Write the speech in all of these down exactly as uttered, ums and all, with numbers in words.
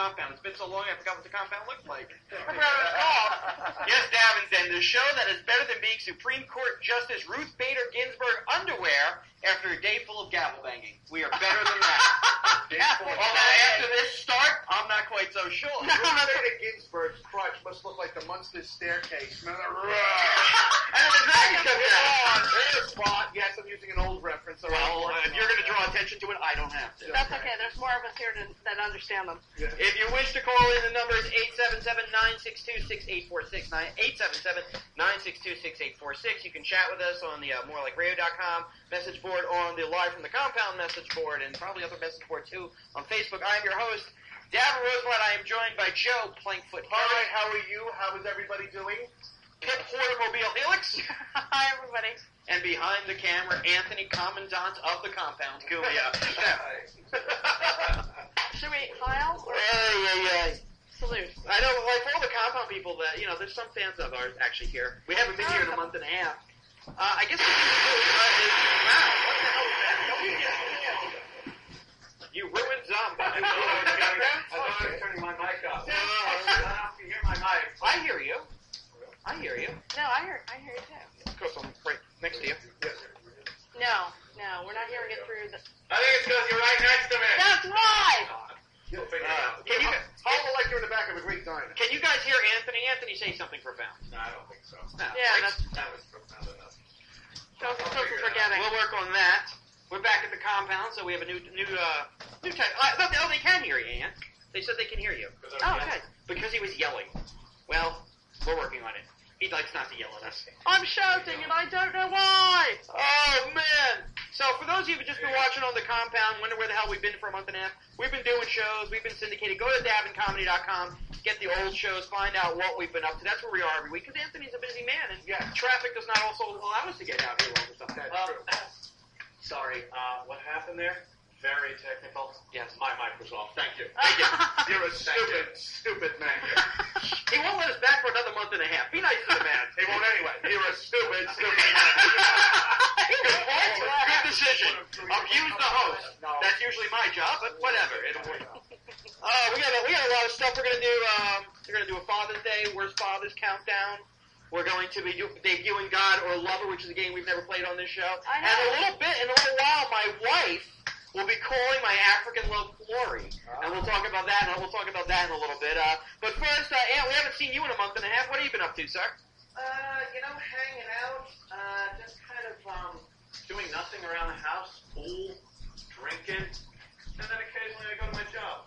compound. It's been so long, I forgot what the compound looked like. I forgot what it was called. Yes, Davins, and the show that is better than being Supreme Court Justice Ruth Bader Ginsburg underwear after a day full of gavel banging. We are better than that. Although after this start, I'm not quite so sure. No, Ruth Bader Ginsburg's crotch must look like the Munsters staircase. And the dragon comes out. There's a spot. Yes, I'm using an old reference. Well, uh, if you're going to draw attention to it, I don't have to. That's okay. There's more of us here to, that understand them. Yeah. If you wish to call in, the number is eight seven seven, nine six two, six eight four six, eight seven seven, nine six two, six eight four six. You can chat with us on the uh, more like radio dot com message board, on the Live from the Compound message board, and probably other message board too on Facebook. I am your host, Davin Rosenblatt. I am joined by Joe Plankfoot. All right, how are you? How is everybody doing? Pip Hortomobile Helix. Hi, everybody. And behind the camera, Anthony, Commandant of the Compound, Gumia. Should we file or Yeah, yeah, yeah. salute? I know, like, for all the Compound people that, you know, there's some fans of ours actually here. We haven't been here in a month and a half. Uh, I guess the thing to do is, uh, is, wow, what the hell is that? You ruined Zombie. I thought I was turning my mic up. I don't know if you hear my mic. I hear you. I hear you. No, I hear, I hear you too. Of course, I'm right next to you. No, no, we're not hearing it through the... I think it's because you're right next to me. That's right! You'll figure it Uh, out. can you Hold like you're in the back of a great diner. can you guys hear Anthony? Anthony, say something profound. No, I don't think so. No, Yeah, right? that's... That was profound enough. Don't so for forgetting. We'll work on that. We're back at the Compound, so we have a new new uh new type. Uh, oh, oh, they can hear you, Ann. They said they can hear you. Oh, good. Because he was yelling. Well, we're working on it. He likes not to yell at us. I'm shouting and I don't know why! Oh, man! So, for those of you who've just been watching on the Compound, wonder where the hell we've been for a month and a half, we've been doing shows, we've been syndicated. Go to davin comedy dot com, get the old shows, find out what we've been up to. That's where we are every week, because Anthony's a busy man, and Yeah. traffic does not also allow us to get out here all the time. Well, sorry, uh, what happened there? Very technical. Yes. My mic was off. Thank you. Thank you. You're a stupid, stupid man. He won't let us back for another month and a half. Be nice to the man. He won't anyway. You're a stupid, stupid man. Good point. Good decision. Abuse the host. That's usually my job, but whatever. It'll work. Uh, we got a, we got a lot of stuff. We're gonna do. Um, we're gonna do a Father's Day, Worst Fathers countdown. We're going to be do, debuting God or Lover, which is a game we've never played on this show. I know. And a little bit, in a little while, my wife will be calling my African love Glory, and we'll talk about that, and we'll talk about that in a little bit. Uh, but first, uh, Ant, we haven't seen you in a month and a half. What have you been up to, sir? Uh, you know, hanging out, uh, just kind of, um, doing nothing around the house, pool, drinking, and then occasionally I go to my job.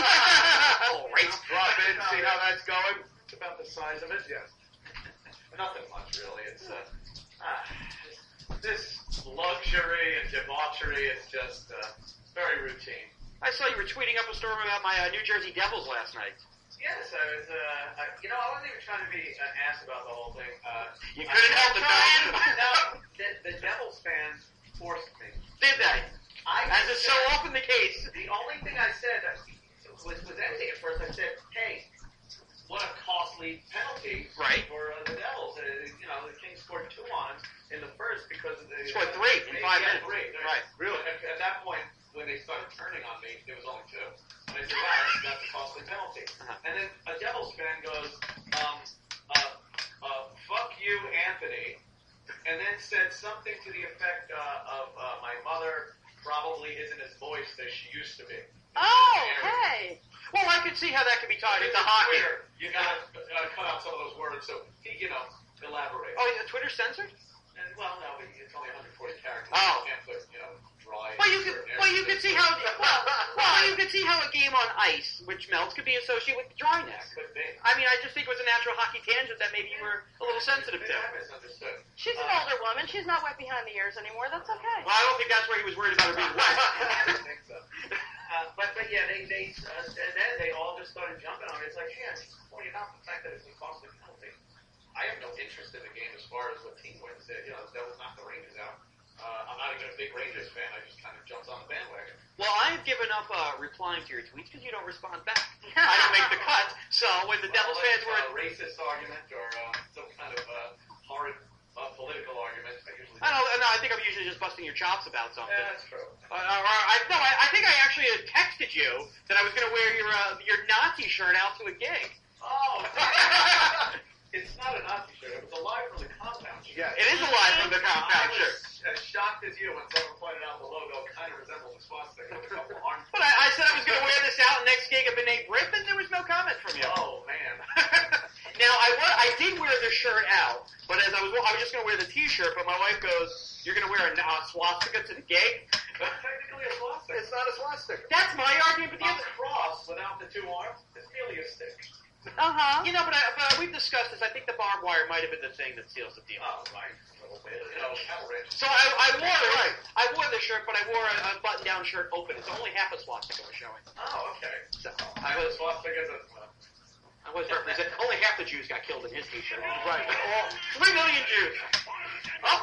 All right. Drop in, see how that's going. It's about the size of it. Yes. Nothing much, really. It's, uh, ah, this luxury and debauchery is just, uh, very routine. I saw you were tweeting up a story about my uh, New Jersey Devils last night. Yes, I was, uh, I, you know, I wasn't even trying to be an ass about the whole thing. Uh, You couldn't help it, though. no, the, the Devils fans forced me. Did they? I As is so said- often the case. The only thing I said was, was anything at first. I said, hey, what a costly penalty Right. for uh, the Devils. Uh, you know, the Kings scored two on us in the first because of the... Scored three in five yeah, minutes. Three. Right. Really? At, at that point, when they started turning on me, there was only two. And I said, wow, that's, that's a costly penalty. Uh-huh. And then a Devils fan goes, um, uh, uh, fuck you, Anthony. And then said something to the effect uh, of uh, my mother probably isn't as moist as she used to be. Oh, hey! Well, I could see how that could be tied into It's hockey. Twitter. You gotta uh, cut out some of those words, so he, you know, elaborate. Oh, is the Twitter censored? And, well, no, but it's only one hundred forty characters. Oh. You can't put, you know, dry. Well, you could. certain Well, you areas. could see how. Well, well, you could see how a game on ice, which melts, could be associated with dryness. Could be. I mean, I just think it was a natural hockey tangent that maybe you were a little sensitive Maybe to. I misunderstood. She's an Uh, older woman. She's not wet behind the ears anymore. That's okay. Well, I don't think that's where he was worried about her being wet. I don't think so. Uh, but, but yeah, they, they, uh, and then they all just started jumping on it. It's like, yeah, just pointing out the fact that it's a costly penalty. I have no interest in the game as far as what team wins. You know, the Devils knocked the Rangers out. Uh, I'm not even a big Rangers fan. I just kind of jumped on the bandwagon. Well, I've given up uh, replying to your tweets because you don't respond back. I don't make the cut. So when the Devils well, fans were, a racist argument or uh, some kind of uh, horrid uh, political argument, I usually. I don't. No, I think I'm usually just busting your chops about something. Yeah, that's true. Uh, or I, no, I, I think I actually had texted you that I was going to wear your uh, your Nazi shirt out to a gig. Oh, it's not a Nazi shirt. It was a live from the compound shirt. Yeah. It is a live from the compound I shirt. was as shocked as you when someone pointed out the logo kind of resembles a swastika with a couple arms. But I, I said I was going to wear this out next gig of B'nai B'rith, and there was no comment from you. Oh, man. Now, I, wa- I did wear the shirt out, but as I was I was just going to wear the T-shirt, but my wife goes, you're going to wear a uh, swastika to the gig? Technically a swastika. It's not a swastika. That's my argument, but the A other... cross without the two arms is merely a stick. Uh-huh. You know, but, I, but we've discussed this. I think the barbed wire might have been the thing that seals the deal. Oh, right. A little bit. You know, cattle ranch. So I, I wore it. Right. I wore the shirt, but I wore a, a button-down shirt open. It's only half a swastika was showing. Oh, okay. So I was swastika as a... I was representing. Only half the Jews got killed in his T-shirt. Right. All three million Jews. Oh.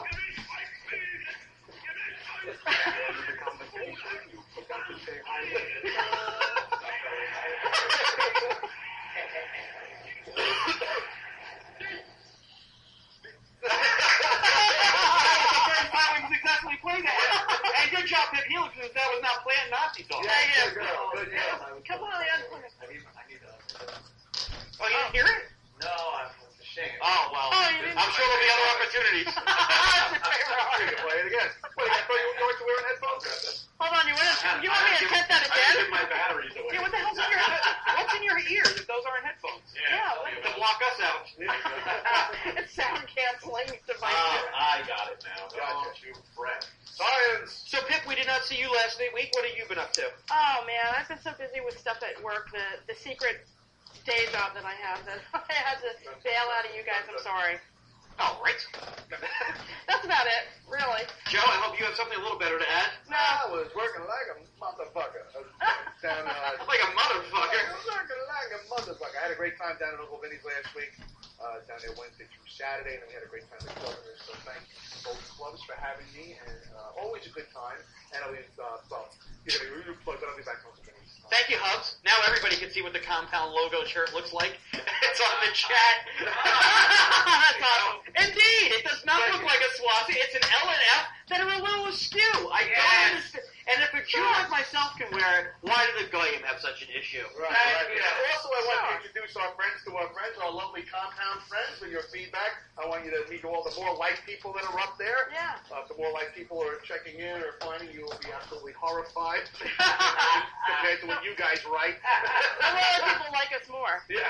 Successfully played that. And good job, Pip Helix, because that was not planned Nazi talk. Yeah, yeah, girl. Good, yeah. Come on, Leon. I need, I need a... Oh, you didn't hear it? No, I'm ashamed. Oh, well. Oh, you didn't- I'm sure there'll be other opportunities. You can play it again. Wait, I thought you were going to wear headphones. Hold on, you want, to, you want me to attempt that I again? give my batteries away. Yeah, what the hell's in your what's in your ears if those aren't headphones? Yeah, tell me To about block us out. It's sound canceling device. Oh, I got it now. Gotcha. Don't you fret. Science. So, Pip, we did not see you last week. What have you been up to? Oh man, I've been so busy with stuff at work. The the secret day job that I have that I had to bail out of you guys. I'm sorry. Oh, right. That's about it, really. Joe, I hope you have something a little better to add. I was working like a motherfucker. I was down, uh, Like a motherfucker. I was working like a motherfucker. I had a great time down at Uncle Vinny's last week, uh, down there Wednesday through Saturday, and then we had a great time at Governor. So thank both clubs for having me, and uh, always a good time. And always, uh, well, you're going to plug, but I'll be back to Uncle Vinny's. Thank you, Hubs. Now everybody can see what the compound logo shirt looks like. It's on the chat. That's awesome. Indeed, it does not look like a swastika. It's an L and F that are a little askew. I don't Yes. understand. And if a Jew like myself can wear it, why do the Goyim have such an issue? Right, right. Yeah. Also, I want to introduce our friends to our friends, our lovely compound friends, with your feedback. I want you to meet all the more white people that are up there. Yeah. Uh, if the more white people are checking in or finding you, will be absolutely horrified compared to what you guys write. A lot of people like us more. Yeah.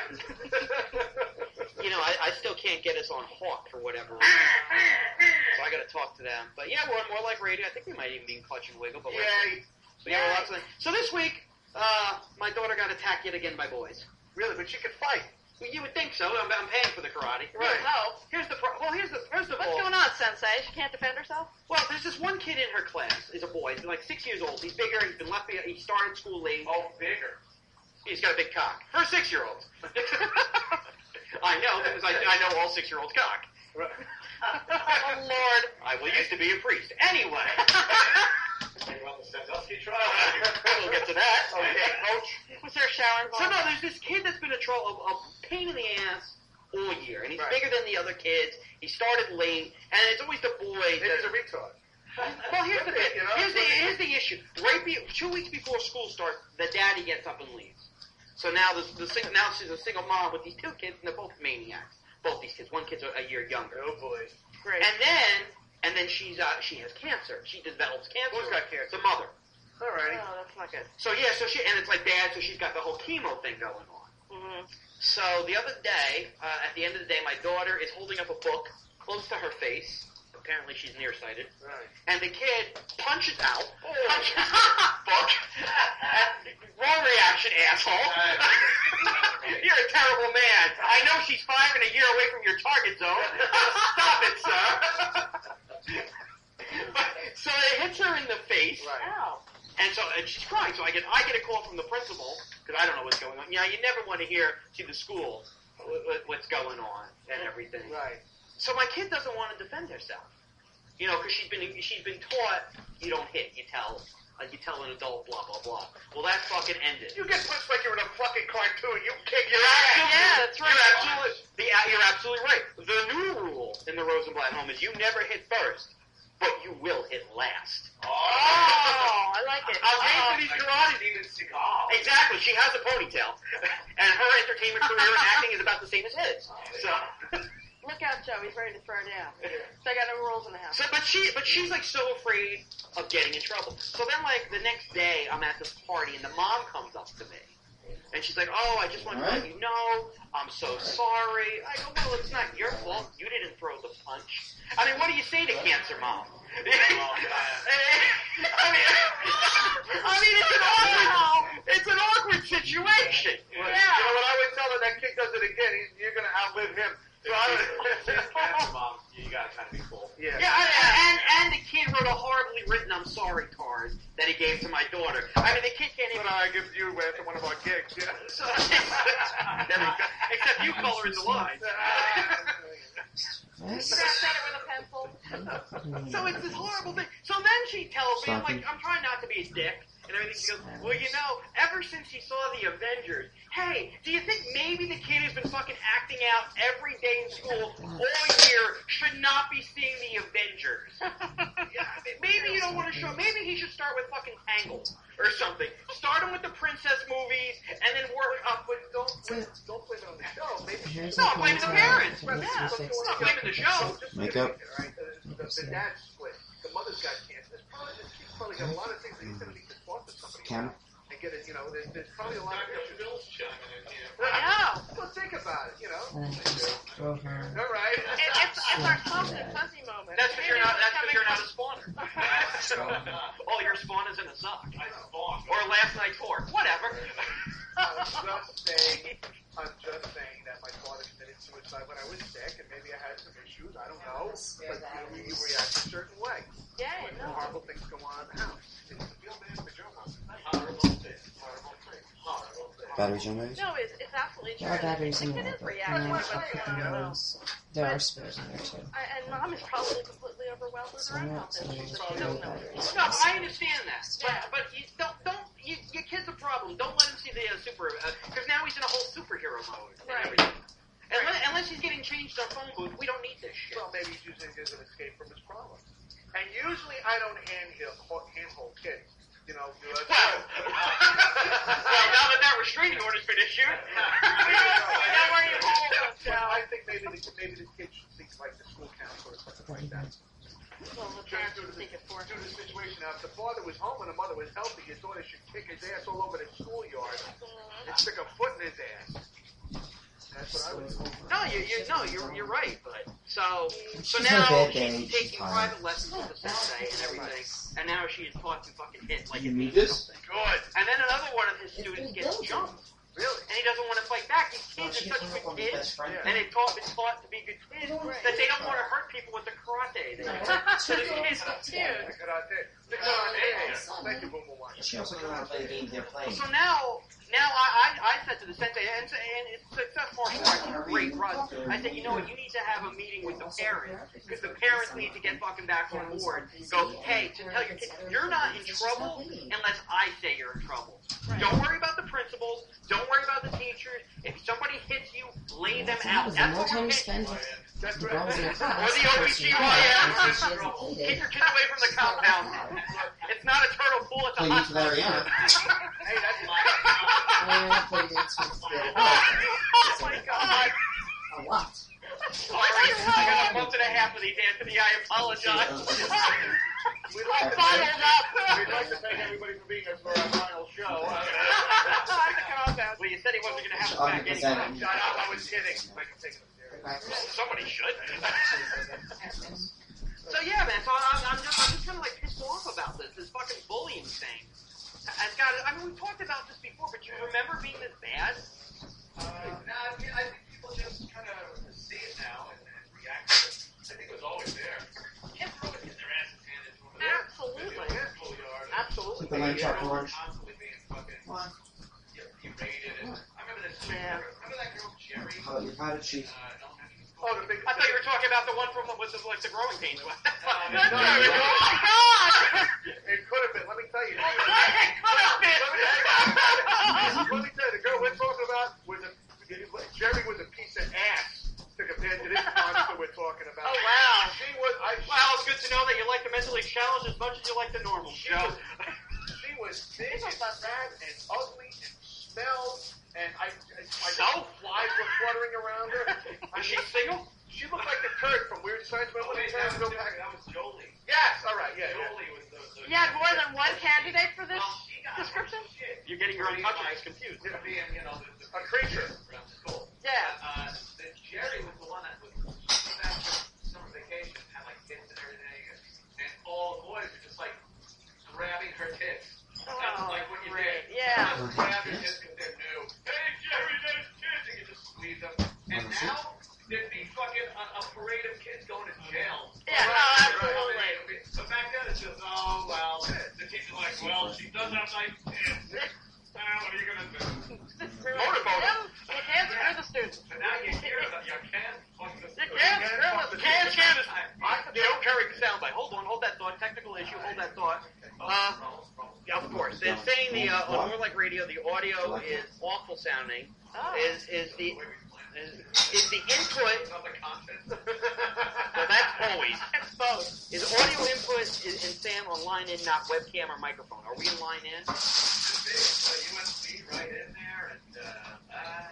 You know, I, I still can't get us on Hawk for whatever reason. So I got to talk to them. But yeah, we're on More Like Radio. I think we might even be in Clutch and Wiggle. But we're- Yay. So, yeah, we're lots of things. So this week, uh, my daughter got attacked yet again by boys. Really, but she can fight. Well, you would think so. I'm, I'm paying for the karate. Right. Oh, Here's the pro- well. Here's the first of what's all. going on, Sensei? She can't defend herself? Well, there's this one kid in her class. He's a boy. He's like six years old. He's bigger. He's been left. He started school late. Oh, bigger. He's got a big cock for a six-year-old. I know because I, I know all six-year-olds cock. Right. Oh, Lord. I will used to be a priest. Anyway, They run the Sandusky trial. we'll get to that. Okay, coach. Was there a shower So involved? no, there's this kid that's been a troll, a, a pain in the ass all year, and he's Right. bigger than the other kids. He started late, and it's always the boy. Maybe That's he's a retard. well, here's the thing. You know? Here's the here's the issue. Right, be, two weeks before school starts, the daddy gets up and leaves. So now the the single now she's a single mom with these two kids, and they're both maniacs. Both these kids. One kid's a, a year younger. Oh boy. Great. And then and then she's uh, she has cancer. She develops cancer. Who's got cancer? The mother. Alrighty. Oh, that's not good. So yeah, so she and it's like bad. So she's got the whole chemo thing going on. Mm-hmm. So the other day, uh, at the end of the day, my daughter is holding up a book close to her face. Apparently she's nearsighted. Right. And the kid punches out. Oh. Punches book. Wrong reaction, asshole. You're a terrible man. I know she's five and a year away from your target zone. Stop it, sir. So it hits her in the face. Right. Ow. And so and she's crying. So I get I get a call from the principal because I don't know what's going on. You know, you never want to hear see the school what- what- what's going on and everything. Right. So my kid doesn't want to defend herself. You know, because she's been she's been taught you don't hit, you tell uh, you tell an adult blah blah blah. Well, that fucking ended. You get punched like you're in a fucking cartoon. You kick You're your ass. absolutely, Yeah, that's right. You're absolutely, the, uh, you're absolutely right. The new rule in the Rosenblatt home is you never hit first, but you will hit last. Oh, I like it. I'll pay for Oh. these garages. Steven Seagal. Exactly. She has a ponytail, and her entertainment career and acting is about the same as his. So, Look out, Joe. He's ready to throw down. So I got no rules in the house. so, but she, but she's like so afraid of getting in trouble. So then, like the next day, I'm at this party, and the mom comes up to me, and she's like, "Oh, I just want to let you know, I'm so sorry." I go, "Well, it's not your fault. You didn't throw the punch." I mean, what do you say to cancer mom? I mean, I mean, it's an awkward, it's an awkward situation. Well, You know what I would tell her? That kid does it again. He's, you're going to outlive him. So I would, Cancer mom, you gotta kind of be cool. yeah. Yeah, and, and the kid wrote a horribly written "I'm sorry" card that he gave to my daughter. I mean, the kid can't even. But I give you after one of our gigs. Yeah. So, there we go. Except you color in the line. You gotta set it with a pencil. So it's this horrible thing. So then she tells me, I'm like, I'm trying not to be a dick and everything. She goes, well, you know, ever since he saw the Avengers, hey, do you think maybe the kid who's been fucking acting out every day in school all year should not be seeing the Avengers? Yeah, maybe you don't want to show. Maybe he should start with fucking Tangled or something. Start him with the princess movies and then work up with. Don't blame, don't blame it on the show. Maybe she No, I'm blaming the parents. Yeah. I'm not blaming the show. Just Makeup. Right? The, the, the dad's split. The mother's got cancer. There's probably, this kid's probably got a lot of things that he's going to need to talk to somebody Cam. about and get it. You know, there's, there's probably a lot of issues. Bill's chiming in here. I know. Well, think about it. You know. Go her. All right. It, it's, it's our confident fuzzy moment. That's because you're not. That's because you're not a coming spawner. All your spawn is in a sock. I spawned. Or last night's whore. Whatever. I'm just saying. I'm just saying that my father committed suicide when I was sick, and maybe I had some issues. I don't know, but you know, you react a certain way. Yeah, When no. horrible things go on in the house, it's a feel bad for Joe. Horrible thing. Horrible thing. Horrible thing. Batteries on those? No, it's, it's absolutely true. There are batteries in It there, is but reaction. no, but, you know, there are spares in there too. I, and mom is probably completely overwhelmed with her own health issues. that she doesn't know. No, I understand that. But, Yeah. but you don't. Don't. You, your kid's a problem. Don't let him see the uh, super. Because now he's in a whole superhero mode. And Right. everything. Unless, unless he's getting changed on phone booth, we don't need this shit. Well, maybe he's using it as an escape from his problems. And usually, I don't handhold handhold kids. You know, you know, Well, well, now that that restraining order's been issued. Now where you hold them, But Joe. I think maybe the, maybe the kid should seek like the school counselor or something like that. Well, the parents would think it for Due to the situation now, if the father was home and the mother was healthy, your daughter should kick his ass all over the schoolyard and stick a foot in his ass. That's what I would do. No, you, you no, you're you're right. But so so She's now her bad she's day, taking she's fine. private lessons with the sensei and everything, and now she's taught to fucking hit like You it need means this? something. Good. And then another one of his students gets jumped, Really? and he doesn't want to fight back. These kids are such good kids, and they've taught been taught to be good kids that they don't want to hurt people with the karate. They so these kids. cute. The karate. The karate. Thank you, Boom Boom Watch. She also knows how to play the games they're playing. So now, now I, I, I said to the sensei, and, and it's success martial arts is a great run. I said, you know what, you need to have a meeting with the parents, because the parents need to get fucking back on board. Go, hey, to tell your kid, you're not in trouble unless I say you're in trouble. Don't worry about the principals. Don't worry about the teachers. If somebody hits you, lay them out. The That's more what time we're you paying. spend with That's the right. girls in your Or class, the the O B worse G you Y are, N. because she hasn't Keep played your it. kids away from the compound. It's not a turtle pool, it's a Play hot you to Ariana. Hey, that's I played it since the other day. Oh my god. A lot. All right, I got a month and a half of these, Anthony. I apologize. We'd like, to Bottled thank, up. we'd like to thank everybody for being here for our final show. Uh, Well, you said he wasn't going to have us one back hundred anyway. percent. Shut up, I was kidding. I can take it serious. Somebody should. So yeah, man. So I'm, I'm just, I'm just kind of like pissed off about this, this fucking bullying thing. And God, I mean, we've talked about this before, but you remember being this bad? Uh, no, I mean, I think people just kind of see it now and, and react to it. I think it was always there. Kids were always getting their asses handed to them. Absolutely. Schoolyard. Absolutely. The lamb chop orange. Constantly being fucking What? berated. And I remember this. Yeah. Remember that girl Jerry? How, how did she? Uh, elementary school? Oh, the big. I thought you were talking about the one from the, with the, like the growing pains. No, That's no, right. no. Oh my god! It could have been. Let me tell you. It could have been. Let me tell you, the girl we're talking about was a Jerry was a piece of ass to compare to this monster we're talking about. Oh wow. She was. I. Well, it's good to know that you like the men mentally challenged as much as you like the normal She show. was, she was big and fat and ugly and smelled, and I, I, my So? flies were fluttering around her. I Is she mean, single? she looked like the turd from Weird Science. Oh, Remember wait, the that turd was go back? different. That was Jolie. Yes, all right, yeah, yeah. Jolie was the. the You had more than one candidate for this Well, she got description? shit. You're getting your own Being touches like- confused. Being, you know, the, the A creature. around school. Yeah. Uh, that Jerry was the one that was came back from summer vacation, had like kids and everything, and, and all the boys were just like grabbing her tits. Oh, That's like what you great. did. Yeah. Just grab your tits because they're new. Hey, Jerry, there's kids, and you just squeeze them. And now there'd be fucking a, a parade of kids going to jail. Yeah, Right, oh, right, absolutely. right. But back then it's just, oh well, the teacher's like, well, she does have nice tits. Ah, what are you gonna do? Motorboat. You can't screw the students. So now you hear that you can't fuck the You student. can't screw the Can, students. can, is Joe Kerry soundbite. Hold on, hold that thought. Technical issue, hold that thought. Uh, yeah, of course. They're saying the, uh, on More Like Radio, the audio is awful sounding. Oh. Is, is the, is, is the input, Not the content. well, that's always. It's both. Is audio input is in Sam on line in, not webcam or microphone? Are we in line in? Should be. So U S B right in there, and uh, uh,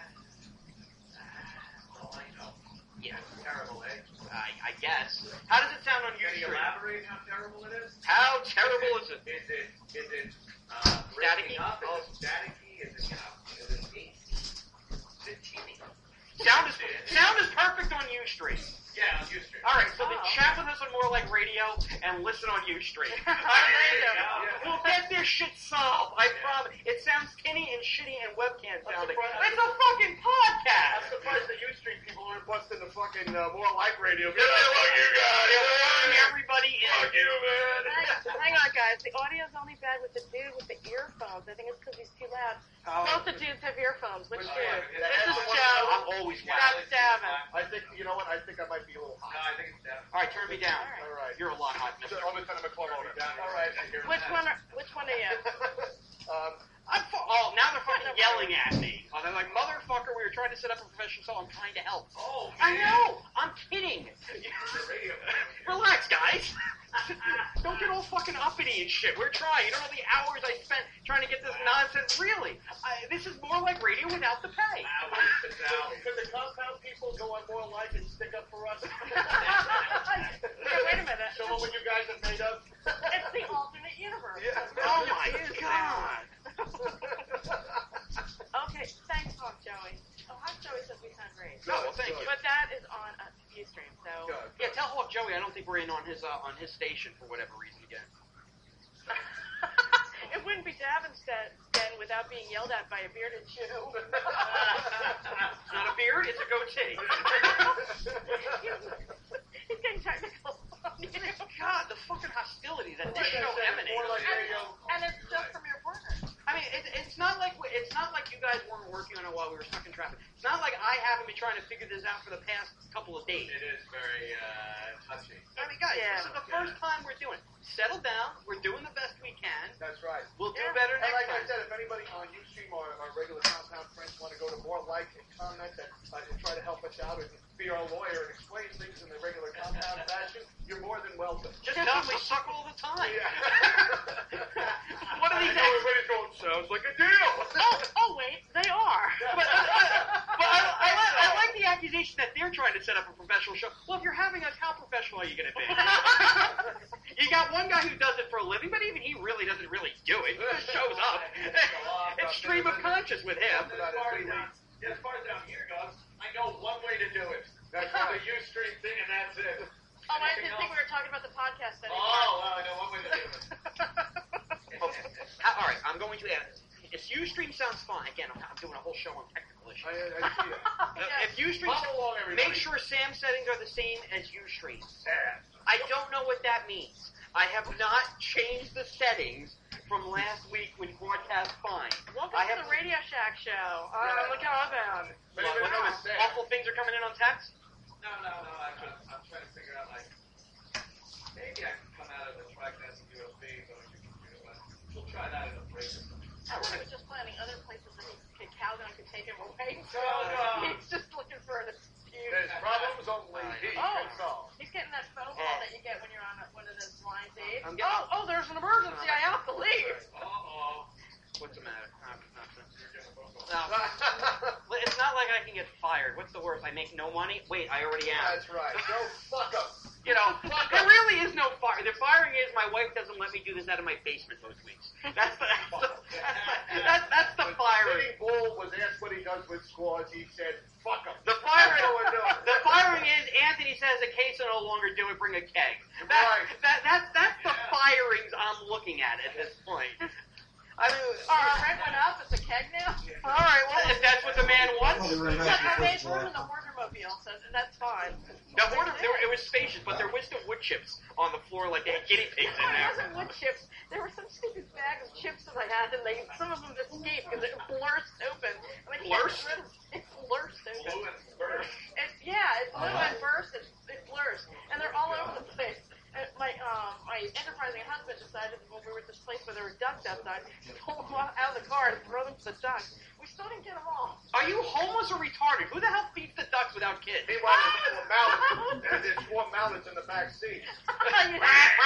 well, I know. Yeah, Terrible, eh? I, I guess. How does it sound on your Can you stream? elaborate how terrible it is? How terrible is it? Is it is it uh, breaking Staticky? up? Is Oh. it staticky? Is it you know? Is it neat? Is it teeny? Sound is sound is perfect on Ustream. Yeah, on Ustream. All right, so then Oh. chat with us on More Like Radio and listen on Ustream. There you go. We'll get this shit solved. I promise. It sounds tinny and shitty and webcam sounding. It's a fucking I'm podcast. surprised the Ustream people aren't busting the fucking uh, More Like Radio. Yeah, fuck you guys. They're throwing everybody in. Fuck you, man. Hang, hang on, guys. The audio's only bad with the dude with the earphones. I think it's because he's too loud. Oh. Both the dudes have earphones. Which Which dude? one? This is Yeah, Joe. I'm always Stop loud. stabbing. I think, you know what, I think I might be a little No, hot. I think it's definitely. All right, turn me down. All right. You're a lot hot, So, mister. I'm Lieutenant McClellan. All right. I hear Which that. one? Are, which one are you? um, I'm fu- oh, now they're fucking yelling at me. Oh, they're like, motherfucker, we were trying to set up a professional show. I'm trying to help. Oh, I man. know. I'm kidding. The radio. Relax, guys. Don't get all fucking uppity and shit. We're trying. You don't know the hours I spent trying to get this nonsense. Really, I, this is More Like Radio without the pay. Hours and hours. could the compound people go on More Like and stick up for us? Hey, wait a minute. Show them what you guys have made up. It's the alternate universe. Yeah. Oh my god. Okay, thanks, Hawk Joey. Oh, Hawk Joey says we sound great. No, well, thank you. But that is on uh, Ustream, so. Good. Yeah, tell Hawk Joey I don't think we're in on his uh, on his station for whatever reason again. It wouldn't be Davin's den den without being yelled at by a bearded Jew. It's not a beard, it's a goatee. He's getting technical. God, the fucking hostility that this Like I show said, emanates. More Like and, Radio. and it's just from your partner. I mean, it, it's not like we- it's not like you guys weren't working on it while we were stuck in traffic. It's not like I haven't been trying to figure this out for the past couple of days. It is very uh, touchy. I mean, guys, Yeah. this is the first time we're doing it. Settle down. We're doing the best we can. That's right. We'll do Yeah. better And next like I time. said, if anybody on Ustream or our regular compound friends want to go to More Like and comment and, uh, and try to help us out and be our lawyer and explain things in the regular compound fashion, you're more than welcome. Just tell them we suck all the time. Yeah. What are I these? know everybody's going, sounds like a deal. Oh, oh wait, they are. But, but I, I, like, I like the accusation that they're trying to set up a professional show. Well, if you're having us, how professional are you going to be? You got one guy who does it for a living, but even he really doesn't really do it. He just shows up. It's stream of conscious with him. As far as down, yeah, as far as down here goes, I know one way to do it. That's The right. Ustream thing, and that's it. Oh, I didn't think we were talking about the podcast Oh, anymore. well, I know one way to do it. Oh, all right, I'm going to ask. If Ustream sounds fine, again, I'm, I'm doing a whole show on technical issues. I, I see that. Uh, If Ustream, Follow along, everybody. make sure Sam's settings are the same as Ustream. Yeah. I don't know what that means. I have not changed the settings from last week when broadcast fine. Welcome I to have the Radio Shack show. Uh, Yeah. look how I'm bound. But even what, though what, it's there. awful things are coming in on text. No, no, no. I'm just, I'm trying to figure out, like, maybe I can come out of the TriCast and U S B on your computer, but we'll try that in a break or something. I was just planning other places that he, Calgon could take him away. So Calgon! he's just looking for an excuse. There's problems only he Oh. can solve. He's getting that phone call that you get when you're on a, one of those lines that you if I make no money? Wait, I already am. That's right. Go fuck them. You know, there really is no fire. The firing is my wife doesn't let me do this out of my basement most weeks. That's the, that's the, that's the, that's, that's the firing. Sitting Bull was asked what he does with squads. He said, fuck them. The firing, the firing is Anthony says a case will no longer do it, bring a keg. That, Right. that, that, that's the firings I'm looking at at this point. I mean, Our rent went up. It's a keg now. all right, well, if that's what the man wants. Probably went Look, back I to made the room in the Hoardermobile, so that's fine. The order, there, it was spacious, but there was some wood chips on the floor like they had guinea pigs in There there. wasn't wood chips. There were some stupid bag of chips that I had, and they some of them escaped because it blurst open. And I can't Blurst? get rid of- It blurst open. Blue and burst. It, yeah, it blew and burst. It, it blurs, and they're all over the place. And my um, my enterprising husband decided when we were at this place where there were ducks outside, to pull them out of the car and throw them to the ducks. We still didn't get them all. Are you homeless or retarded? Who the hell feeds the ducks without kids? Meanwhile, there's four mallets. And there's four mallets in the back seat. You know?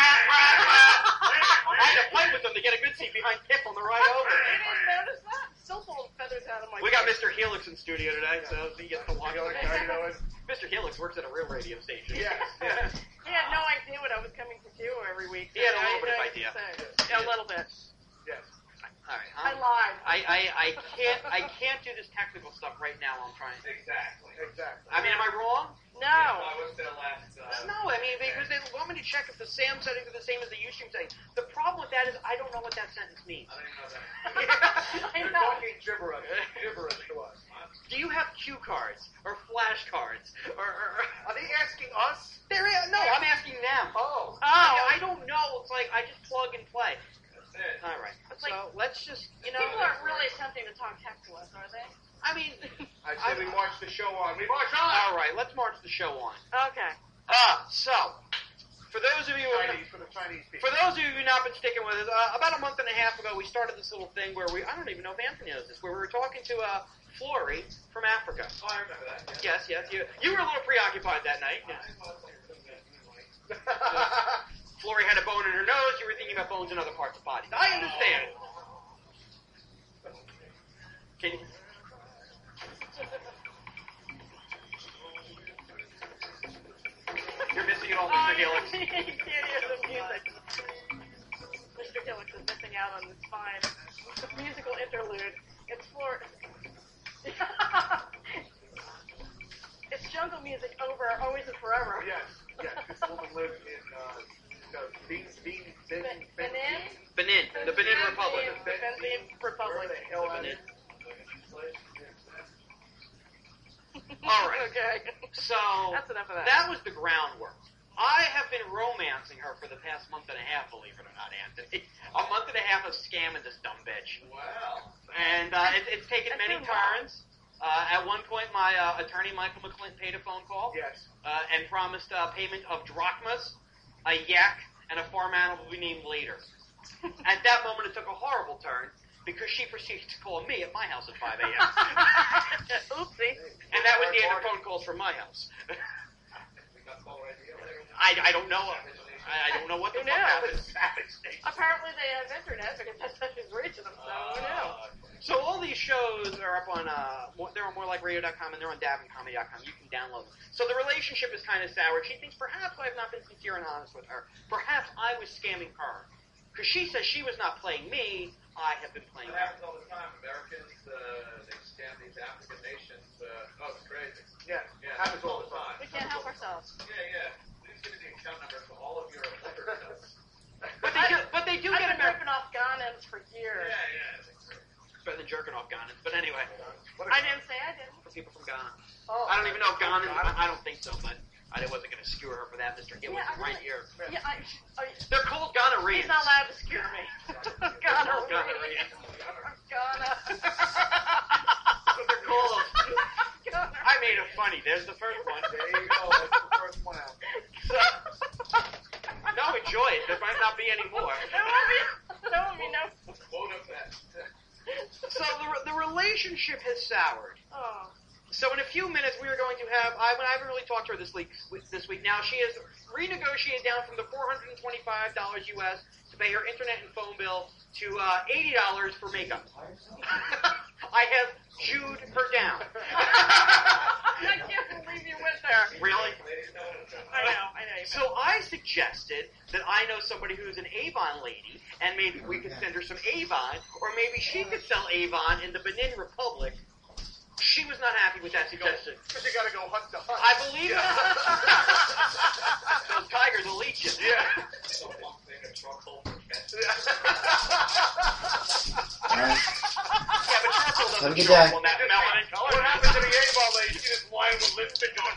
I had to fight with them to get a good seat behind Pip on the ride over. You didn't notice that? Still pulling feathers out of my We got face. Mister Helix in studio today, so he gets to watch How you it. doing? Mister Helix works at a real radio station. Yes. Yeah. He had no idea what I was coming to do every week. He had a I- little bit of I- idea. Yeah, a little bit. Yes. All right. I I'm- lied. I, I, I can't I can't do this technical stuff right now. I'm trying. Exactly. Exactly. I mean, am I wrong? No. I was their last. Uh, No, I mean because they want me to check if the SAM settings are the same as the Ustream settings. The problem with that is I don't know what that sentence means. I don't even know that. I You're know. talking gibberish. Gibberish to us. Do you have cue cards or flash cards or? or, or Are they asking us? there is, no, I'm asking them. Oh. Oh. I, I don't know. It's like I just plug and play. That's it. All right. It's like- So let's just you know. People aren't really attempting to talk tech to us, are they? I mean, I say we march the show on. We march on! all right. Let's march the show on. Okay. Uh, so for those of you who have Chinese, for the Chinese people. For those of you who've not been sticking with us, uh, about a month and a half ago, we started this little thing where we, I don't even know if Anthony knows this, where we were talking to uh, Flory from Africa. Oh, I remember that. Yeah. Yes, yes, you, you were a little preoccupied that night. I was like, anyway. Flory had a bone in her nose, you were thinking about bones in other parts of bodies. I understand. Can you... You're missing it all, Oh, Mister Helix. you can't hear the music. Mister Helix is missing out on this fine musical interlude. It's for... It's jungle music over, always and forever. Yes, yes. This woman lives in uh, the Bean, Bean, Bean, Ben- Benin? Benin, the Benin Republic. The Benin Republic. Where the hell The are Benin. they? All right. Okay. So That's enough of that. that was the groundwork. I have been romancing her for the past month and a half, believe it or not, Anthony. A month and a half of scamming this dumb bitch. Wow. And uh, it, it's taken That's many doing well. turns. Uh, at one point, my uh, attorney, Michael McClint, paid a phone call Yes. uh, and promised uh, payment of drachmas, a yak, and a farm animal to be named later. At that moment, it took a horrible turn because she proceeded to call me at my house at five a.m. Oopsie. And that was the end of phone calls from my house. We got call right here. I, I don't know. I, I don't know what the Who fuck knew? happened. Apparently they have internet because that's how she's reaching them, so who knew? So all these shows are up on, uh, more- they're on more like radio dot com and they're on davin comedy dot com. You can download them. So the relationship is kind of sour. She thinks perhaps I have not been sincere and honest with her. Perhaps I was scamming her. Because she says she was not playing me. I have been playing It her. happens all the time. Americans, uh, they scam these African nations. Uh, oh, it's crazy. Yes. Yeah, Happens all the time. We can't help ourselves. Yeah, yeah. Please give me the account number for all of your liquor sales. But they do, but they do I've get been American. ripping off Ghanaians for years. Yeah, yeah. It's crazy. Better than jerking off Ghanaians. But anyway, What a- I didn't say I didn't. for people from Ghana. Oh. I don't even know if Ghanaians, I, I don't think so, but I wasn't going to skewer her for that. Mister Hill Yeah, is I right really- here. Yeah, I, I, They're called gonorrheans. he's not allowed to scare me. Ghana. Gonorrhea. Ghana. That's what they're called. Ghana. I made it funny. There's the first one. There you go. That's the first one out. So, no, enjoy it. There might not be any more. There won't be, there won't be no. Quote of that. So the, the relationship has soured. Oh. So in a few minutes we are going to have, I, I haven't really talked to her this week, this week. Now she has renegotiated down from the four hundred twenty-five dollars U S to pay her internet and phone bill to uh, eighty dollars for makeup. I have Jewed her down. I can't believe you went there. Really? I know, I know. You So I suggested that I know somebody who's an Avon lady, and maybe we could send her some Avon, or maybe she could sell Avon in the Benin Republic. She was not happy with that suggestion. Because you gotta go hunt the hunt. I believe Yeah. it. Those tigers will eat you. Yeah. Alright. Yeah, but charcoal Have a doesn't good show up day. on that melanin color. What happened to the Avon lady? She just lying with lipstick on.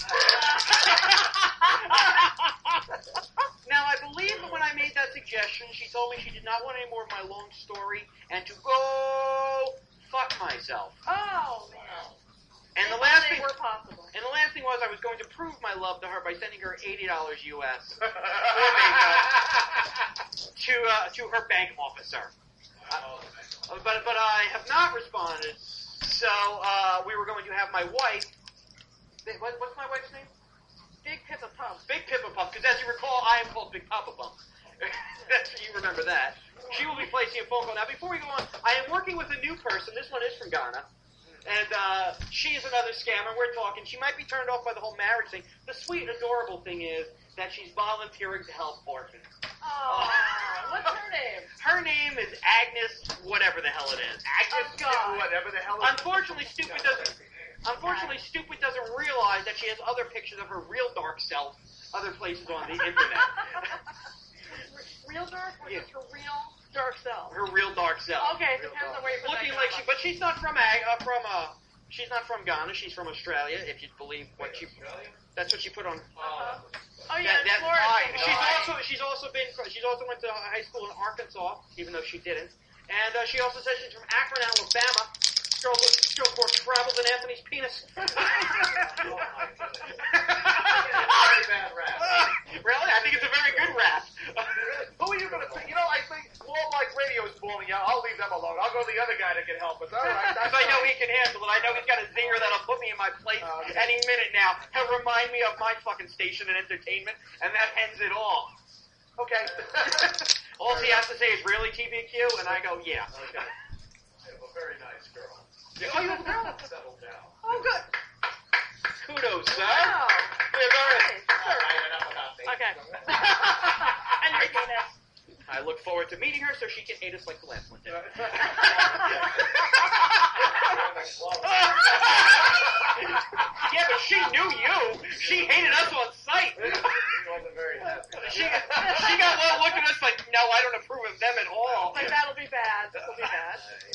Now, I believe that when I made that suggestion, she told me she did not want any more of my long story and to go fuck myself. Oh, man. And the last They thing, were possible. and the last thing was I was going to prove my love to her by sending her eighty dollars U S for makeup to uh, to her bank officer. Uh, but but I have not responded. So uh, we were going to have my wife. What, what's my wife's name? Big Pippa Pump. Big Pippa Pump, because as you recall, I am called Big Papa Pump. That's, you remember that. She will be placing a phone call. Now, before we go on, I am working with a new person. This one is from Ghana. And uh, she is another scammer. We're talking. She might be turned off by the whole marriage thing. The sweet, adorable thing is that she's volunteering to help orphans. Oh, what's her name? Her name is Agnes, whatever the hell it is. Agnes, Oh, God. Whatever the hell. Unfortunately, stupid doesn't. Unfortunately, stupid doesn't realize that she has other pictures of her real dark self, other places on the internet. Real dark or Yeah. just her real dark self? Her real dark self. Okay, it depends on where you put Looking that like she, comma. but she's not from Ag, uh, from uh, she's not from Ghana. She's from Australia. If you believe what she, that's what she put on. Uh-huh. Oh, That, yeah, that, Florida. I- she's also she's also been she's also went to high school in Arkansas, even though she didn't. And uh, she also says she's from Akron, Alabama. Girl, girl more travels than Anthony's penis. Very bad rap. Really? I think it's a very good rap. Who are you going to pick? You know, I think Wall Like Radio is balling out. I'll leave them alone. I'll go to the other guy that can help us. All right. That's Because I know fine. he can handle it. I know he's got a zinger that'll put me in my place Oh, okay. any minute now. He'll remind me of my fucking station and entertainment, and that ends it all. Okay. All he has to say is, really, T B Q? And I go, yeah. Okay. You have a very nice girl. Oh, you have a girl? Settle down. Oh, good. Kudos, sir. Wow. Yeah, very- Nice. All right, enough about me. Okay. And your penis. I look forward to meeting her so she can hate us like the last one did. Yeah, but she knew you. She hated us on sight. He wasn't very happy. She, she got one look at us like, no, I don't approve of them at all. Like, that'll be bad. That'll be bad.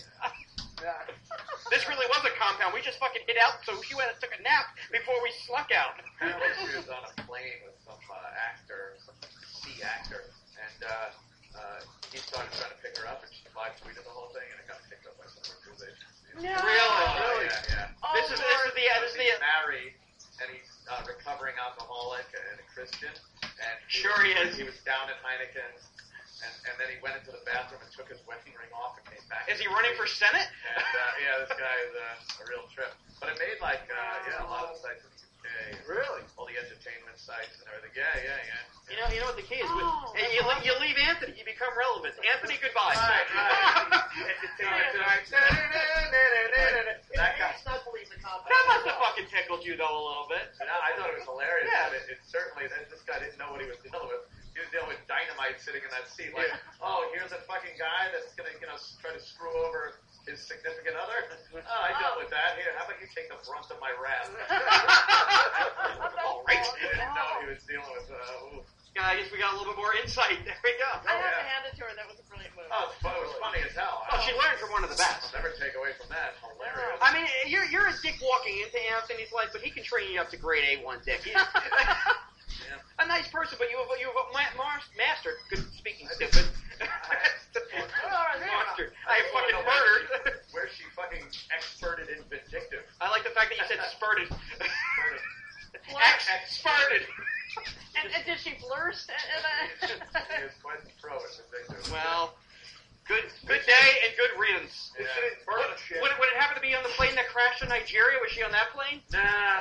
This really was a compound. We just fucking hid out, so she went and took a nap before we snuck out. Apparently she was on a plane with some uh, actor, some C actor, and uh, uh, he started trying to pick her up, and she live tweeted the whole thing, and it got picked up by some recruit agency. No. Really? Yeah, yeah. Oh, This is this is the uh, this is the. He's married, and he's uh, recovering alcoholic and a Christian. And he, Sure he is. He was down at Heineken's, and, and then he went into the bathroom and took his wedding ring off and came back. Is he running for Senate? And uh, yeah, this guy is uh, a real trip. But it made like uh, yeah, a lot of the sites in the U K. Really? All the entertainment sites and everything. Yeah, yeah, yeah. You know, you know what the key is. With, Oh, and you, le- you leave Anthony, you become relevant. Anthony, goodbye. Right, right. Entertainment tonight. That guy. not believe the compound. That must have fucking tickled you though a little bit. No, I thought it was hilarious. Yeah. But it, it certainly, this guy didn't know what he was dealing with. He was dealing with dynamite sitting in that seat. Like, oh, here's a fucking guy that's going to, you know, try to screw over his significant other. Oh, I dealt with that. Here, how about you take the brunt of my wrath? All right. He didn't know he was dealing with, uh, ooh. Yeah, I guess we got a little bit more insight. There we go. I have yeah. to hand it to her. That was a brilliant move. Oh, it's fun, it was funny as hell. Oh, she learned from one of the best. I'll never take away from that. Hilarious. I mean, you're you're a dick walking into Anthony's life, but he can train you up to grade A one dick. He's a nice person, but you have you have ma- ma- mastered. Good speaking, stupid. Monster. I have fucking murdered. Where she fucking experted in vindictive. I like the fact that you said spurted. Experted. Ex spurted. And, and did she blurt? He is quite the pro at vindictive. Well, good good day and good riddance. Yeah. Would, would, it, would it happen to be on the plane that crashed in Nigeria? Was she on that plane? Nah.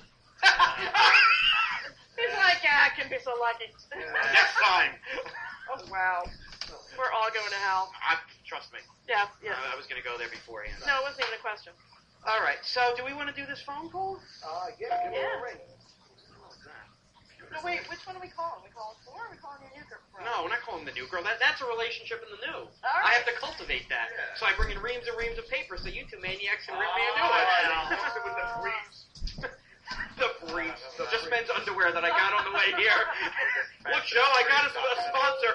He's like, yeah, I can be so lucky. Next time. Oh, wow. We're all going to hell. I, trust me. Yeah, yeah. I, I was going to go there beforehand. No, it wasn't even a question. All right. So, do we want to do this phone call? Uh, yeah, give me Yeah. a ring. No, wait, which one are we calling? We calling four or are we calling your new girl? No, we're not calling the new girl. That that's a relationship in the new. All I right. have to cultivate that. Yeah. So I bring in reams and reams of paper so you two maniacs can rip me a Oh, new one. yeah. Mix it with the briefs. The briefs. Just men's underwear that I got on the way here. Look, Joe, I got us a sponsor.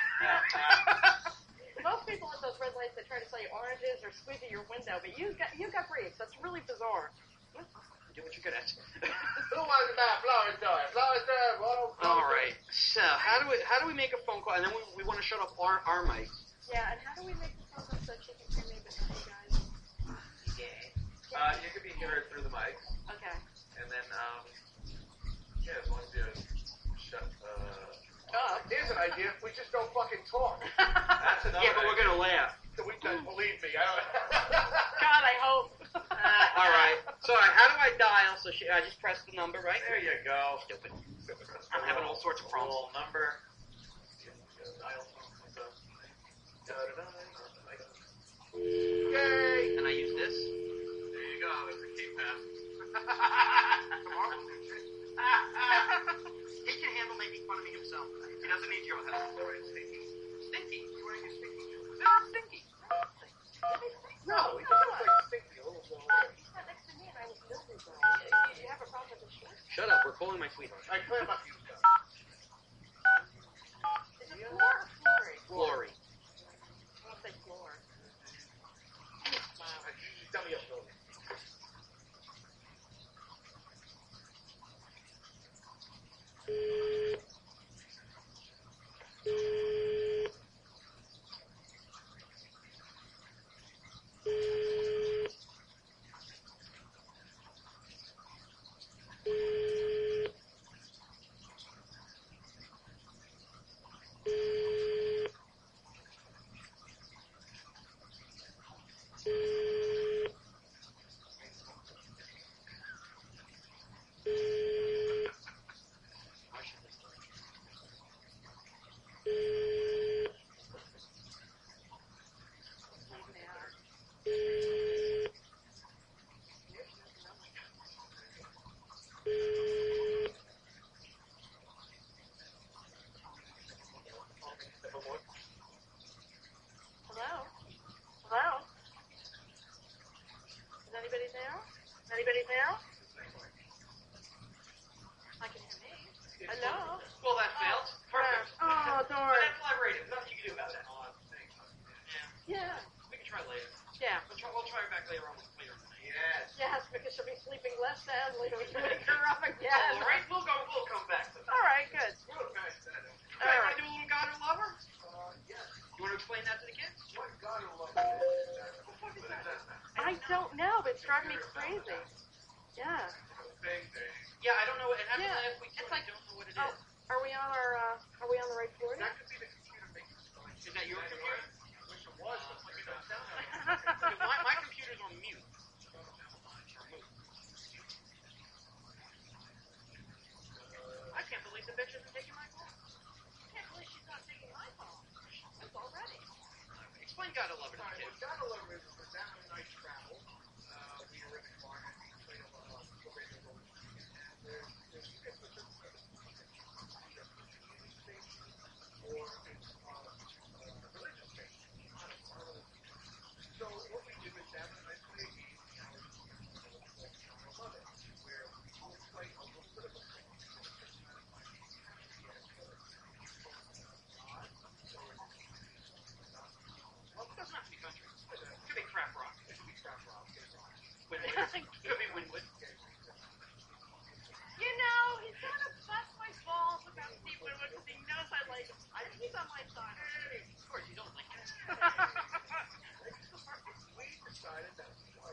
Most people at those red lights, they try to sell you oranges or squeeze at your window, but you got you got briefs. That's really bizarre. Do what you're good at. Who wants that flower toy? Flower toy. Well, All right. So how do we how do we make a phone call? And then we, we want to shut off our our mic. Yeah, and how do we make the phone call so she can hear me but not you guys? Yeah. Uh, you could be heard through the mic, Okay. and then, um, yeah, as long as you shut, uh, Oh. here's an idea. We just don't fucking talk. that's another Yeah, but we're idea. gonna laugh. We don't believe me. I don't. God, I hope. Uh, all right. So all right, how do I dial? So she, I just press the number, right? There you go. Stupid. I'm having all sorts of problems. Little number. Dial tone. Yay! And I use this. There you go. That's a keypad. He can handle making fun of me himself. He doesn't need your help. Stinky. Stinky. You want to get stinky? No, stinky. No, he looks like Stinky. A little bit. He's not next to me and I was milky girl. You, you have a problem with the short? Shut up. We're calling my sweetheart. I clear my fuse gun. Is it floor or floory? Glory. I want to say floor. I usually tell me up building. Hello? Hello? Is anybody there? Is anybody there? I can hear me. Hello? Well, that failed. Perfect. Oh, But darn. that's collaborative. Nothing you can do about that. Yeah. We can try later. Yeah. We'll try, we'll try it back later on later tonight. Yes. Yes, because she'll be sleeping less soundly. We can wake her up again. All right, we'll go. We'll come back to that. All right, good. Okay, All want right. to do a little God or Lover? Uh, yes. You want to explain that to the kids? What God or love is that? What the fuck is that? I don't know, but it's driving me crazy. Yeah. Big thing. Yeah, I don't know. It happened Yeah, last week. it's Too. like- I don't know what it Oh, is. are we on our? Uh, are we on the right floor? That could be the computer making noise. Is that your computer? Wish it was, but like, it don't sound like it. Because my, my computer's on mute. I can't believe the bitch isn't taking my call. I can't believe she's not taking my call. That's already. Explain God or Lover to the Alright, kids. what God or love is, we're down on a night travel. Uh, we were in the car and we played a lot of Sylvania Road. And there's, there's, it's a certain kind of community space or it's uh, uh, religious space. So what we do is down on a night play a game, you know, it's God or love it, where we all play a little bit of a thing. Well, it doesn't have to be country. It could be crap rock. It could be crap rock. Winwood. It could be Winwood. You know, he's gonna bust my balls about Steve Winwood because he knows I like him. I, he's on my side. Of course, you don't like it. We decided that we are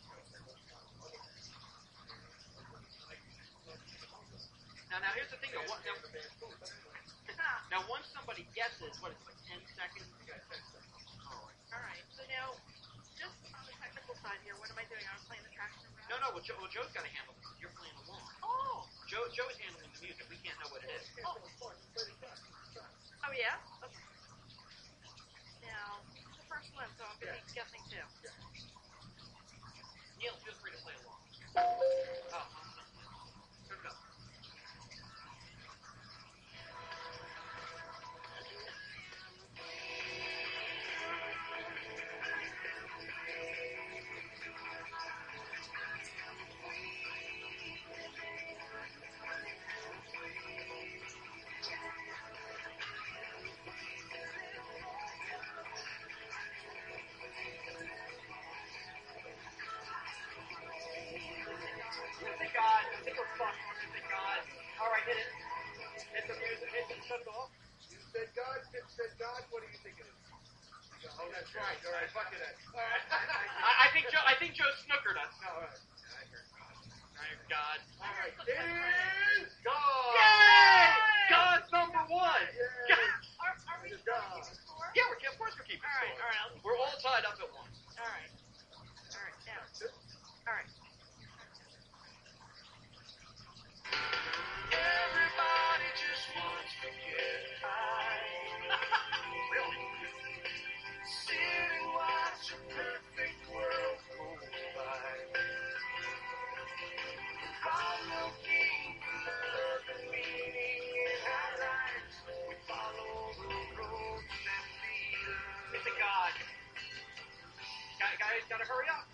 Now, now here's the thing. Though. What, now, now, once somebody guesses, what is it, like ten seconds? All right. So now, just on the technical side here, what am I doing? I was playing the tracks around. No, no. Well, Joe, well, Joe's got to handle this. You're playing along. Oh. Joe, Joe's handling the music. We can't know what it is. Oh. Oh yeah. Okay. Now, this is the first one, so I'm gonna be guessing too. You Neil, feel free to play along. Oh, turn it up. Thank God. I think we're fucked. Thank God. All right, hit it. Hit the music. Hit it. Shut it off. You said God, Tim said God. What do you think it is? Oh, that's right. All right, fuck it. Then. All right. I, I think Joe. I think Joe snookered us. All right. My God. All right. It is God. Yay! God's number one. Yay. God. Are, are we It is still God. keeping score? Yeah, we're of course we're keeping All right, score. all right, I'll- We're all tied up at one. All right. All right, now. All right. Everybody just wants to get high. Really? Sit and watch a perfect world go by. All looking for love and meaning in our lives. We follow the roads that lead us. It's a God. Guys, guys, gotta hurry up.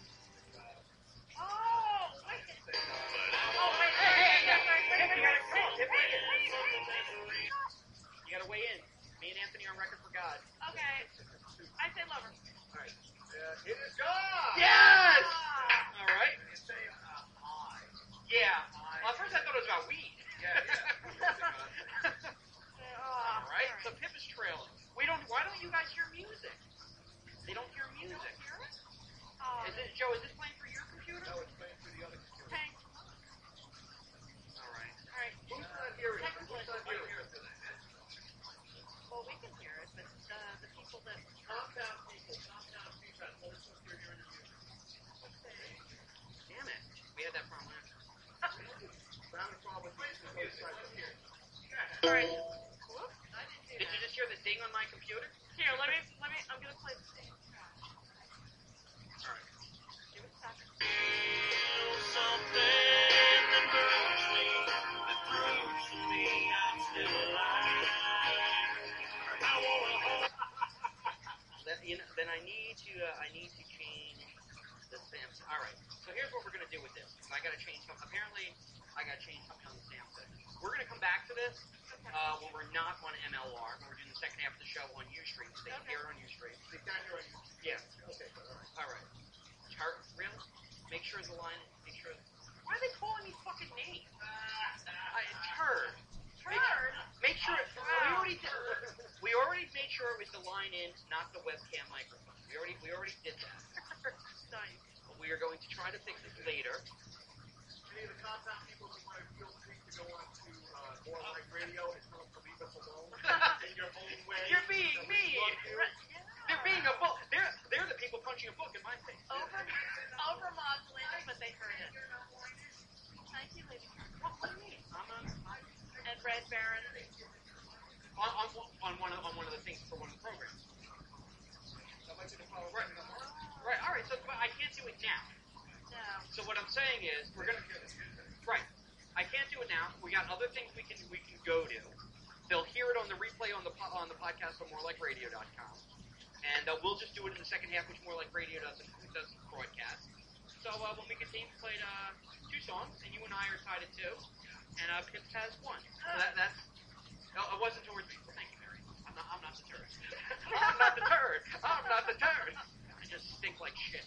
Oh, wait. But I Oh, wait, Hey, hey, wait, hey, wait, wait, hey, wait, you wait, gotta- wait, hey, wait, hey, wait, wait, wait. You gotta weigh in. Me and Anthony on record for God. Okay. I say lover. All right. Uh, it is God. Yes! Ah. All right. You say uh, I. Yeah. Well, at first I thought it was about weed. Yeah, yeah. Ah, All right. So Pip is trailing. We don't. Why don't you guys hear music? They don't hear You music. don't hear it? Oh, Is it Joe? Is this playing for your computer? No, it's playing through the other computer. Hank. All right. All right. Who's not hearing it? Who's not hearing it? Well, we can hear it, but uh, the people that. Compound people. Compound feedback. What is what you're hearing in the music? Damn it. We had that problem last time. Found a problem with these two sides up here. All right. Whoops, I didn't do Did you that. just hear the ding on my computer? Here, let me, let me, I'm gonna play the same. All right. Give it a second. Something that moves me, that proves to me I'm still alive. I wanna hold. Then, you know, then I need to. Uh, I need to change the Samsung. All right. So here's what we're gonna do with this. I got to change something. Apparently, I got to change something on the Samsung. We're gonna come back to this uh, when we're not on M L R. When we're doing the second half of the show on Ustream. So they can Okay. hear it on Ustream. They can't hear you. Yeah. Okay, all right. All right. Tur really? Make sure the line. Make sure. Why are they calling me fucking names? I, turd. Make, Turd? make sure. We Wow. already did. We already made sure it was the line in, not the webcam microphone. We already we already did that. Nice. But we are going to try to fix it later. Any of the compound people who want to feel free to go on to uh, More Like Radio and tell them to leave us alone in your own way. You're being That we mean. love you. Right, yeah. They're being a book. They're they're the people punching a book in my face. Over, over-modulated, but they heard it. Thank you, lady. What, what do you mean? I'm on, And Red Baron. on, on, on one of on one of the things for one of the programs. I'd like you to follow Right. Right. All right. So but I can't do it now. No. So what I'm saying is we're gonna. Right. I can't do it now. We got other things we can we can go to. They'll hear it on the replay on the po- on the podcast on more like radio dot com, and uh, we'll just do it in the second half, which More Like Radio doesn't doesn't broadcast. So uh, when we continue, we played uh, two songs, and you and I are tied at two, and uh, Pip has one. So that, that's no, it wasn't towards me. Thank you, Mary. I'm not I'm not the turd. I'm not the turd. I'm not the turd. I just stink like shit.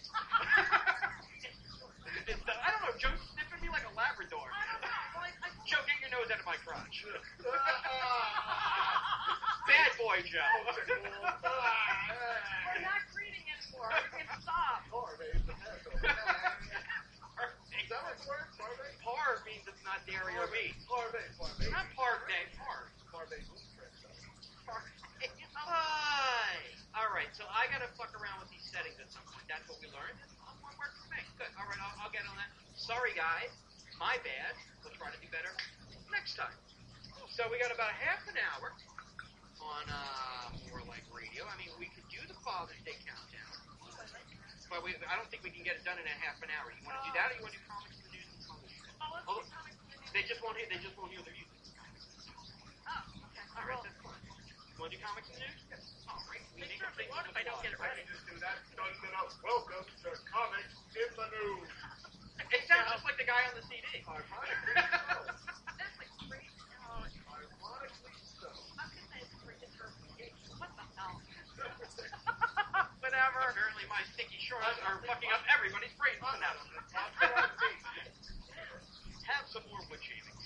It's the, I don't know. Joe's sniffing me like a Labrador. I don't know. Well, I, I, Joe, get your nose out of my crotch. Bad boy, Joe. we're not greeting anymore. We can stop. Parve is the asshole. Is that what it's word? Parve? Parve means it's not dairy or meat. Parve. Parve. Not parve, day. Parve. Parve. Hi. All right, so I gotta fuck around with these settings at some point. That's what we learned. One more work for me. Good. All right, I'll, I'll get on that. Sorry, guys. My bad. We'll try to do better next time. So we got about a half an hour on uh, More Like Radio. I mean, we could do the Father's Day countdown. but we, I don't think we can get it done in a half an hour. You want to do that, or you want to do comics and news and some other shit? Oh, let's Oh, do comics and news. They just won't hear. They just won't hear the music. Oh, okay. All right, that's fine. You want to do comics and news? All right. We They make certainly a won't if I don't get it I ready. can just do that. Done enough. Welcome to Comics in the News. It sounds just like the guy on the C D. Ironically so. That's like great. Oh, Ironically so. I'm gonna say it's great interpretation. What the hell? Whatever. Apparently, my sticky shorts are fucking up everybody's brains. Listen now. Have some more wood shaving.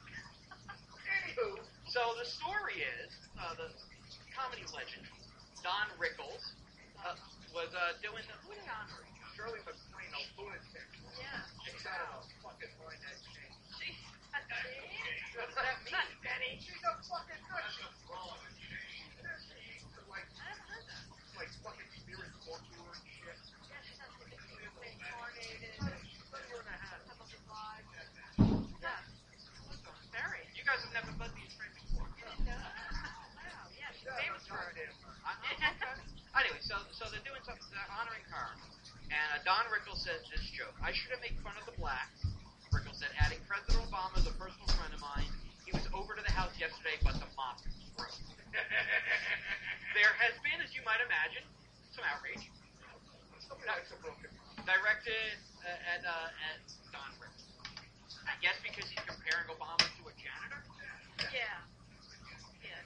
Anywho, So the story is uh, the comedy legend Don Rickles uh, was uh, doing the who are they honoring? Shirley MacLaine, a lunatic. Yeah. She's out of a fucking mind that change. She, that's me. What does that mean? That's Benny. She's a fucking good. She's wrong. She's like, I haven't heard that. like fucking spirit torture and shit. Yeah, she has to be reincarnated. She's like her in the hat. Some of the lives. Yeah. Very. You guys have never met these friends before. Oh, wow. Yeah, she's famous for it. Anyway, so so they're doing something, they're honoring her, and uh, Don Rickles says this joke: "I shouldn't make fun of the blacks." Rickles said, adding, "President Obama is a personal friend of mine. He was over to the house yesterday, but the mop broke." There has been, as you might imagine, some outrage. Somebody likes a broken mind. Directed uh, at uh, at Don Rickles. I guess because he's comparing Obama to a janitor. Yeah. Yeah.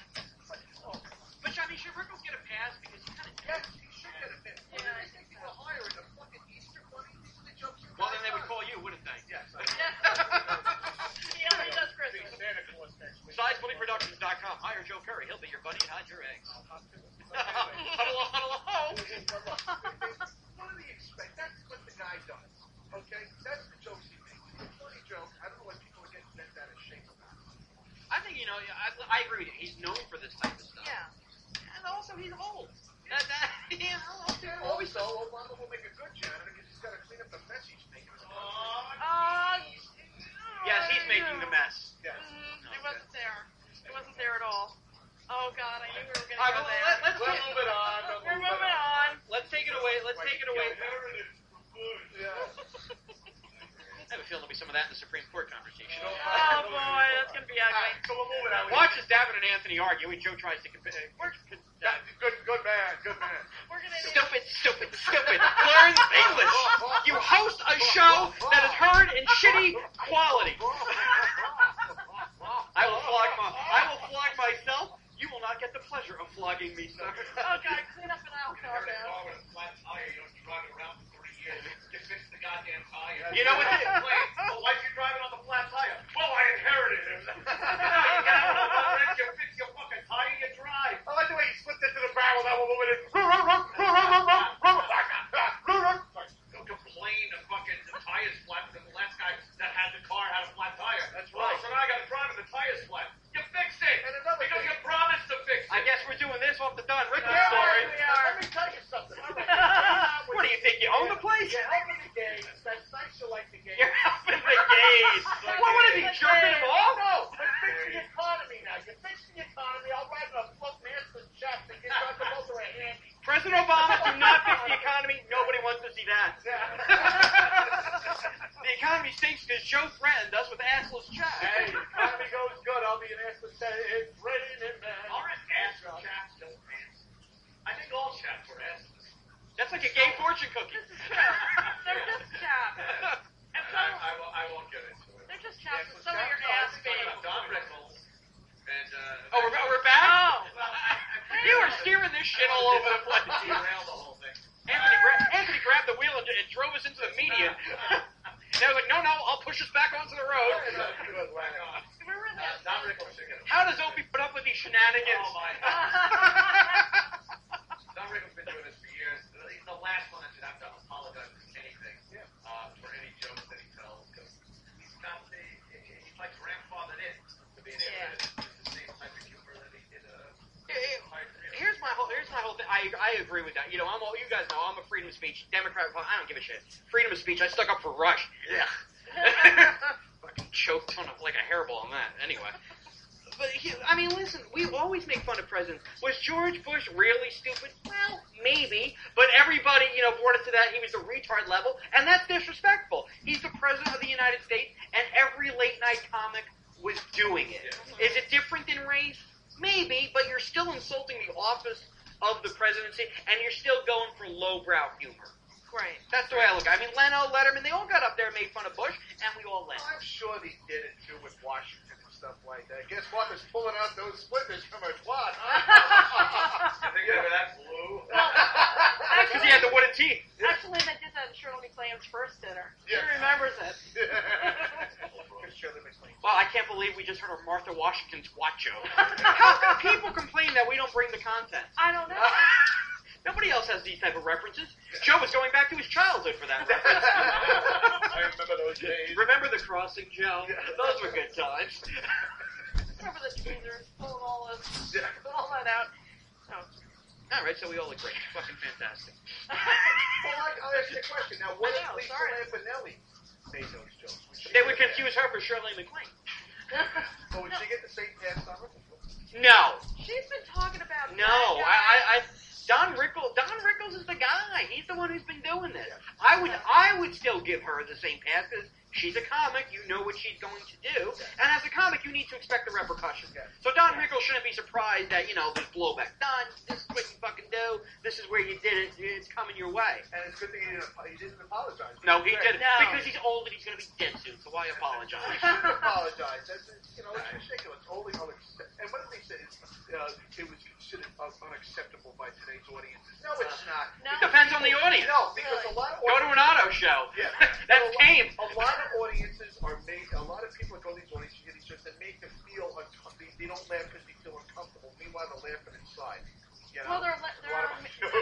But I mean, should Rickles get a pass because he kind of Yes, he should get a bit. What Yeah, do I they think you were hiring? A fucking Easter bunny? These are the jokes you Well, guys then they would got. call you, wouldn't they? Yes. I He only does Christmas. Santa Claus next week. Size Bully Productions dot com. Hire Joe Curry. He'll be your buddy and hide your eggs. Anyway. Huddle, huddle, ho! What do they expect? That's what the guy does. Okay? That's the jokes he makes. It's a funny joke. I don't know what people are getting bent out of shape about. I think, you know, I, I agree with you. He's known for this type of stuff. Yeah. And also, he's old. That, that, you know, Yeah, always also, Obama will make a good janitor because he's got to clean up the mess he's making. Oh, Yes, he's making the mess. Yes. Mm, it wasn't there. It wasn't there at all. Oh God, I knew we were going to All right, go well, there. let, let's, We're take, moving on. We're moving on. let's take it away. Let's take it away. Yeah. I have a feeling there'll be some of that in the Supreme Court conversation. Oh boy, that's going to be ugly. So we're moving on. Watch as Davin and Anthony argue, and Joe tries to compare. Yeah, good, good man, good man. We're going to need. Stupid, stupid, stupid. Learn English. You host a show that is heard in shitty quality. I will flog my, I will flog myself. You will not get the pleasure of flogging me, sir. Oh God, clean up an aisle car down. with a flat tire, you don't drive it around for three years. You fix the goddamn tire. You know what? Well, why'd you drive it on the flat tire? Well, I inherited it. You get out of the rent, you fix your fucking tire, you drive. I like the way he slipped into the barrel that one woman is. Don't complain the fucking the tire's flat because the last guy that had the car had a flat tire. That's Well, right. so now I got to drive and the tire's flat. You fix it. And another because thing- you promised to fix it. I guess we're doing this off the Don Rickles Yeah, story. we are. Let me tell you something. What do you think? You own the place? You're helping the gays. That's nice you like the gays. You're helping the gays. Well, what is he, jerking them off? No, but fix the economy now. You fix the economy. I'll ride in a float master's check to get out the motor a handy. President Obama, do not fix the economy. Nobody wants to see that. The economy stinks because Joe threatened us with assless checks. Hey, the economy goes good. I'll be an ass to say it's raining, man. Aren't ass chaps still pants? I think all chaps are asses. That's like a gay fortune cookie. This is true. They're just chaps. And I, some, I, won't- I won't get into it. they're just chaps. Yeah, And some of your chaps are- ass Talking baby. about Don Rickles and uh, Oh, we're, we're back? Oh. well, I, I, You are steering this shit all over the place. Derail the whole thing. Anthony, gra- Anthony grabbed the wheel and, and drove us into the median. They were like, no, no, I'll push us back onto the road. Back on. Remember Uh, that? Don Rickles should get a How does Opie put up with these shenanigans? Oh, my. Don Rickles been doing this for years. He's the last one that should have to apologize for anything, uh, for any jokes that he tells, because he's got the, he's like grandfathered in to being able Yeah. to do the same type of humor that he did. Uh, Here's my whole. Here's my whole thing. I I agree with that. You know, I'm all. You guys know I'm a freedom of speech Democrat. Well, I don't give a shit. Freedom of speech. I stuck up for Rush. Yeah. Fucking choked on a, like a hairball on that. Anyway, but he, I mean, listen, we always make fun of presidents. Was George Bush really stupid? Well, maybe, but everybody, you know, brought it to that he was a retard level, and that's disrespectful. He's the president of the United States, and every late night comic was doing it. Is it different in race? Maybe, but you're still insulting the office of the presidency, and you're still going for lowbrow humor. Right. That's the way I look. I mean, Leno, Letterman, they all got up there and made fun of Bush, and we all laughed. I'm sure they did it too with Washington and stuff like that. Guess what? They're pulling out those splinters from her twat. You think they were that blue? That's because he had the wooden teeth. Actually, they did that in Shirley MacLaine's first dinner. Yeah. He remembers it. Shirley MacLaine. Well, I can't believe we just heard of Martha Washington's twat joke. How come people complain that we don't bring the content? I don't know. Nobody else has these type of references. Joe was going back to his childhood for that reference. I remember those days. Remember the crossing, Joe? Those were good times. Remember the tweezers, pulling all this, Yeah. pulling all that out. Oh. All right, so we all agree. Fucking fantastic. Well, I, I'll ask you a question. Now, what I if know, Lisa sorry. Lampanelli made those jokes? Would she They would get confuse her for Shirley MacLaine. that? Or would she get the same pass on her? No. She's been talking about No. that guy. I, I, I Don Rickles, Don Rickles is the guy. He's the one who's been doing this. I would, I would still give her the same pass because she's a comic. You know what she's going to do, and as a comic, you need to expect the repercussions. Yeah. So Don Rickles shouldn't be surprised that you know there's blowback. Don, this is what you fucking do. This is where you did it. It's coming your way. And it's a good thing he didn't, he didn't apologize. No, he didn't No. because he's old and he's going to be dead soon. So why apologize? He shouldn't apologize. That's, you know, it's ridiculous. Totally unacceptable. And what did they say? Uh, it was considered un- unacceptable by today's audiences. No, it's not. No. It depends on the audience. No, because a lot of Go to an auto show. Yeah. That's a lot, tame. A lot of audiences are made. A lot of people that go to these audiences get these shows that make them feel. uncom- They, they don't laugh because they feel uncomfortable. Meanwhile, they're laughing inside. You know? Well, they're le- A lot of they're- my shows.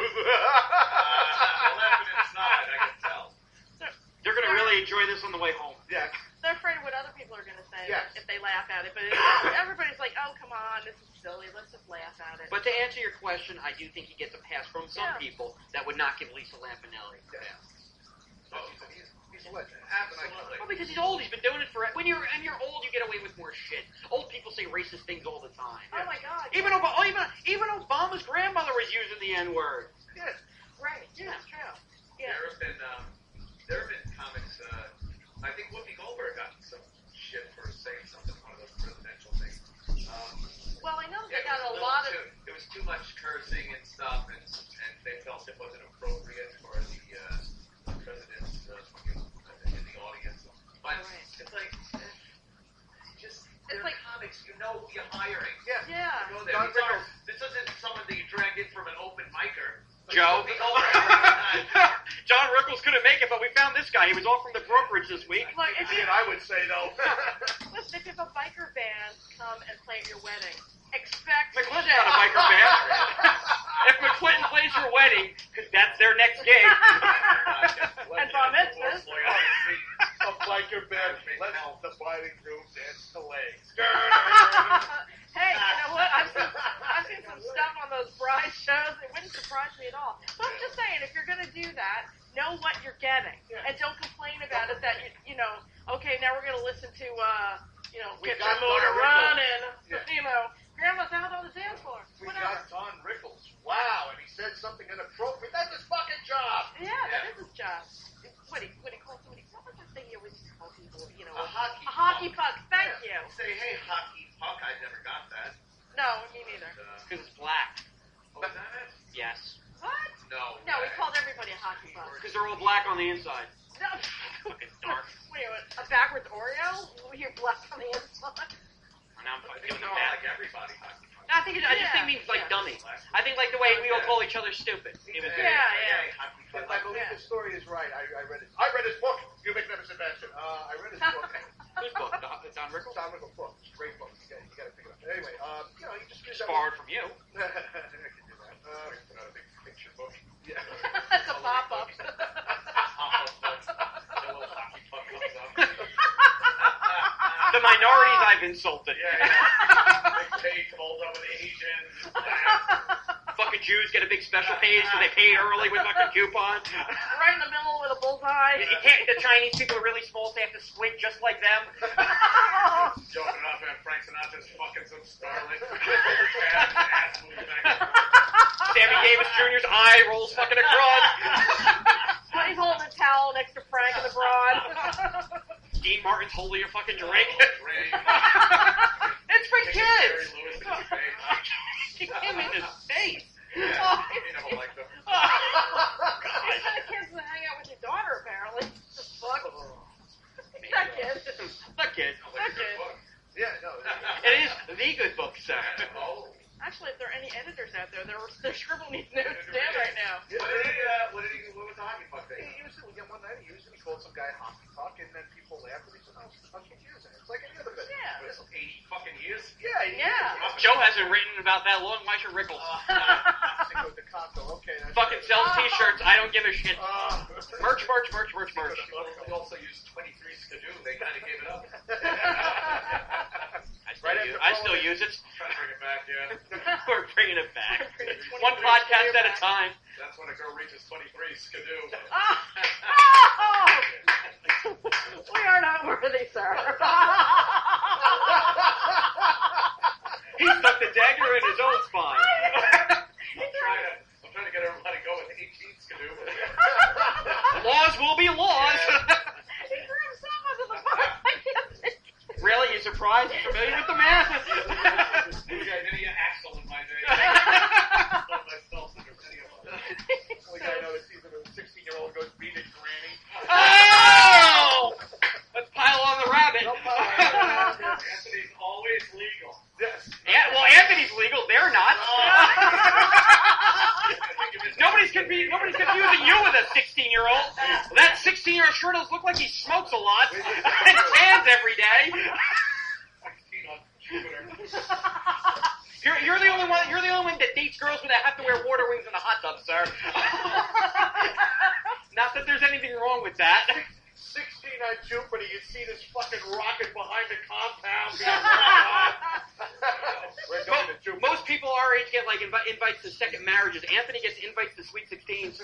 I'm laughing inside, I can tell. They're going to really enjoy this on the way home. Yeah. They're afraid of what other people are going to say Yes. if they laugh at it. But it, everybody's like, "Oh, come on, this is silly. Let's just laugh at it." But to answer your question, I do think he gets a pass from some Yeah. people that would not give Lisa Lampanelli a Yeah. pass. Oh, he's, he's a legend. Absolutely. Well, because he's old. He's been doing it for when you're and you're old, you get away with more shit. Old people say racist things all the time. Oh my God! Even Obama, oh, even even Obama's grandmother was using the N word. Yeah. Right? Yeah, it's true. Yeah. There have been um, there have been comics. Uh, I think Whoopi Goldberg got some shit for saying something on one of those presidential things. Um, Well, I know yeah, they got it a was lot little of. Too, it was too much cursing and stuff, and and they felt it wasn't appropriate for the uh, president's uh, in the audience. But Right. it's like eh, just It's they're like- comics. You know who you're hiring. Yeah. Yeah. You know that. Don These aren't- Rickles. This isn't someone that you drag in from an open micer. Joe. Whoopi Goldberg. John Rickles couldn't make it, but we found this guy. He was off from the brokerage this week. Look, if you, And I would say no. listen, if you have a biker band come and play at your wedding, expect McClinton's not a biker band. If McClinton plays your wedding, because that's their next gig. And bar mitzvahs. A biker band. Let the biting groom dance to legs. Hey, you know what? I've seen, I've seen some stuff on those bride shows. It wouldn't surprise me at all. So I'm just saying, if you're going to do that, know what you're getting. Yeah. And don't complain about it that, you, you know, okay, now we're going to listen to, uh, you know, We Get got Your Motor Don Rickles. Running. Yeah. You know, Grandma's out on the dance floor. We Whatever. got Don Rickles. Wow, and he said something inappropriate. That's his fucking job. Yeah, Yeah. that is his job. What he, what he called somebody, what was that thing he always called people, you know? A hockey A hockey puck. Thank Yeah. you. Say, hey, hockey puck. I never got that. No, me neither. Uh, Because it's black. oh, is that it? Yes. What? No. No, he that- called everybody a hockey puck. Because they're all black on the inside. No. Fucking dark. Wait, what, a backwards Oreo? You're black on the inside? And now I'm I giving think them no, back. like everybody hockey puck. No, I think it, I just Yeah. think it means like Yeah. dummy. I think like the way we all call each other stupid. It was Hey, Yeah, hey, yeah. hey, hockey puck. If I believe Yeah. the story is right, I, I read it. I read his book. You magnificent bastard. Uh, I read his book. whose book? Don, Don Rickles? Don Rickles' book. It's a great book. You got, you got to pick it up. Anyway, um, you know, you just use Just that. borrowed from you. I can do that. Uh, Another big picture book. yeah. That's a pop-up. A little hockey puck comes up. The minorities I've insulted. Yeah, yeah. Big tape, all over the Asians. Fucking Jews get a big special page because they paid early with fucking coupon. Right in the middle with a bullseye. You can't, the Chinese people are really small, so they have to squint just like them. Joking off at Frank Sinatra's fucking some starlet. Ass moving back. Sammy Davis Junior's eye rolls fucking across. He's holding a towel next to Frank and the broad. Dean Martin's holding a fucking drink. Ray. It's for Jerry kids. Lewis in his face. Kick him in his face. Yeah, Oh, he never liked them. These kind of kids that hang out with your daughter, apparently. The fuck? That kid. The kid. Like a good book. Yeah, no. It is the good book, sir. Oh. Actually, if there are any editors out there, they're, they're scribbling these notes down right now. What did he, uh, what did he, what was the hockey puck He thing? used to, we get one night, he used to, he called some guy hockey puck, and then people laughed, and he said, oh, I'm confusing. It's like any other bit. Yeah. What, it's eighty fucking years? Yeah, he Yeah. Joe hasn't written about that long. Why should Rickles? Stick with the Conto, okay. That's Fucking selling t-shirts. I don't give a shit. Uh, Merch, merch, merch, merch, merch. We also used twenty-three Skidoo. They kind of gave it up. I still, Right use, after I still Bowen. use it. Trying to bring it back, yeah. We're bringing it back. Bringing One twenty-three podcast at a back. time. That's when a girl reaches twenty-three Skidoo. We are not worthy, sir. He stuck the dagger in his own spine. I'm trying to, I'm trying to get everybody to go with eighteen Skidoo. Laws will be laws. He threw himself under the bus. I can't think. Really? You surprised? You familiar with the math? We got any Axel in my day. I love myself under any of them. only guy I know this season, a sixteen-year-old goes beat his granny. Oh! Let's pile on the rabbit. Don't pile on the rabbit. Anthony's always legal. Yes. Yeah, well, Anthony's legal. They're not. Nobody's confu- Nobody's confusing you with a sixteen-year-old. That sixteen-year-old sure does look like he smokes a lot and tans every day. sixteen on Jupiter. You're, you're the only one. You're the only one that dates girls when they have to wear water wings in the hot tub, sir. Not that there's anything wrong with that. sixteen on Jupiter, you see this fucking rocket behind the compound. We're going to Jupiter. Most people our age get like invi- invites to second marriages. Anthony gets invites to sweet sixteens. Oh,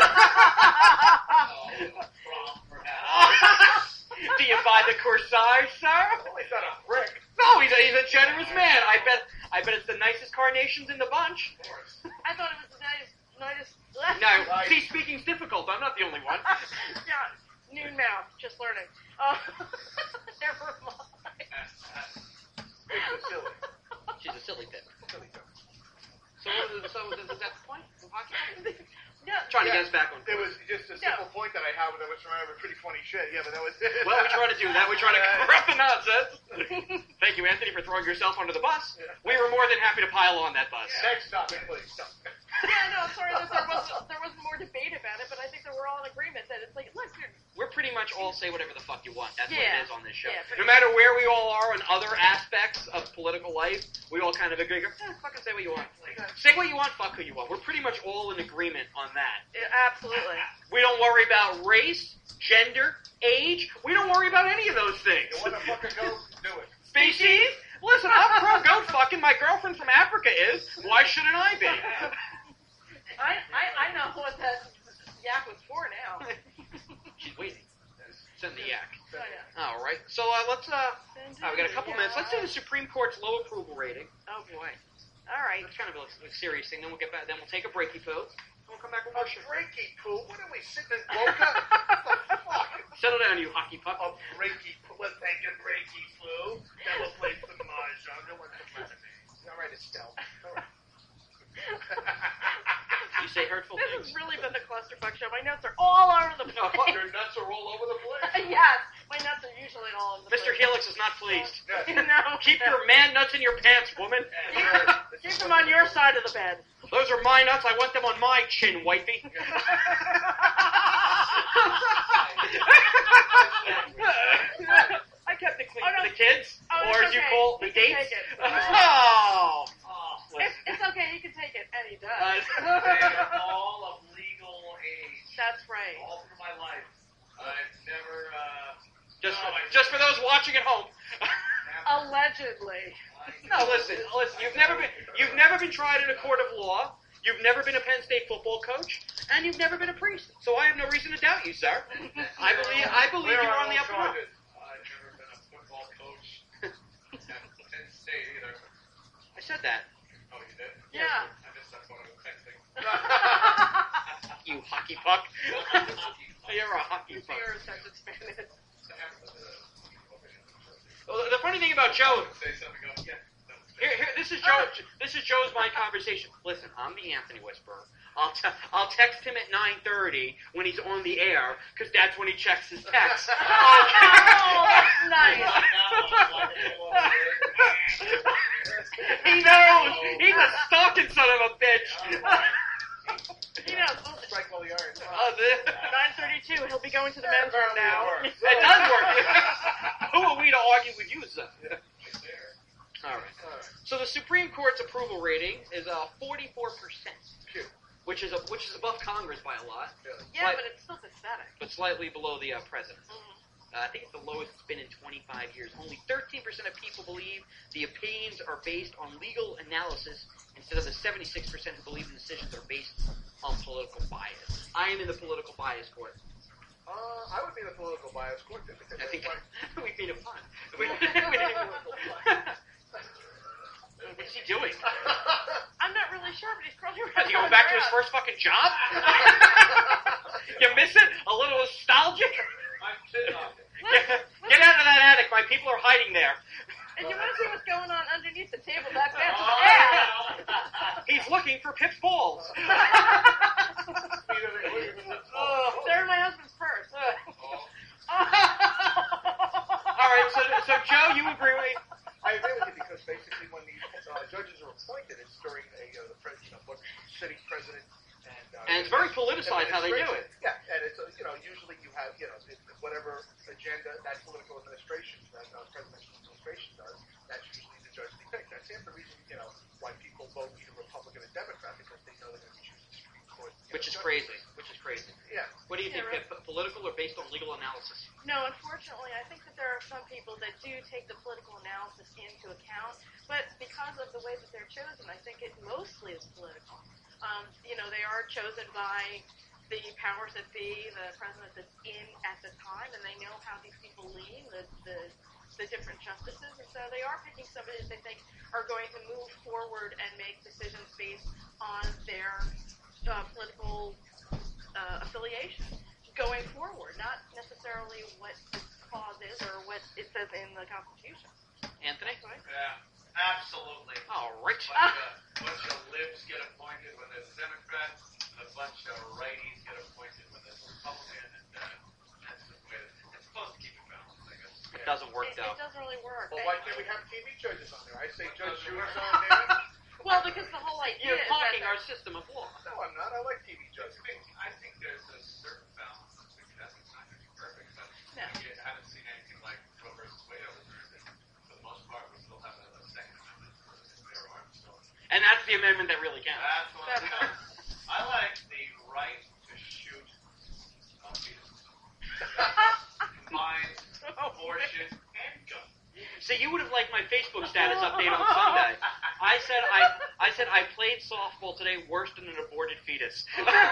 prom, perhaps. Do you buy the corsage, sir? Oh, he's not a prick. No, he's a, he's a generous man. I bet. I bet it's the nicest carnations in the bunch. Of course. I thought it was the nicest, nicest. Now, Right. see, speaking's difficult. I'm not the only one. Yeah, noon mouth, just learning. Uh, never mind. It's a silly. She's a silly bit. Silly joke. So, so is that the point of hockey? Yeah, Trying to Yeah. get us back on It course. was just a Yeah. simple point that I have that was remember pretty funny shit. Yeah, but that was it. Well, we try to do that. We try to cover up the nonsense. Thank you, Anthony, for throwing yourself under the bus. We were more than happy to pile on that bus. Next topic, please. yeah, no, sorry that there wasn't there wasn't more debate about it, but I think that we're all in agreement that it's like, look, you're, We're pretty much all say whatever the fuck you want. That's what Yeah. it is on this show. Yeah, pretty No matter where we all are on other aspects of political life, we all kind of agree. Go, eh, fucking say what you want. Say what you want, fuck who you want. We're pretty much all in agreement on that. yeah, absolutely. We don't worry about race, gender, age. We don't worry about any of those things. You want to fucking go? Do it. Species? Listen, I'm pro goat fucking. My girlfriend from Africa is. Why shouldn't I be? I, I I know what that yak was for now. She's waiting. Send the yak. Oh, yeah. All right. So uh, let's. Uh, uh, we got a couple minutes. Let's do the Supreme Court's low approval rating. Oh boy. All right. That's kind of a, a serious thing. Then we'll get back. Then we'll take a breaky poo. We'll come back with A more shit. breaky poo? What are we sitting in Boca? Fuck. Settle down, you hockey pup. A breaky poo. Let's take a breaky poo. Never played for the mahjong. No one's a fan of me. All right, Estelle. All right. You say hurtful This things. has really been the clusterfuck show. My notes are all over the Oh, place. Your nuts are all over the place. Yes, my nuts are usually all over the Mister place. Helix is not pleased. No. Keep your man nuts in your pants, woman. Keep them on your side of the bed. Those are my nuts. I want them on my chin, wifey. I kept it clean. For the kids, Oh, or it's as you okay. call the He can dates. take it. Oh. It's, it's okay, you can take it, and he does. Uh, They're all of legal age. That's right. All through my life. I've never, uh, Just, no, I- just for those watching at home. A Allegedly. No, listen, listen. You've never been you've never been tried in a court of law. You've never been a Penn State football coach, and you've never been a priest. So I have no reason to doubt you, sir. I believe I believe Where you're are on the all up and up. charges? I've never been a football coach at Penn State either. I said that. Oh, you did? Yeah. I missed that when I was texting. You hockey puck. You're a hockey puck. Your attention span is. Well, the funny thing about Joe, Say something else. Yeah. here, here, this is Joe. This is Joe's my conversation. Listen, I'm the Anthony Whisperer. I'll te- I'll text him at nine thirty when he's on the air because that's when he checks his text. Oh, that's nice. He knows. He's a stalking son of a bitch. You know, Strike while the iron's hot. Oh, the- nine thirty-two. He'll be going to the men's room now. It does work. Who are we to argue with you, sir? All right. So the Supreme Court's approval rating is uh, forty-four percent, which is a, which is above Congress by a lot, Yeah, but it's still pathetic. but slightly below the uh, president. Mhm. Uh, I think it's the lowest it's been in twenty-five years. Only thirteen percent of people believe the opinions are based on legal analysis instead of the seventy-six percent who believe the decisions are based on political bias. I am in the political bias court. Uh, I would be the political bias court then, because I think that's we made it fun. We, we didn't even, what's he doing? I'm not really sure, but he's probably Is right. he going back to his first fucking job? You miss it? A little nostalgic? I'm sitting on it. Get, get out of that attic. My people are hiding there. And you want to see what's going on underneath the table? That bench is Oh, ass. He's looking for Pip's balls. They're in my husband's purse. All right, so, so Joe, you agree with me? I agree with you because basically when these uh, judges are appointed, it's during a uh, the pres- you know, what sitting president and uh, And it's very politicized how they do it. Yeah, and it's uh, you know usually you have you know it, whatever agenda that political administration, that uh, presidential administration does, that's usually the judge they pick. That's the reason you know why people vote either Republican or Democrat because they know they're going to choose the Supreme Court. you Which is know, crazy. judges. Which is crazy. Yeah. What do you Yeah, think, Pip? Political or based on legal analysis? No, unfortunately, I think that there are some people that do take the political analysis into account, but because of the way that they're chosen, I think it mostly is political. Um, you know, they are chosen by the powers that be, the president that's in at the time, and they know how these people lean, the, the, the different justices, and so they are picking somebody that they think are going to move forward and make decisions based on their uh, political uh, affiliation going forward, not necessarily what the clause is or what it says in the Constitution. Anthony? Yeah, absolutely. All right. A bunch of, bunch of libs get appointed when there's a Democrat, and a bunch of righties get appointed when there's a Republican, and uh, that's the way it, it's supposed to keep it balanced, I guess. It doesn't work, It, though. it doesn't really work. Well, They- why can't we have T V judges on there? I say Judge Judy's on there. well, because the whole idea You're is talking that our system of law. No, I'm not. I like T V I judges. think, I think there's a certain balance. I think that's not going to be perfect, but No. you haven't seen anything like Roe versus Wade overturned, and for the most part, we still have a, a Second Amendment for nuclear arms. So And that's the amendment that really counts. that's what I'm saying. I like the right to shoot uh, fetuses. Combined abortion and gun. See, you would have liked my Facebook status update on Sunday. I said I, I said I played softball today worse than an aborted fetus.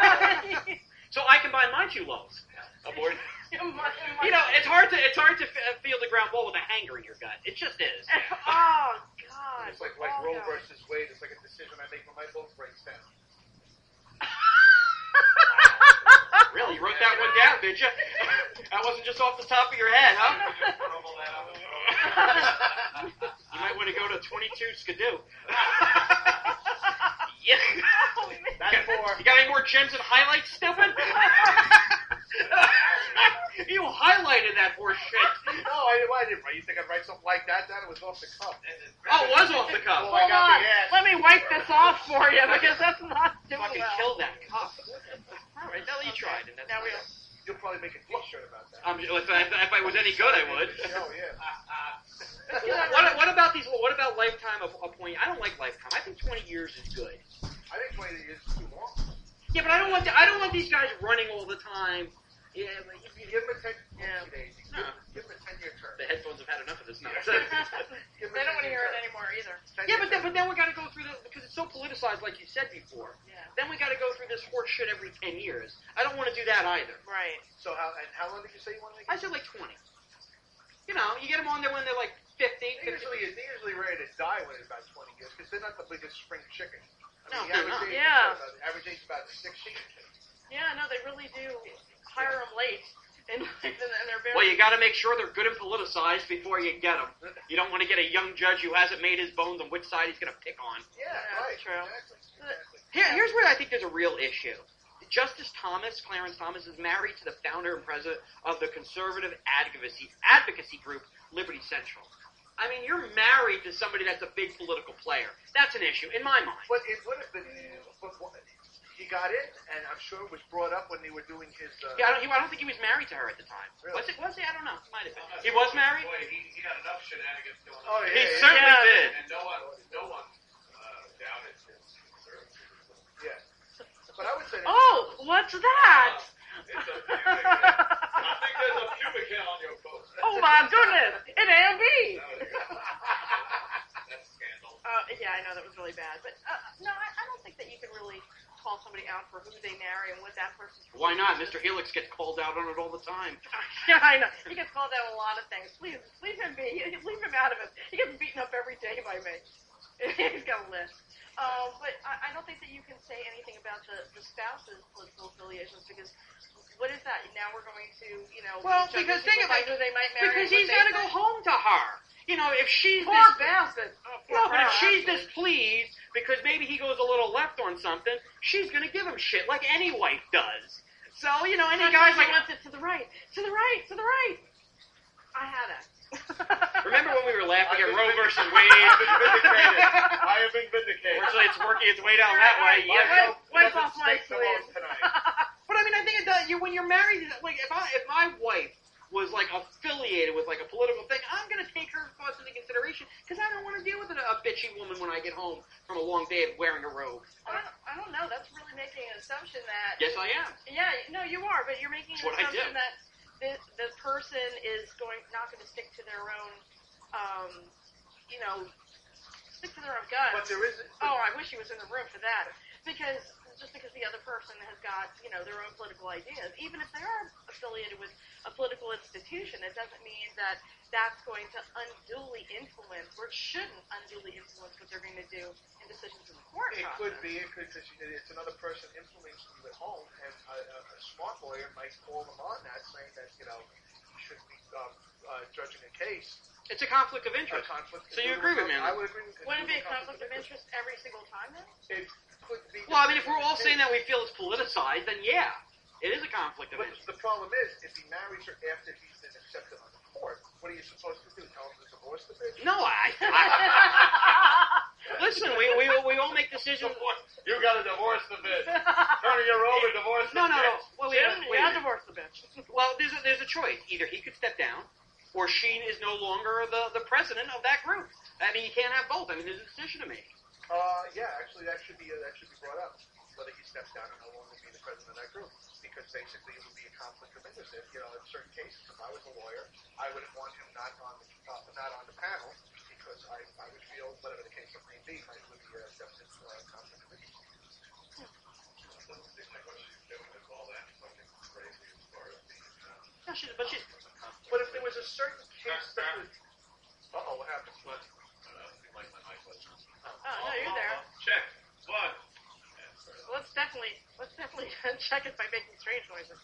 So I combine my two loves. Aborted. You know, it's hard to it's hard to f- feel the ground ball with a hanger in your gut. It just is. Oh God! It's like like Oh, Roe God. versus Wade. It's like a decision I make when my boat breaks down. Really, you wrote that one down, did you? That wasn't just off the top of your head, huh? Rumble that up. You might want to go to twenty-two Skidoo. Yeah. That's for. You got any more gems and highlights, stupid? You highlighted that horse shit. No, I, I didn't write. You think I'd write something like that down? It was off the cuff. Oh, it was off the cuff. Well, I Hold got on. the ass. Let me wipe this off for you because that's not doing Fucking well. killed that cuff. All right, now you tried, and that's Now we nice. You'll probably make a T-shirt about that. Um, if, I, if I was any good, I would. Oh yeah. What, what about these? What about lifetime of appointment? I don't like lifetime. I think twenty years is good. I think twenty years is too long. Yeah, but I don't want I don't want these guys running all the time. Yeah, but you, You give him a ten. Yeah. Days. You No. Give him a ten-year term. the headphones have had enough of this nonsense. Give him They a don't want to hear it ten-year anymore either. term. Yeah, but then, but then we got to go through the because it's so politicized, like you said before. Yeah. Then we got to go through this horse shit every ten years. I don't want to do that either. Right. So how and how long did you say you want to make? I said like twenty. You know, you get them on there when they're like fifty. They usually they're usually ready to die when it's about twenty years because they're not the biggest spring chicken. I No, mean, the they're average not. age Yeah. is about, the average age is about sixteen. Yeah, no, they really do hire them late, and, and they're very. Well, you got to make sure they're good and politicized before you get them. You don't want to get a young judge who hasn't made his bones on which side he's going to pick on. Yeah, Yeah, right. that's true. Exactly. exactly. Here, here's where I think there's a real issue. Justice Thomas, Clarence Thomas, is married to the founder and president of the conservative advocacy advocacy group Liberty Central. I mean, you're married to somebody that's a big political player. That's an issue, in my mind. But it would have been. But what, he got in, and I'm sure it was brought up when they were doing his. Uh, Yeah, I don't, he, I don't think he was married to her at the time. Really? Was it? Was he? I don't know. Might have been. He was married? Boy, he, he had enough shenanigans going Oh, on. yeah, He yeah, certainly yeah. did. And no one, no one uh, doubted his conservatism. Yeah. But I would say. That Oh, what's that? It's a pubic hair. I think there's a pubic hair on your coat. Oh my goodness, it A and B. That's scandal. Uh, yeah, I know that was really bad, but uh, no, I, I don't think that you can really call somebody out for who they marry and what that person's. Why not? Mister Helix gets called out on it all the time. Yeah, I know. He gets called out a lot of things. Please, leave him be. Leave him out of it. He gets beaten up every day by me. He's got a list. Um, but I, I don't think that you can say anything about the, the spouse's political affiliations because what is that? Now we're going to, you know, Well, judge because people think by about who they might marry. Because and what he's they got to think. go home to her. You know, if she's Poor this, bastard. Oh, poor no, but if her, she's actually. displeased because maybe he goes a little left on something, she's going to give him shit like any wife does. So, you know, any Sometimes guy's he like, wants it to the right, to the right, to the right. I had it. remember when we were laughing at I've been Roe vindic- versus I've Wade? been vindicated. I have been vindicated. Fortunately, it's working its way down that way. Right, Yeah. right. Wipe Doesn't off my stink so long sleeve. tonight. But I mean, I think it does. You when you're married, like if I if my wife was like affiliated with like a political thing, I'm gonna take her thoughts into consideration because I don't want to deal with a, a bitchy woman when I get home from a long day of wearing a robe. I don't, I don't know. That's really making an assumption that. Yes, I am. Yeah, no, you are, but you're making an That's what I assumption do. that the, the person is going not going to stick to their own, um, you know, stick to their own guns. But there is. Oh, I wish he was in the room for that. Because just because the other person has got, you know, their own political ideas, even if they are affiliated with a political institution, it doesn't mean that that's going to unduly influence, or it shouldn't unduly influence what they're going to do in decisions in the court It process. could be. It could. It's another person influencing you at home, and a, a, a smart lawyer might call them on that, saying that you know you shouldn't be um, uh, judging a case. It's a conflict of A interest. conflict. So you agree with me on I that? would agree with. Wouldn't it be a conflict of interest every single time then? It could be. Well, I mean, if we're all saying that we feel it's politicized, then yeah, it is a conflict of But interest. the problem is, if he marries her after he's been accepted on the court, what are you supposed to do? Tell him to divorce the bitch? No, I. I listen, we, we we all make decisions. You got to divorce the bitch. Turn your over, divorce the No, no, no. bitch. Well, wait, a Jim, minute, wait a yeah, minute. divorce the bitch. Well, there's a, there's a choice. Either he could step down, or she is no longer the, the president of that group. I mean, you can't have both. I mean, there's a decision to make. Uh, yeah, actually, that should be uh, that should be brought up. Whether he steps down and no longer be the president of that group, because basically it would be a conflict of interest. If you know, in certain cases, if I was a lawyer, I wouldn't want him not on the uh, not on the panel because I, I would feel whatever the case may be, I would be a definite uh, conflict of interest. No, she, but she. But if there was a certain case that was, uh oh, what happened? What? Oh, no, you're there. Check. One. Well, let's definitely, let's definitely check it by making strange noises.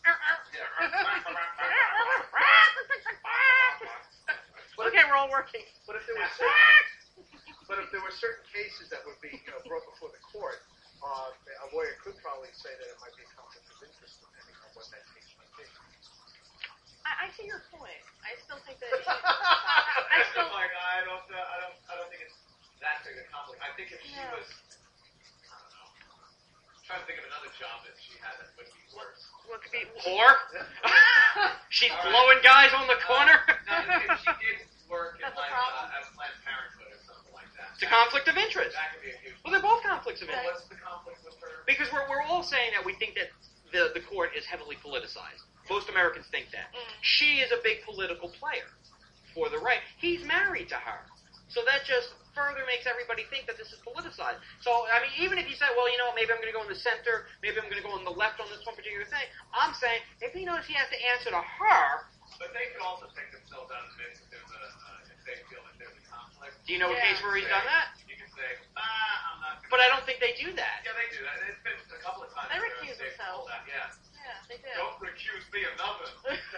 Okay, we're all working. But if there were certain, but if there were certain cases that would be you know brought before the court, uh, a lawyer could probably say that it might be a conflict of interest depending on what that case might be. I, I see your point. I still think that. I I still. like I don't uh, I don't I don't think it's that big a conflict. I think if she No. was I don't know. I'm trying to think of another job that she had that would be worse. What could be? Whore? She's blowing guys on the corner? No, if she did work in That's a like problem. uh, at Planned Parenthood or something like that. It's a that- conflict of interest. That could be a huge Well, they're both conflicts of Well, interest. what's the conflict with her? Because we're, we're all saying that we think that the, the court is heavily politicized. Most Americans think that. Mm. She is a big political player for the right. He's married to her. So that just further makes everybody think that this is politicized. So, I mean, even if you say, well, you know what, maybe I'm going to go in the center, maybe I'm going to go on the left on this one particular thing, I'm saying, if he knows he has to answer to her, But they could also take themselves out of the mix if, there's a, uh, if they feel that there's a conflict. do you know a Yeah. case where he's done that? You can say, ah, I'm not. But I don't think they do that. Yeah, they do that. It's been a couple of times. They where recuse they've themselves. pulled that, Yeah. Yeah, they did. Don't recuse me of nothing.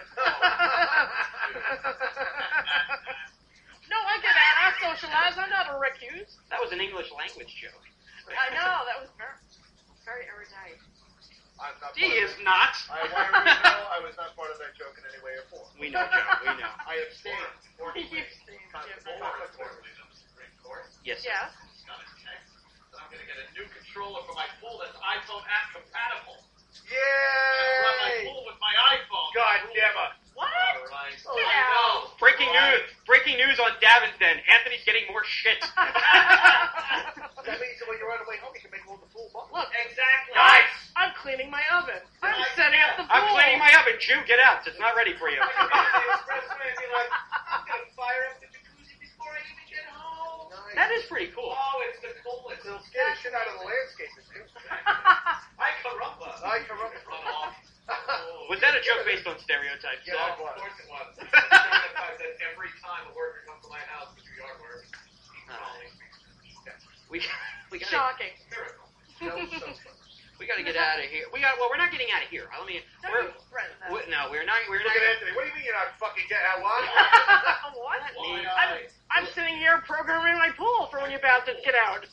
No, I get out. I socialize. I'm not a recuse. That was an English language joke. I know. That was very, very erudite. I'm not He part is of it. not. I want everyone to know I was not part of that joke in any way or form. We know, Joe. We know. I abstained. You've seen Jim. More importantly, the Supreme Court Yes. sir. Yes. got a text that I'm going to get a new controller for my pool that's iPhone app compatible. I'm going to run my Yay! pool with my iPhone. God damn it! What? All right. Oh, I yeah. know. Breaking Right. news. Breaking news on Davin Den. Anthony's getting more shit. That means that when you're on the way home, you can make all the full buck. Look, Exactly. Nice. I'm cleaning my oven. I'm Nice. setting up the pool. I'm cleaning my oven. Jew, get out. It's not ready for you. I can go to the expressway and be like, I'm going to fire up the jacuzzi before I even get home. Nice. That is pretty cool. Oh, it's the coolest. They'll scare the shit out of the landscapers, too. Ay, caramba. Ay, caramba. Run off. Oh. Was that a joke based on stereotypes? Yeah, No, it was. of course it was. Stereotype that every time a worker comes to my house to do yard work, he's calling me. We we gotta Shocking. Miracle. No, so fun. we gotta get out of here. We got well. We're not getting out of here. Let me. Don't We're, you threaten that. we, no, we're not. We're Look not. at Anthony. What do you mean you're not fucking getting out? What? What? Me. I'm, I'm sitting here programming my pool for when you bastards get out.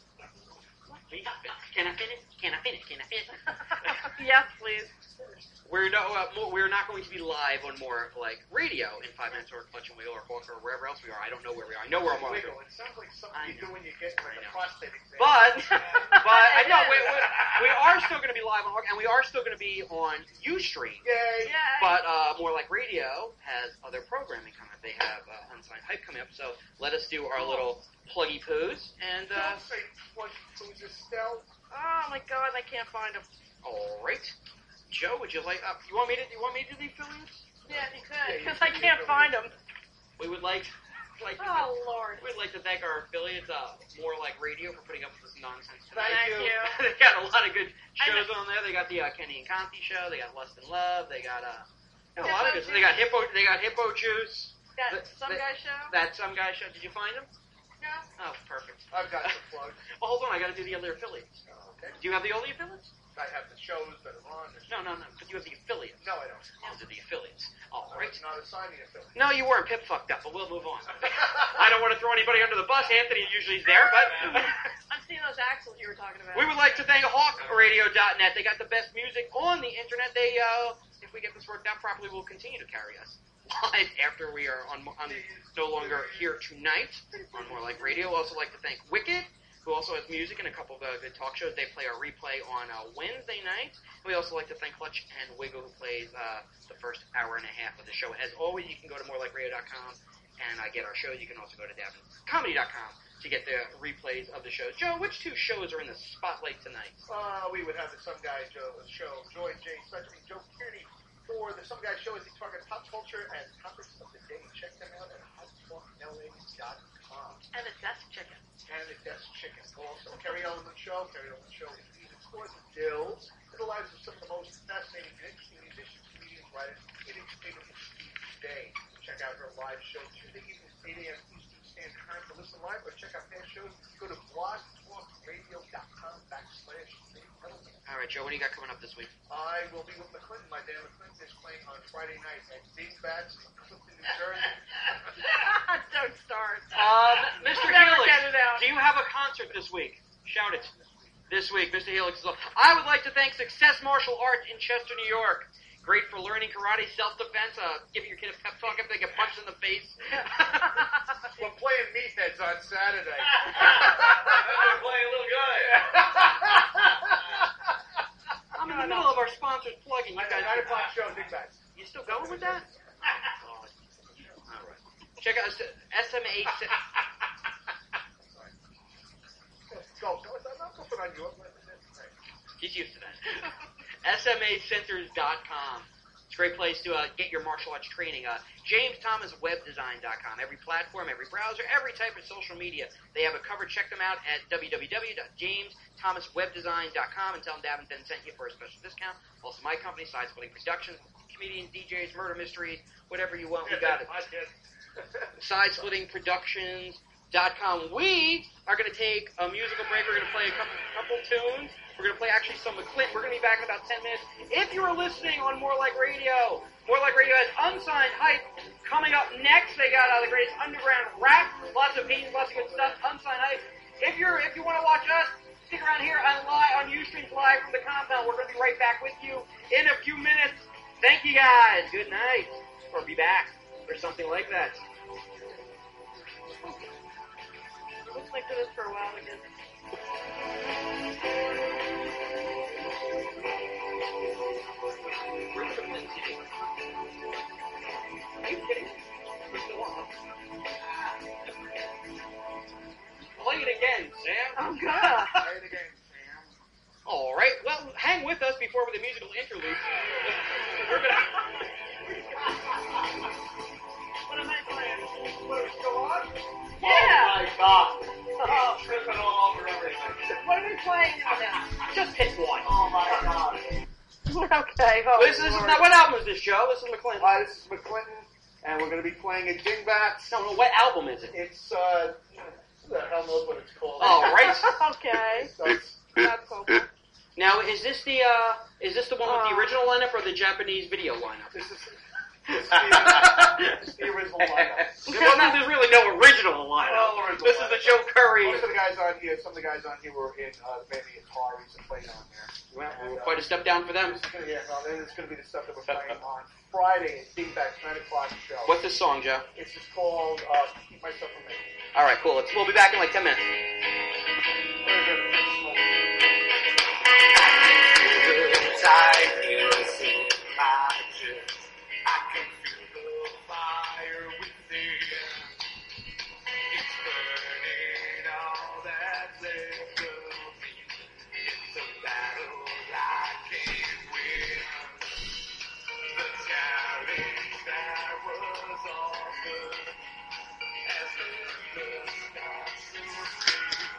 Can I finish? Can I finish? Can I finish? Yes, please. We're no, uh, more, we're not going to be live on more like radio in five minutes or Clutch and Wheel or Hawk or wherever else we are. I don't know where we are. I know we're on more. Wiggle. It sounds like something I you do know. when you get like I a know. prostate exam. But but I know we, we, we are still going to be live on Hawk and we are still going to be on Ustream. Yay! Yay. But uh, more like radio has other programming coming up. They have uh, Unsigned Hype coming up. So let us do our little pluggy poos and. Uh, Don't say plug who's Estelle. Oh my God, I can't find him. all right, Joe, would you like? Uh, you want me to? You want me to do the affiliates? Yeah, if you could, Yeah, you because I can can't do find him. We would like. Like to Oh Lord. We'd like to thank our affiliates, uh, More Like Radio, for putting up with this nonsense tonight. Thank you. They got a lot of good I shows on there. They got the uh, Kenny and Conti show. They got Lust and Love. They got uh, they got a lot of good. Hippo They got Hippo. They got Hippo Juice. That But- some but- guy show? That some guy show. Did you find him? No. Oh, perfect. I've got some plugs. Well, hold on. I got to do the other affiliates. Okay. Do you have the only affiliates? I have the shows that are on. There's No, no, no. But you have the affiliates. No, I don't. Those are the affiliates. All I right. was not assigning affiliate. No, you weren't. Pip fucked up, but we'll move on. I don't want to throw anybody under the bus. Anthony usually is there, but I'm seeing those axles you were talking about. we would like to thank Hawk Radio dot net. They got the best music on the internet. They, uh, if we get this worked out properly, will continue to carry us live after we are on, on no longer here tonight on More Like Radio. We'd also like to thank Wicked, who also has music and a couple of uh, good talk shows. They play our replay on uh, Wednesday night. We also like to thank Clutch and Wiggle, who plays uh, the first hour and a half of the show. As always, you can go to more like radio dot com and uh, get our show. You can also go to davin comedy dot com to get the replays of the shows. Joe, which two shows are in the spotlight tonight? Uh, we would have the Some Guy Joe show, Joy J. Such, I mean, Joe Kearney, for the Some Guy show as he targets pop culture and topics of the day. Check them out at hot talk L A dot com. And the desk chicken. And the Desk Chicken. Also, Kerry Owens Show. Kerry Owens Show is even scores and dills to the lives of some of the most fascinating and interesting musicians, comedians, writers, in entertainment history today. Check out her live show Tuesday evenings, eight a.m. Eastern Standard Time to listen live, or check out past shows. Go to blog talk radio dot com backslash Dave Edelman. All right, Joe, what do you got coming up this week? I will be with McClinton. My band McClinton is playing on Friday night at Dingbats in Clifton, New Jersey. Don't start. Um, Mister Never Helix, get it out. do you have a concert this week? Shout it. This week, Mister Helix is on. I would like to thank Success Martial Arts in Chester, New York. Great for learning karate, self-defense, uh, giving your kid a pep talk if they get punched in the face. We're playing Meatheads on Saturday. They're playing a little good. I'm in the middle of our sponsored plugging. You I guys, nine o'clock show, Dingbats. you still going with that? Oh, God. All right. Check out S M A. Go, go. I'm not going on you. He's used to that. S M A centers dot com. It's a great place to uh, get your martial arts training. Uh, James Thomas Web Design dot com. Every platform, every browser, every type of social media, they have it covered. Check them out at w w w dot james thomas web design dot com and tell them Davin Ben sent you for a special discount. Also, my company, Side Splitting Productions, comedians, D Js, murder mysteries, whatever you want, we got it. Side Splitting Productions dot com. We are going to take a musical break. We're going to play a couple, couple tunes. We're going to play actually some McClinton. We're going to be back in about ten minutes. If you are listening on More Like Radio, More Like Radio has Unsigned Hype coming up next. They got uh, the greatest underground rap, lots of paintings, lots of good stuff. Unsigned Hype. If you're if you want to watch us, stick around here on live on Ustreams live from the compound. We're going to be right back with you in a few minutes. Thank you guys. Good night, or be back, or something like that. Looks like this for a while again. Are you kidding? We're still on. Play it again, Sam. I'm gonna. Play it again, Sam. All right. Well, hang with us before the musical interlude. We're gonna. What am I playing? What, are we still on? Yeah. Oh my God. Oh. Tripping all over everything. What are we playing now? Just pick one. Oh my God. Okay. Oh, This, this is Lord. not what album is this, Joe? This is McClinton. Uh, this is McClinton, and we're going to be playing a Dingbats. No, no, what album is it? It's, uh, who the hell knows what it's called? Oh, right. Okay. So it's, That's okay. Now, is this the uh, is this the one with the Uh. original lineup or the Japanese video lineup? this is this is the, this is the original lineup. Well, no, there's really no original lineup. No original This is the lineup. Joe Curry. Most of the guys on here, some of the guys on here were in uh, the band the Ataris and played on there. Well, And, uh, quite a step down for them. This is gonna, yeah, no, this is going to be the stuff that we're playing on Friday at Dingbats nine o'clock show. What's this song, Joe? It's just called uh, Keep Myself From Me. All right, cool. Let's, we'll be back in like ten minutes. Very good. As the starts to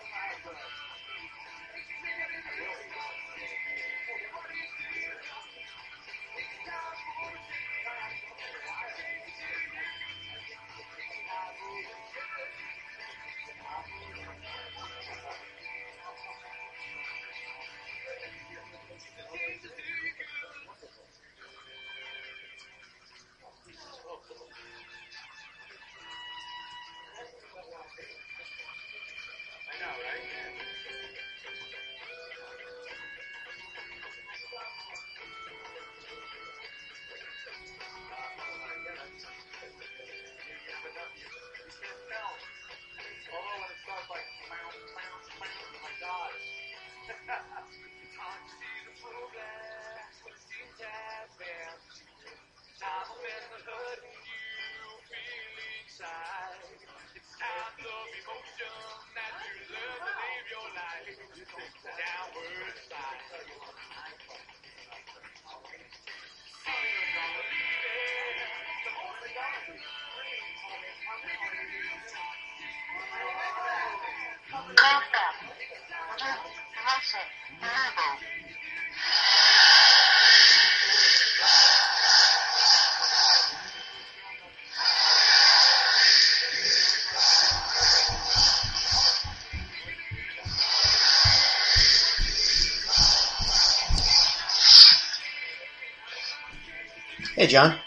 Hey, John.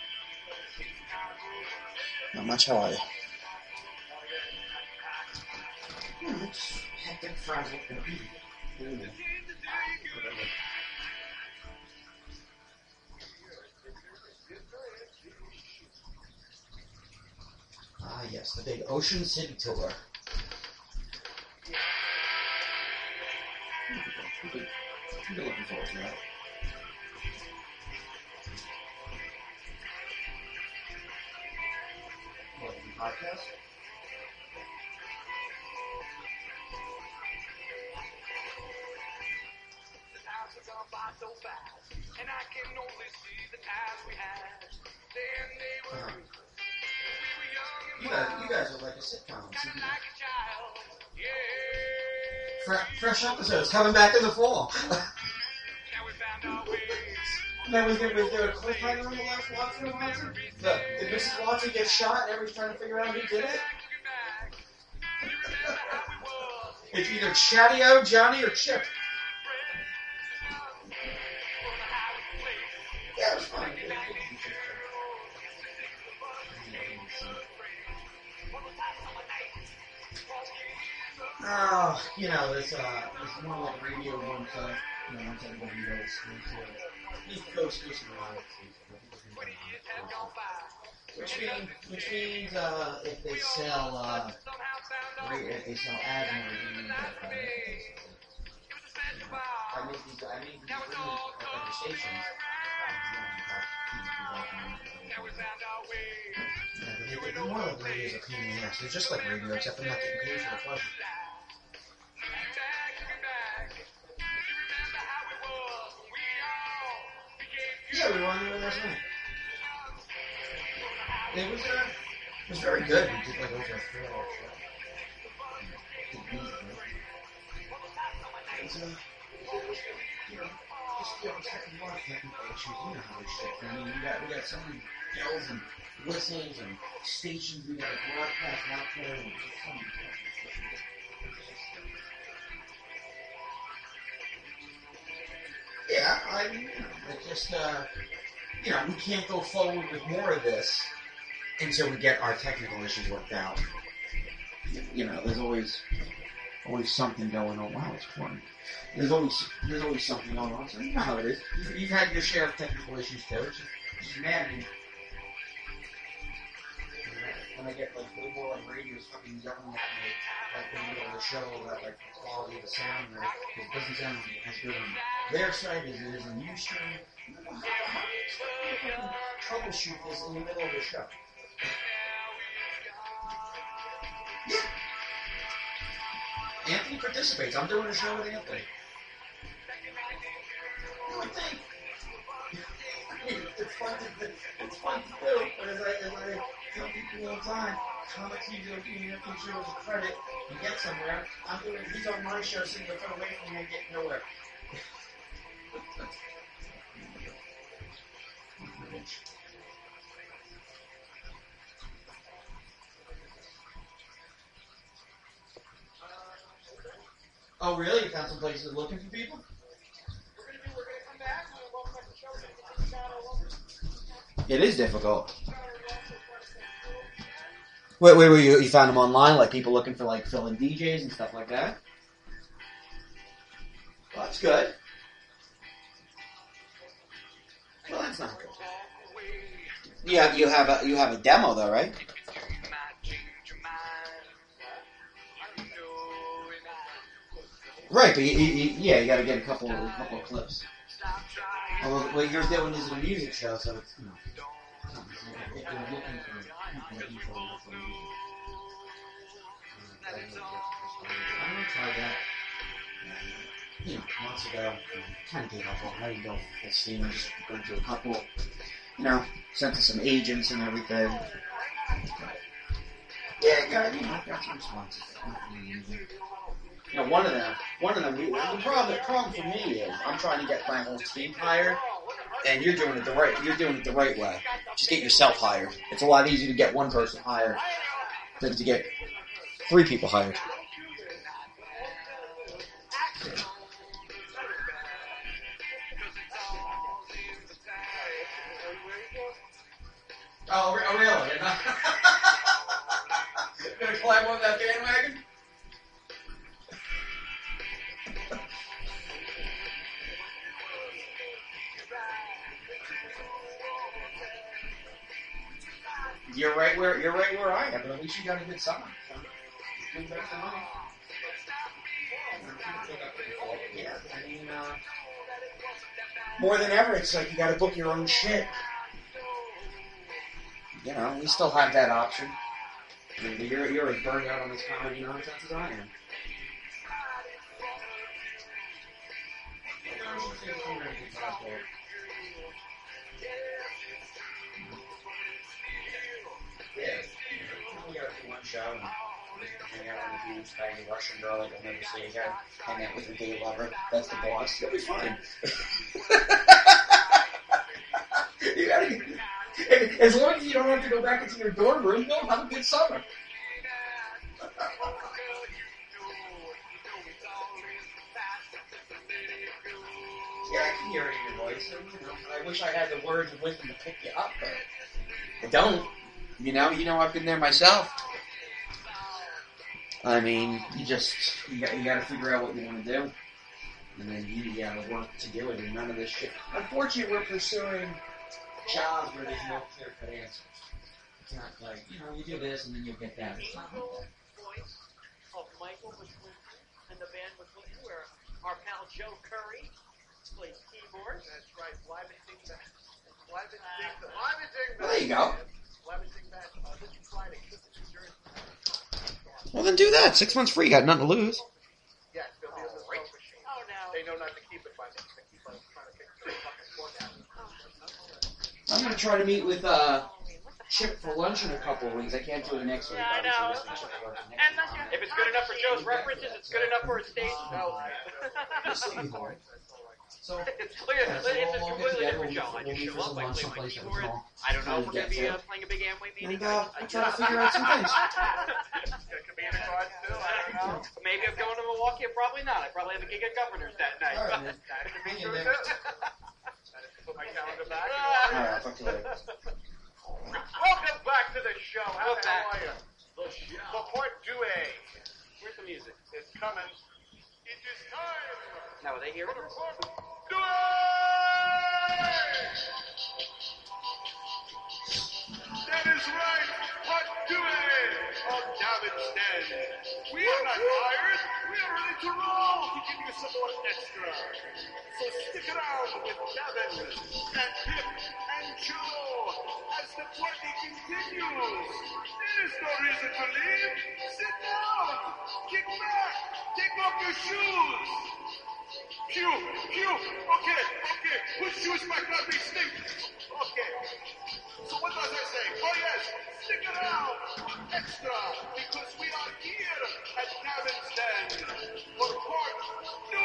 Not much. How are you? Hmm, it's hectic Friday. Mm. Ah, yes, the big Ocean City tour. We've been, we've been looking forward to that. What, the podcast? Uh-huh. You guys, you guys are like a sitcom. Fresh, fresh episodes coming back in the fall. Then we get, we get a cliffhanger on the last Watson Watson. The, did Missus Watson get shot and everybody's trying to figure out who did it? It's either Chatty-O, Johnny, or Chip. Yeah, it was fun. Oh, you know, it's, uh, it's more like radio one time. You know, once everybody goes into East Coast, East Coast. Which means, which means, uh, if they sell, uh, if they sell ads more, it means that, uh, I make these, I make these radios at other stations. Yeah, but they, they're more like radios are pain in the ass. They're just like radio, except they're not getting paid for the pleasure. Yeah, we were on there last night. It was, uh, it was very good. We did like over a three hour show. Did music, right? It's, uh, you know, just, you know, technical, technical issues. You know how this shit. I mean, we got, we got so many bells and whistles and stations we got to broadcast out there and just so many Yeah, I mean, you know, it just, uh, you know, we can't go forward with more of this until we get our technical issues worked out. You know, there's always, always something going on. Wow, it's pouring. There's always, there's always something going on. So you know how it is. You've, you've had your share of technical issues too. It's just, it's just mad at me. When I get like way more like radios fucking yelling at me, like in the middle of the show about like the quality of the sound, right? Because it doesn't sound as good on their side as it is on your stream. How, how do you expect me to troubleshoot this in the middle of the show? Yeah. Anthony participates. I'm doing a show with Anthony. You would think. It's fun to, it's fun to do, but as I, as I tell people all the time, comic T V, you have to show the credit and get somewhere. I'm doing, he's on my show, so you're far away from me and get nowhere. Oh, really? You found some places looking for people? We're gonna do. We're gonna come back. We're gonna welcome back the show. We're gonna get all over. It is difficult. Wait, wait, wait, you, you found them online? Like people looking for like fill-in D Js and stuff like that? Well, that's good. Well, that's not good. Yeah, you have a you have a demo though, right? Right, but you, you, you, yeah, you got to get a couple a couple of clips. Well, what you're doing is a music show, so it's you know. If you're looking for people for music, I'm gonna try that. You know, months ago, kind of gave up on how you go full steam. Just went to a couple, you know, sent to some agents and everything. Yeah, got you know, I got some responses. You know, one of them, one of them. We, the problem, the problem for me is I'm trying to get my whole team hired, and you're doing it the right. You're doing it the right way. Just get yourself hired. It's a lot easier to get one person hired than to get three people hired. Oh, re- oh really? Gonna climb on that bandwagon? You're right where you're right where I am, but at least you got a good song. Yeah, I mean, uh, more than ever, it's like you got to book your own shit. You know, we still have that option. I mean, you're you're as burned out on this comedy nonsense as I am. Yeah, we gotta do one show and hang out on the beach, bang a Russian girl that you'll never see again, hang out with your gay lover, that's the boss, you'll be fine. You gotta, as long as you don't have to go back into your dorm room, you'll have a good summer. Yeah, I can hear it in your voice. And, you know, I wish I had the words of wisdom to pick you up, but I don't. You know, you know, I've been there myself. I mean, you just you got you got to figure out what you want to do, and then you got to work to do it. And none of this shit. Unfortunately, we're pursuing jobs where there's no clear-cut answers. It's not like you know, you do this and then you'll get that. It's not like that. Of Michael was with you, and the band was with you, where our pal Joe Curry plays keyboard. That's right. Live and ding back. Live and ding back. Live and ding back. Well, there you go. Live and ding back. Uh, this is Friday. This is New Jersey. Well, then do that. Six months free. You got nothing to lose. Yes, they'll be on the smoke machine. Oh no. They know not to keep it by them. They keep on trying to kick the fucking floor down. I'm gonna try to meet with uh, Chip for lunch in a couple of weeks. I can't do it next week. Yeah, I know. Obviously, this week's Chip for lunch next And week. that's your If it's good enough for Joe's references, it's good enough for his stage. No. So, It's clear. yeah, It's so a we'll- we'll completely get different together. show. I We'll just meet show for some up, I lunch play my someplace keyboard. small. I don't know if we're Get going to be to uh, it. playing a big Amway meeting. And uh, I, we'll try to figure out some things. It could be in a card still. I don't know. Maybe I'm going to Milwaukee, or probably not. I probably have a gig at Governor's that night. All right, man. That could be Hang in true there. too. I just put my calendar back. All right, I'll talk to you later. Welcome back to the show. How Welcome the hell back. are you? The part deux Where's the music? is coming. It is time Now, are they here? for the part deux. That is right, part deux of Davin's Den. We are not tired. We are ready to roll to give you some more extra. So stick around with Davin and Pip and Joe as the party continues. There is no reason to leave. Sit down, kick back, take off your shoes. Q, Q, okay, okay, put shoes back on, they stink. Okay. So what does I say? Oh yes, stick around for extra, because we are here at Gavin's Den for part two.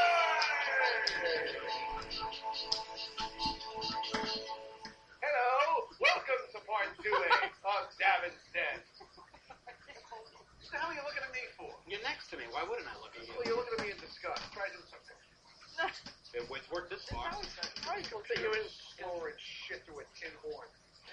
Hello, welcome to part two of Gavin's Den. What the hell are you looking at me for? You're next to me. Why wouldn't I look at you? Well, you're looking at me in disgust. Try doing something. It would work this far. Right, go take you in. Slower and shit through a tin horn.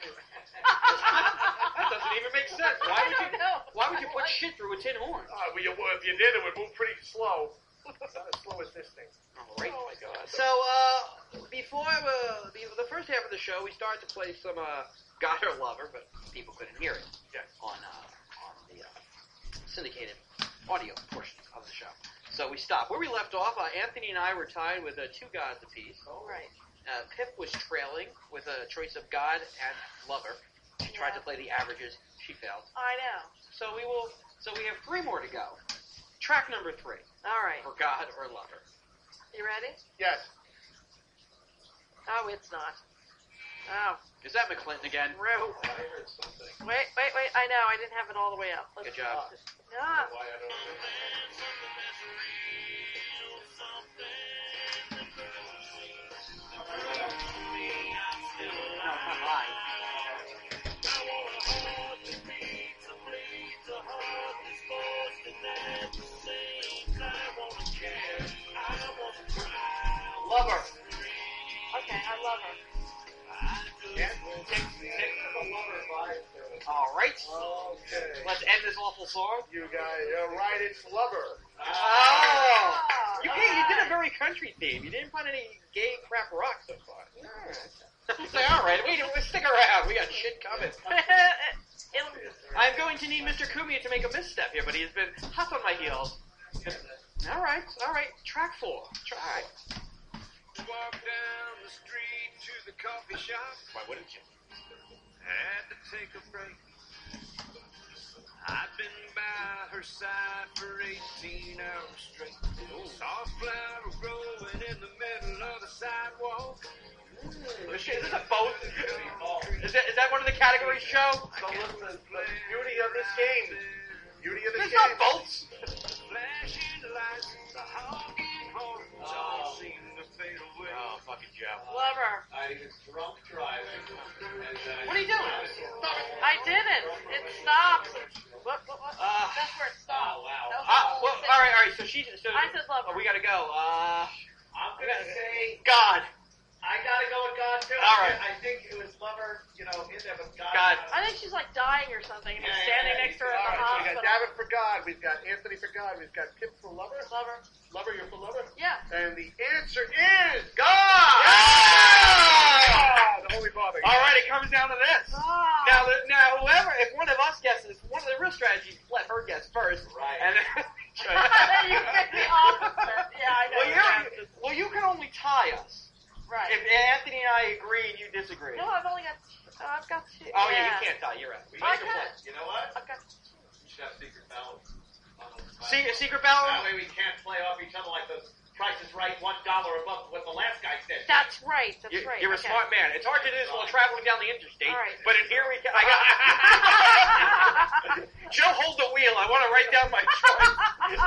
That doesn't even make sense. Why I would you? don't know. Why would you put shit through a tin horn? Uh, well, you, well, if you did, it would move pretty slow. Not as slow as this thing. All right. Oh my God. So, uh, before uh, the, the first half of the show, we started to play some uh, God or Lover, but people couldn't hear it Yes. on uh, on the uh, syndicated audio portion of the show. So we stopped. Where we left off, uh, Anthony and I were tied with uh, two gods apiece. Right. Uh, Pip was trailing with a choice of God and Lover. She tried to play the averages. She failed. I know. So we will. So we have three more to go. Track number three All right. for God or Lover. You ready? Yes. Oh, it's not. Oh, Is that McClinton again? Rue. I heard something. Wait, wait, wait. I know. I didn't have it all the way up. Let's Good job. Yeah. Why I don't know. No, it's not mine. Lover. Okay, I love her. Yeah, take, take the lover vibe to it. All right. Okay. Let's end this awful song. You guys, you're right, it's Lover. Oh. You, Ah. you did a very country theme. You didn't find any gay crap rock so far. Say, all right, wait, wait, stick around. We got shit coming. It'll, I'm going to need Mister Kumia to make a misstep here, but he's been hot on my heels. All right, all right. Track four. Try. Walk down the street to the coffee shop. Why wouldn't you? Had to take a break. I've been by her side for eighteen hours straight. Saw a flower growing in the middle of the sidewalk. Is this a boat? Is that, is that one of the categories show? So listen, the beauty of this game. Beauty of this There's game. not boats. Flashing lights, the honking horns all seem to fade away. Oh, fucking Joe. love her. I was drunk driving. And, uh, What are you doing? I didn't. It stops. What? What? What? Uh, That's where it stops. Oh, wow. That was Ah, what well, I said. all right, all right. So she's. So, I said love oh, her. we gotta go. Uh, I'm going to say, God. I got to go with God, too. All right. I think it was Lover, you know, in there, but God. God. I think she's like dying or something, and he's Yeah, standing yeah, next to her All at the right, so we got hospital. David for God. We've got Anthony for God. We've got Pip for Lover. Love her. Lover, you're for Lover. Yeah. And the answer is God. Ah, the Holy Father. All right, it comes down to this. Ah. Now, the, now, whoever, if one of us guesses, one of the real strategies is let her guess first. Right. And then, Then you pick the opposite. Yeah, I know. well, your you're, practice. well, you can only tie us Right. if Anthony and I agree and you disagree. No, I've only got. Oh, I've got two. Oh yeah, yeah. you can't tie. You're right. We I should can. play. You know what? I've got. We should have secret ballot. Secret, secret That ballot. way we can't play off each other like those Price is Right, one dollar above what the last guy said. That's right. That's You're, right. you're a okay. smart man. It's hard to do this while traveling down the interstate. All right. But in here we can. I got. Joe, hold the wheel. I want to write down my choice.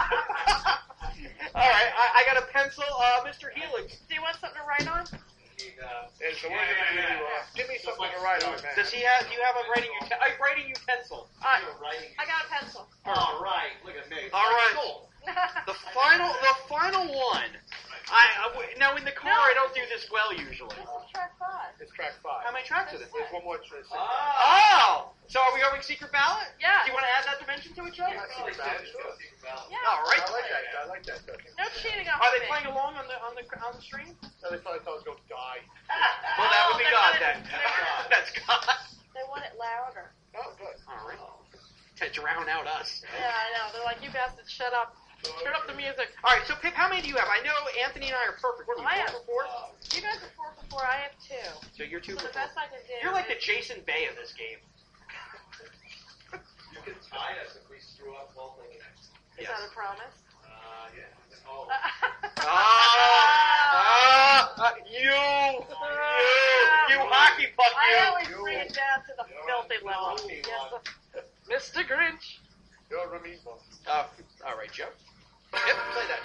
All right, I, I got a pencil, uh, Mister Helix. Do you want something to write on? He, uh, And so Yeah, we're yeah, gonna yeah, do. yeah. Uh, give me something to write on, man. Does he have? Do you have a writing utensil? A writing utensil. Uh, you're writing. I got a pencil. All right, look at me. All right. Cool. The final, the final one. I, I w- now in the car I don't do this well usually. This is track five. It's track five. How many tracks are there? There's one more. Track. Oh, Ah. so are we going secret ballot? Yeah. Do you want to add that dimension to it, Joe? Yeah, secret ballot, sure. Yeah. All right. I like that. I like that. Doug. No cheating on Are they me. playing along on the on the on the stream? So they probably tell us go die. Well, that would be they God want it- then. they want That's God. They want it louder. Oh, good. All right. To drown out us. Yeah, I know. They're like, you bastards, shut up. Turn up the music. All right. So Pip, how many do you have? I know Anthony and I are perfect. What are we? I Four have- for four? You guys are four for four. I have two. So you're two So for the four. best I can do. You're like the is- Jason Bay of this game. You can tie us if we screw up both of them. Is Yes. that a promise? Uh, yeah. Oh. Ah, ah, you, you, you hockey puck, I you. always bring it Mister Grinch. You're a meatball. Uh, all right, Joe. Yep, play that.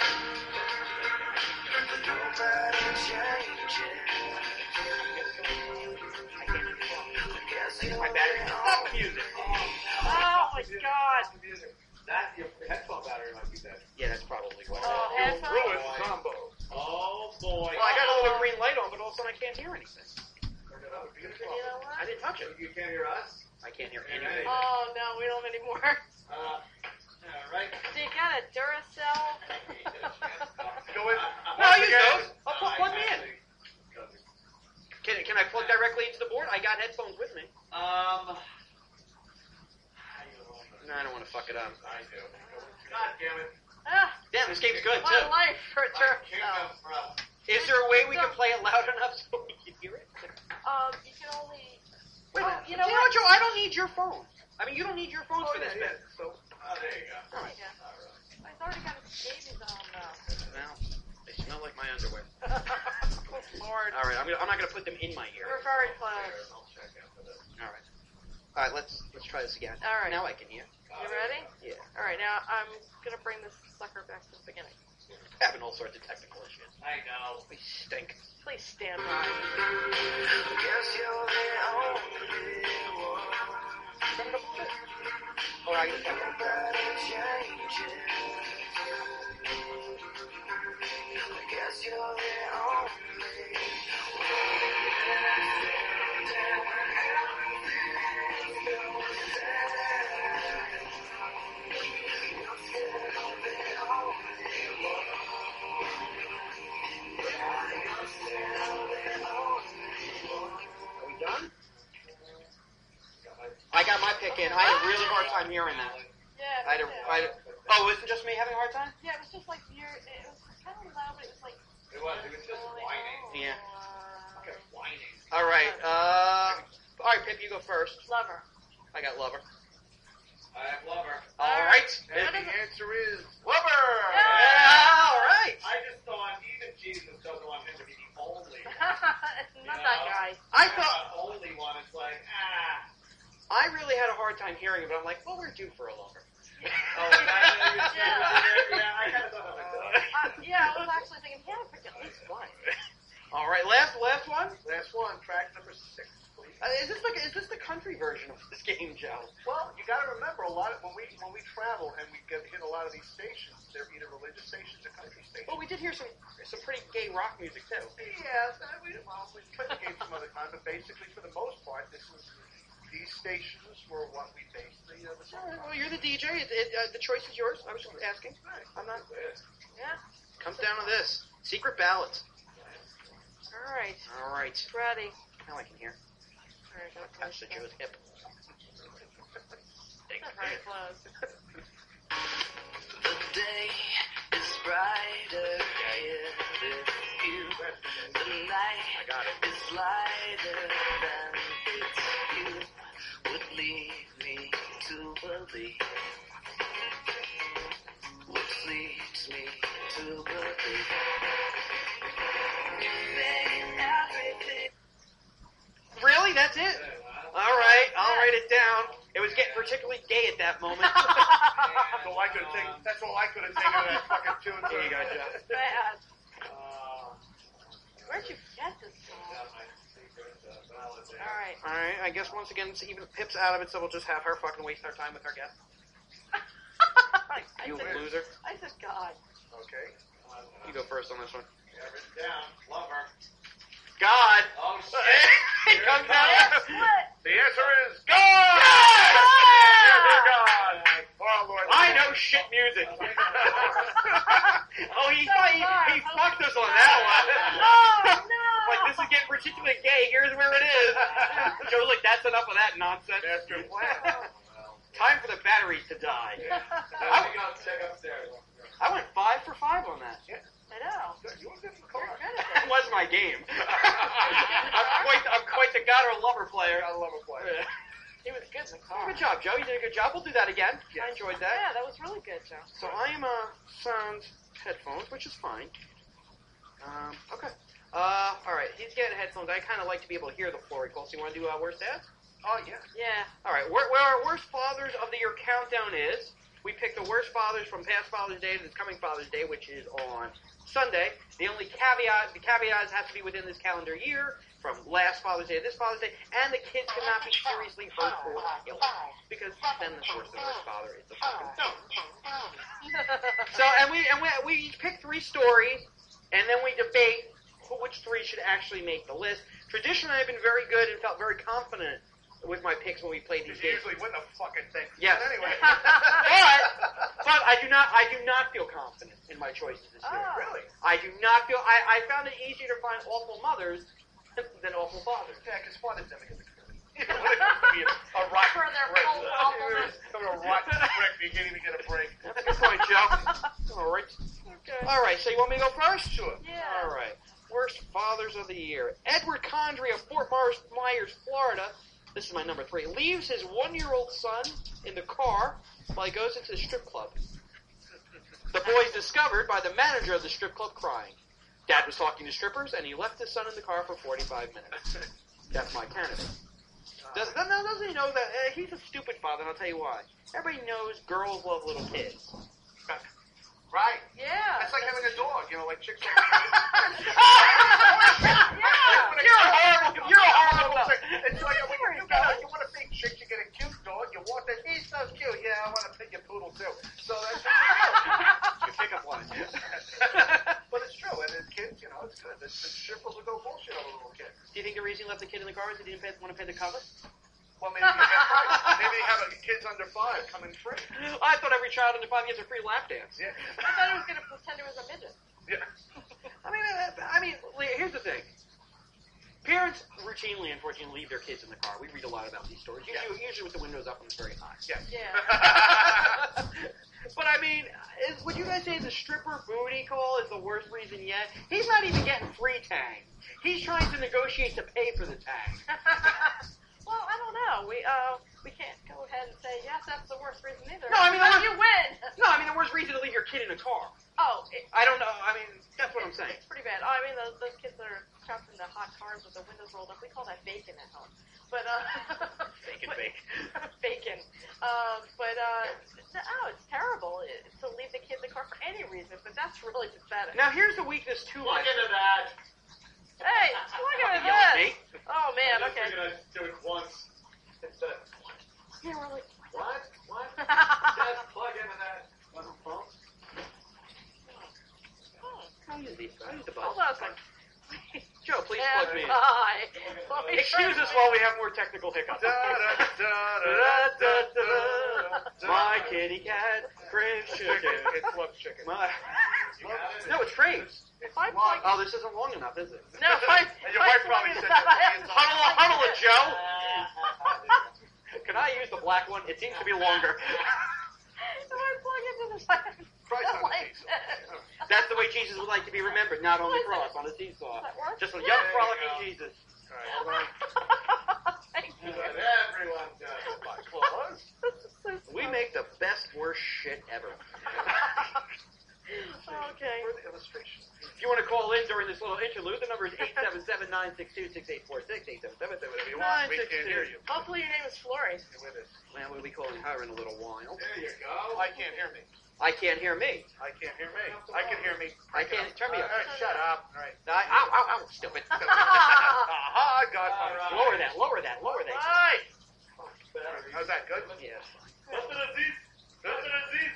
My battery. Stop the music. Oh my God. That your headphone battery might be dead. Yeah, that's probably what. Oh, headphones. Ruin combo. Oh boy. Well, I got a little green light on, but all of a sudden I can't hear anything. You know what? I didn't touch it. You can't hear us? I can't hear anything. Oh no, we don't anymore. Uh, all right. So you got a Duracell? Go in. No, I'll use those. I'll plug, Uh, plug me in. Can, can I plug directly into the board? I got headphones with me. Um. No, I don't want to fuck it up. I do. God damn it. Ah, Damn, this game's good, my too. life for a Can't Duracell. go from. Is there a way we can play it loud enough so we can hear it? Um, you can only. Wait a Oh, minute. you know you know what? what, Joe? I don't need your phone. I mean, you don't need your phone Oh, for this yeah, bit. yeah. So, Oh, there you go. Oh, yeah. I've already got his babies on now. Well, they smell like my underwear. Oh, Lord. All right, I'm, gonna, I'm not going to put them in my ear. We're very close. I'll check after this. All right. All right, let's let's try this again. All right. Now I can hear. You ready? Yeah. All right, now I'm going to bring this sucker back to the beginning. Having all sorts of technical issues. I know. We stink. Please stand by. Oh, I get that. Are we done? I got my pick in. I had a really hard time hearing that. Yeah. I had a, I had a, oh, was it just me having a hard time? Yeah, it was just like you're. It was kind of loud, but it was like. It was. It was just whining. Yeah. Okay, whining. All right. Uh, all right, Pip, you go first. Lover. I got Lover. I have Lover. All right. and What the is it? answer is Lover. Yeah. Yeah, all right. I just thought even Jesus doesn't want him to be the only one. Not that guy. I The thought only one. It's like, ah. I really had a hard time hearing it, but I'm like, well, we're due for a Lover. Oh, yeah. Yeah. Yeah, I kind of thought that myself. Uh, yeah, I was actually thinking, yeah, I picked at least one. All right, last last one. last one, track number six, please. Uh, is this like is this the country version of this game, Joe? Well, you got to remember a lot of when we when we travel and we get hit a lot of these stations, they're either religious stations or country stations. Well, we did hear some some pretty gay rock music too. Yeah, that we well, we played the game some other time, but basically for the most part, this was these stations were what we based the uh, the All song right, on. well, you're the D J. It, it, uh, the choice is yours. I was just asking. I'm not. Yeah. Comes down to this: secret ballads. All right. All right. Ready. Now I can hear. All right, got Touch the Joe's hip. That's very close. The day is brighter with you. The night I got it. is lighter than it's you would lead me to believe. Which leads me to believe. Saying everything. Really? That's it? All right. I'll write it down. It was getting particularly gay at that moment. That's all I could have taken. That's all I could have taken of that fucking tune. Here you go, Joe. Bad. Uh, Where'd you get this song? got my secret uh, ballad there. All right. All right. I guess once again, it's even Pip's out of it, so we'll just have her fucking waste our time with our guest. I, I You said, loser. I said God. Okay. You go first on this one. Yeah, written down. Lover. God. Oh, shit. It comes Yeah, out. split. The answer is God. Yeah! God. Oh Lord. I know shit music. oh, he, So he, far. he fucked us on that one. Oh, no. Like, this is getting particularly gay. Here's where it is. Joe's like, that's enough of that nonsense. Master plan. Time for the batteries to die. I think I'll check upstairs. I went five for five on that. I know. You want to get in the You're car? good at That it. was my game. I'm quite, I'm quite the God or lover player. I love a play. He was good in the car. Good job, Joe. You did a good job. We'll do that again. Yes. I enjoyed that. Yeah, that was really good, Joe. So I am uh, sans headphones, which is fine. Um, okay. Uh, all right. He's getting headphones. I kind of like to be able to hear the floor he calls. So you want to do uh, worst ads? Oh, yeah. Yeah. All right, where, where our worst Fathers of the Year countdown is, we picked the worst fathers from past Father's Day to this coming Father's Day, which is on Sunday. The only caveat, the caveat has to be within this calendar year, from last Father's Day to this Father's Day, and the kids cannot be seriously hurt or killed, because then, of course, the worst father is the fucking thing. So, and we and we, we each pick three stories, and then we debate who, which three should actually make the list. Traditionally, I've been very good and felt very confident with my picks when we played these You games. usually win the fucking thing. Yes. But anyway. but, but I do not I do not feel confident in my choices this year. Oh. Really? I do not feel I, I found it easier to find awful mothers than awful fathers. Yeah, because fathers never get the credit. You know, when it comes to be a, a rotten For their prick. full awfulness. Come to a rotten prick, you can't even get a break. That's a good point, Joe. All right. Okay. All right, so you want me to go first? Sure. Yeah. All right. Worst fathers of the year. Edward Condrey of Fort Myers, Florida. This is my number three. Leaves his one-year-old son in the car while he goes into the strip club. The boy is discovered by the manager of the strip club crying. Dad was talking to strippers, and he left his son in the car for forty-five minutes. That's my candidate. Does, no, doesn't he know that uh, he's a stupid father, and I'll tell you why. Everybody knows girls love little kids. Right. Yeah. It's like having a dog, you know, like chicks. Yeah. You're a horrible, you're a horrible It's chick. like, it's like when you, you, got a, you want a big chick, you get a cute dog, you want that, he's so cute. Yeah, I want a pig and poodle too. So that's Your pickup line. But it's true, and as kids, you know, it's good. The, the strippers will go bullshit over little kids. Do you think the reason he left the kid in the car is he didn't pay, want to pay the cover? Well, maybe you have, maybe you have a, kids under five coming free. I thought every child under five gets a free lap dance. Yeah. I thought he was going to pretend he was a midget. Yeah. I mean, uh, I mean, here's the thing. Parents routinely, unfortunately, leave their kids in the car. We read a lot about these stories. Usually, usually with the windows up and it's very hot. Yeah. Yeah. But I mean, is, would you guys say the stripper booty call is the worst reason yet? He's not even getting free tang. He's trying to negotiate to pay for the tang. Well, I don't know. We uh we can't go ahead and say yes. That's the worst reason either. No, I mean, Because the you win. No, I mean the worst reason to leave your kid in a car. Oh, it, I don't know. I mean, that's what I'm saying. it's pretty bad. Oh, I mean, those those kids that are trapped in the hot cars with the windows rolled up. We call that bacon at home. But uh, Bacon, but, bacon. bacon. Um, but uh, oh, it's terrible it, to leave the kid in the car for any reason. But that's really pathetic. Now here's the weakness too. Look my into that. Hey, look at Yell at this. me. Oh man, I'm okay. just gonna do it once. Instead of, Yeah, we're like. what? What? Just plug into that. Oh, I'll use these. I'll use the hold bus. on a second. Joe, please Yeah, plug me in. bye. Let me Excuse us while we have more technical hiccups. My kitty cat craves chicken. It's love chicken. My, You got it? no, it's craves. It's Fine, long. Oh, this isn't long enough, is it? No, fine. And your wife probably said that. Huddle, huddle it, Joe. Uh, Can I use the black one? It seems to be longer. Do I plug into the second? Try some Like cheese. that. That's the way Jesus would like to be remembered, not on the cross, on a seesaw. Does that work? Just a Yeah. young, There you frolicking go. Jesus. All right, hold on. Thank you. but everyone does it. My claws. This is so We fun. make the best, worst shit ever. Okay. For the illustration. If you want to call in during this little interlude, the number is eight seven seven, nine six two, six eight four six, eight seven seven, Say whatever you want. We nine six can't hear two. you. Hopefully your name is Flory. Stay with us. Well, we'll be calling her in a little while. There you go. I can't hear me. I can't hear me. I can't hear me. I can hear me. I can't. Turn me All up. right, shut up. All right. I, ow, ow, ow, stupid. Aha, God. All right. Lower that, lower that, lower that. Hi. Better. How's that? Good? Yes. Nothing Aziz. Nothing Aziz.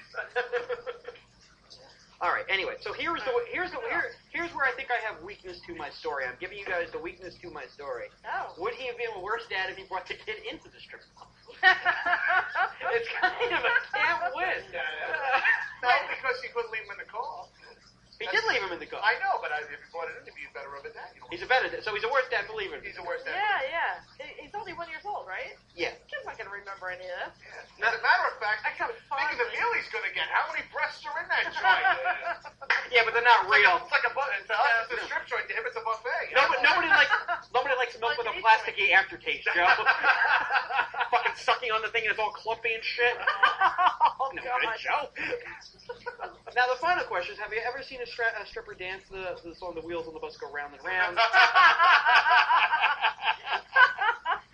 All right. Anyway, so here's the here's the here, here's where I think I have weakness to my story. I'm giving you guys the weakness to my story. Oh. Would he have been a worse dad if he brought the kid into the strip club? It's kind of a can't win. No, because you couldn't leave him in the car. He did leave him in the car. I know, but I, if you brought it in, he'd be better of a dad. You know? He's a better dad. So he's a worse dad for leaving him. He's the worst dad. Yeah, yeah. He- He's only one years old, right? Yeah. Kid's not going to remember any of this. Yeah. As a matter of fact, I come think of the meal he's going to get. How many breasts are in that joint? Yeah, but they're not real. It's like a buffet. To us, it's a strip joint. To him, it's a buffet. Nobody, nobody likes nobody likes milk with a plasticky aftertaste, Joe. Fucking sucking on the thing and it's all clumpy and shit. Oh, No God. good, Joe. Now the final question is: have you ever seen a, stra- a stripper dance the, the song "The Wheels on the Bus Go Round and Round"? But when you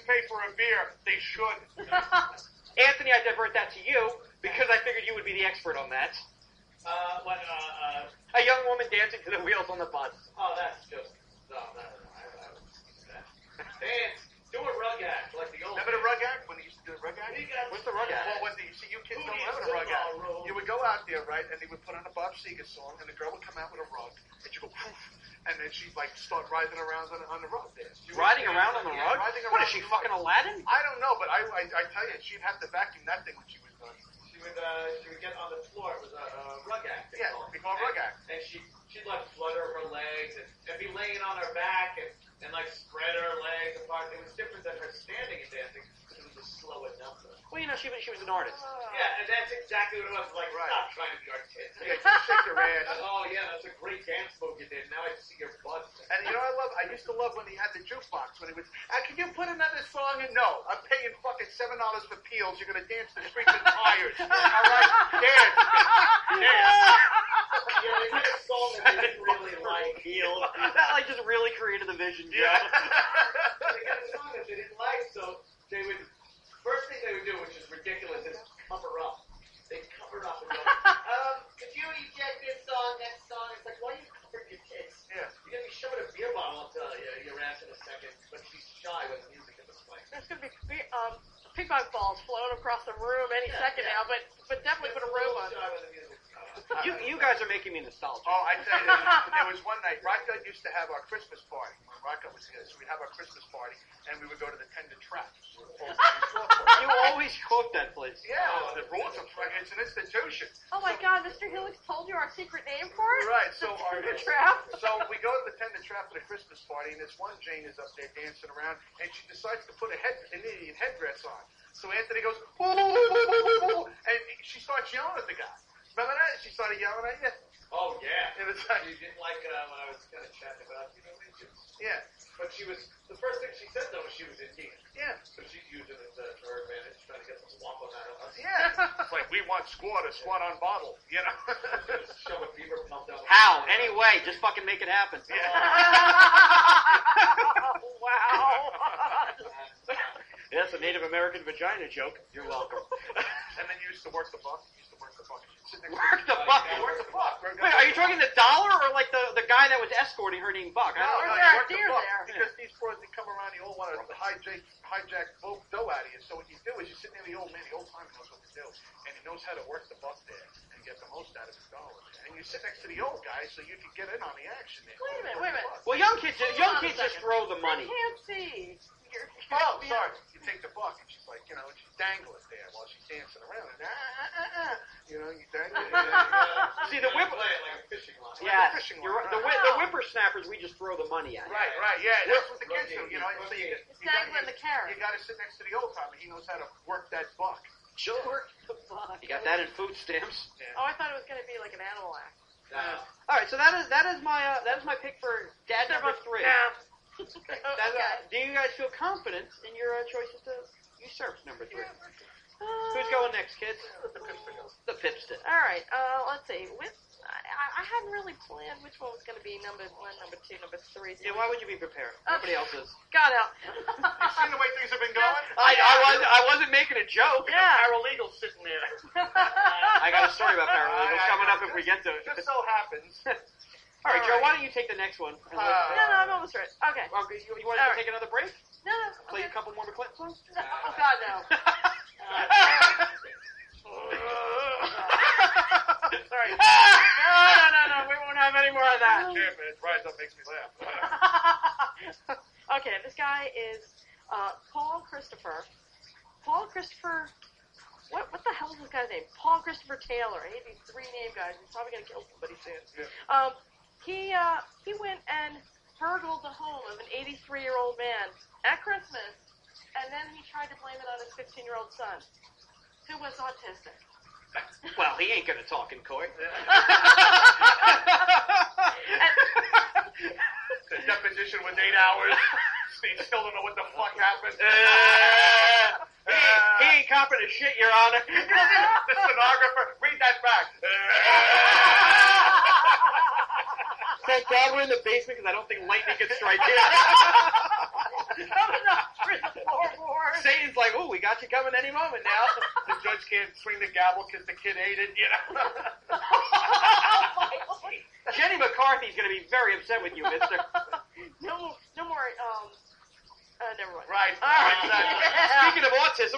pay for a beer. They should. Anthony, I divert that to you because I figured you would be the expert on that. Uh, what, uh, uh, A young woman dancing to the wheels on the bus. oh, that's just, no, no, no, I, I don't do that. Dance, do a rug act, like the old Remember the rug act when they used to do the rug act? What's the rug act? Well, when the, see, you kids don't Booty remember the rug act. football roll. You would go out there, right, and they would put on a Bob Seger song, and the girl would come out with a rug, and she'd go, poof, and then she'd, like, start riding around on, on the rug there. She would- Riding around on the yeah, rug? riding What around is she, on the fucking rug. Aladdin? I don't know, but I, I, I tell you, she'd have to vacuum that thing when she was done. She would, uh, she would get on the floor. It was a, a rug act. they Yeah, called it. we call it rug act. And she, she'd like flutter her legs and, and be laying on her back and, and like spread her legs apart. It was different than her standing and dancing because it was a slower number. Well, you know, she was, she was an artist. Yeah, and that's exactly what it was. Like, Right. stop trying to be artistic. Yeah, just shake your ass. Oh, yeah, that's a great dance move you did. Now I see your butt. And you know, I love. I used to love when he had the jukebox. When he was, uh, can you put another song in? No, I'm paying fucking seven dollars for peels. You're gonna dance the streets and tires. All right, dance, dance. Yeah, they had a song that they didn't really like. Heel. That, like, just really created the vision, Joe. Yeah. They got a song that they didn't like, so they would. First thing they would do, which is ridiculous, is cover up. They cover up and go, um, could you eject this song, next song? It's like, why are you covering your tits? Yeah. You're gonna be shoving a beer bottle up to uh, your ass in a second, but she's shy when the music is playing. There's going to be be- um, ping pong balls floating across the room any Yeah, second yeah. now, but but definitely put a robe on. Shy when the music You, you guys are making me nostalgic. Oh, I tell you, there, there was one night. Rocco used to have our Christmas party. When Rocco was here, so we'd have our Christmas party, and we would go to the Tender Traps. You always quote that place. Yeah, the rules are. It's an institution. Oh my God, Mister Helix told you our secret name for it? Right, so our Tender Trap. So we go to the Tender Trap for the Christmas party, and this one Jane is up there dancing around, and she decides to put a head, an Indian headdress on. So Anthony goes, "Woo, woo, woo, woo, woo, woo," and she starts yelling at the guy. Remember that? She started yelling at you. Oh, yeah. And it's like, You didn't like uh, when I was kind of chatting about, you know, Indians. yeah, But she was, the first thing she said, though, was she was Indian. yeah, So she's using it uh, to her advantage, trying to get some wampum out of us. yeah. It's like we want squad, a squad on bottle, you know. Just shove a beaver pump down. How? Anyway, just fucking make it happen. Wow. That's a Native American vagina joke. You're welcome. And then you used to work the buck. You used to work the buck. Sit next Work to the buck. Work the buck. Work the Wait, are you talking the dollar or like the, the guy that was escorting her named Buck? I No, don't no, know. you there a work the deer buck there? because these boys they come around. You all want to hijack, hijack both dough out of you. So what you do is you sit near the old man. The old timer knows what to do, and he knows how to work the buck there and get the most out of his dollars. And you sit next to the old guy so you can get in on the action there. Wait a minute, wait a minute. Well, young kids, Hold young on a kids just second. throw the money. I can't see. You're, you're Oh, being- sorry. You take the buck, and she's like, you know, and she's dangling there while she's dancing around. And, ah, ah, ah, ah. You know, you dangle it. and, See, the whip. Play it like a fishing line. Yeah, fishing you're right. line, the, right. whi- the whippersnappers, we just throw the money at. Right, right, yeah. That's what the kids do, you know. So you, It's you, gotta, dangling the carrot. you got to sit next to the old timer. He knows how to work that buck. Sure. You got that in food stamps. Oh, I thought it was going to be like an animal act. Now, All right, so that is that is my uh, that is my pick for dad number three. Yeah. That, uh, do you guys feel confident in your uh, choices to usurp number three? Who's going next, kids? The Pipster. All right. Uh, let's see. With I, I hadn't really planned which one was going to be number one, number two, number three. So Yeah, why would you be prepared? Nobody else is. God help. You see the way things have been going? I, I was I wasn't making a joke. Yeah. Paralegal sitting there. I got a story about paralegals I- I- coming up if we get to it. Just so happens. All right, Joe, why don't you take the next one? And let's- Uh, No, no, I'm almost right. Okay. Well, you, you want All to right. take another break? No, no. Play Okay. a couple more McClinton songs? No, oh God, no. Sorry. No, no, no, no. We won't have any more of that. Yeah, man, Rise Up makes me laugh. Okay, this guy is uh, Paul Christopher. Paul Christopher. What what the hell is this guy's name? Paul Christopher Taylor. He had these three name guys. He's probably gonna kill somebody soon. Yeah. Um, he uh, he went and burgled the home of an eighty-three year old man at Christmas, and then he tried to blame it on his fifteen year old son, who was autistic. Well, he ain't gonna talk in court. The deposition was eight hours. They still don't know what the fuck happened. Uh, he, ain't- he ain't copping a shit, Your Honor. The stenographer, read that back. Thank God we're in the basement because I don't think lightning can strike here. No, no, no. through the floorboard. Satan's like, ooh, we got you coming any moment now. The judge can't swing the gavel because the kid ate it, you know. Jenny McCarthy's going to be very upset with you, mister. No, no more. Um, uh, never mind. Right. All right. Exactly. Speaking of autism.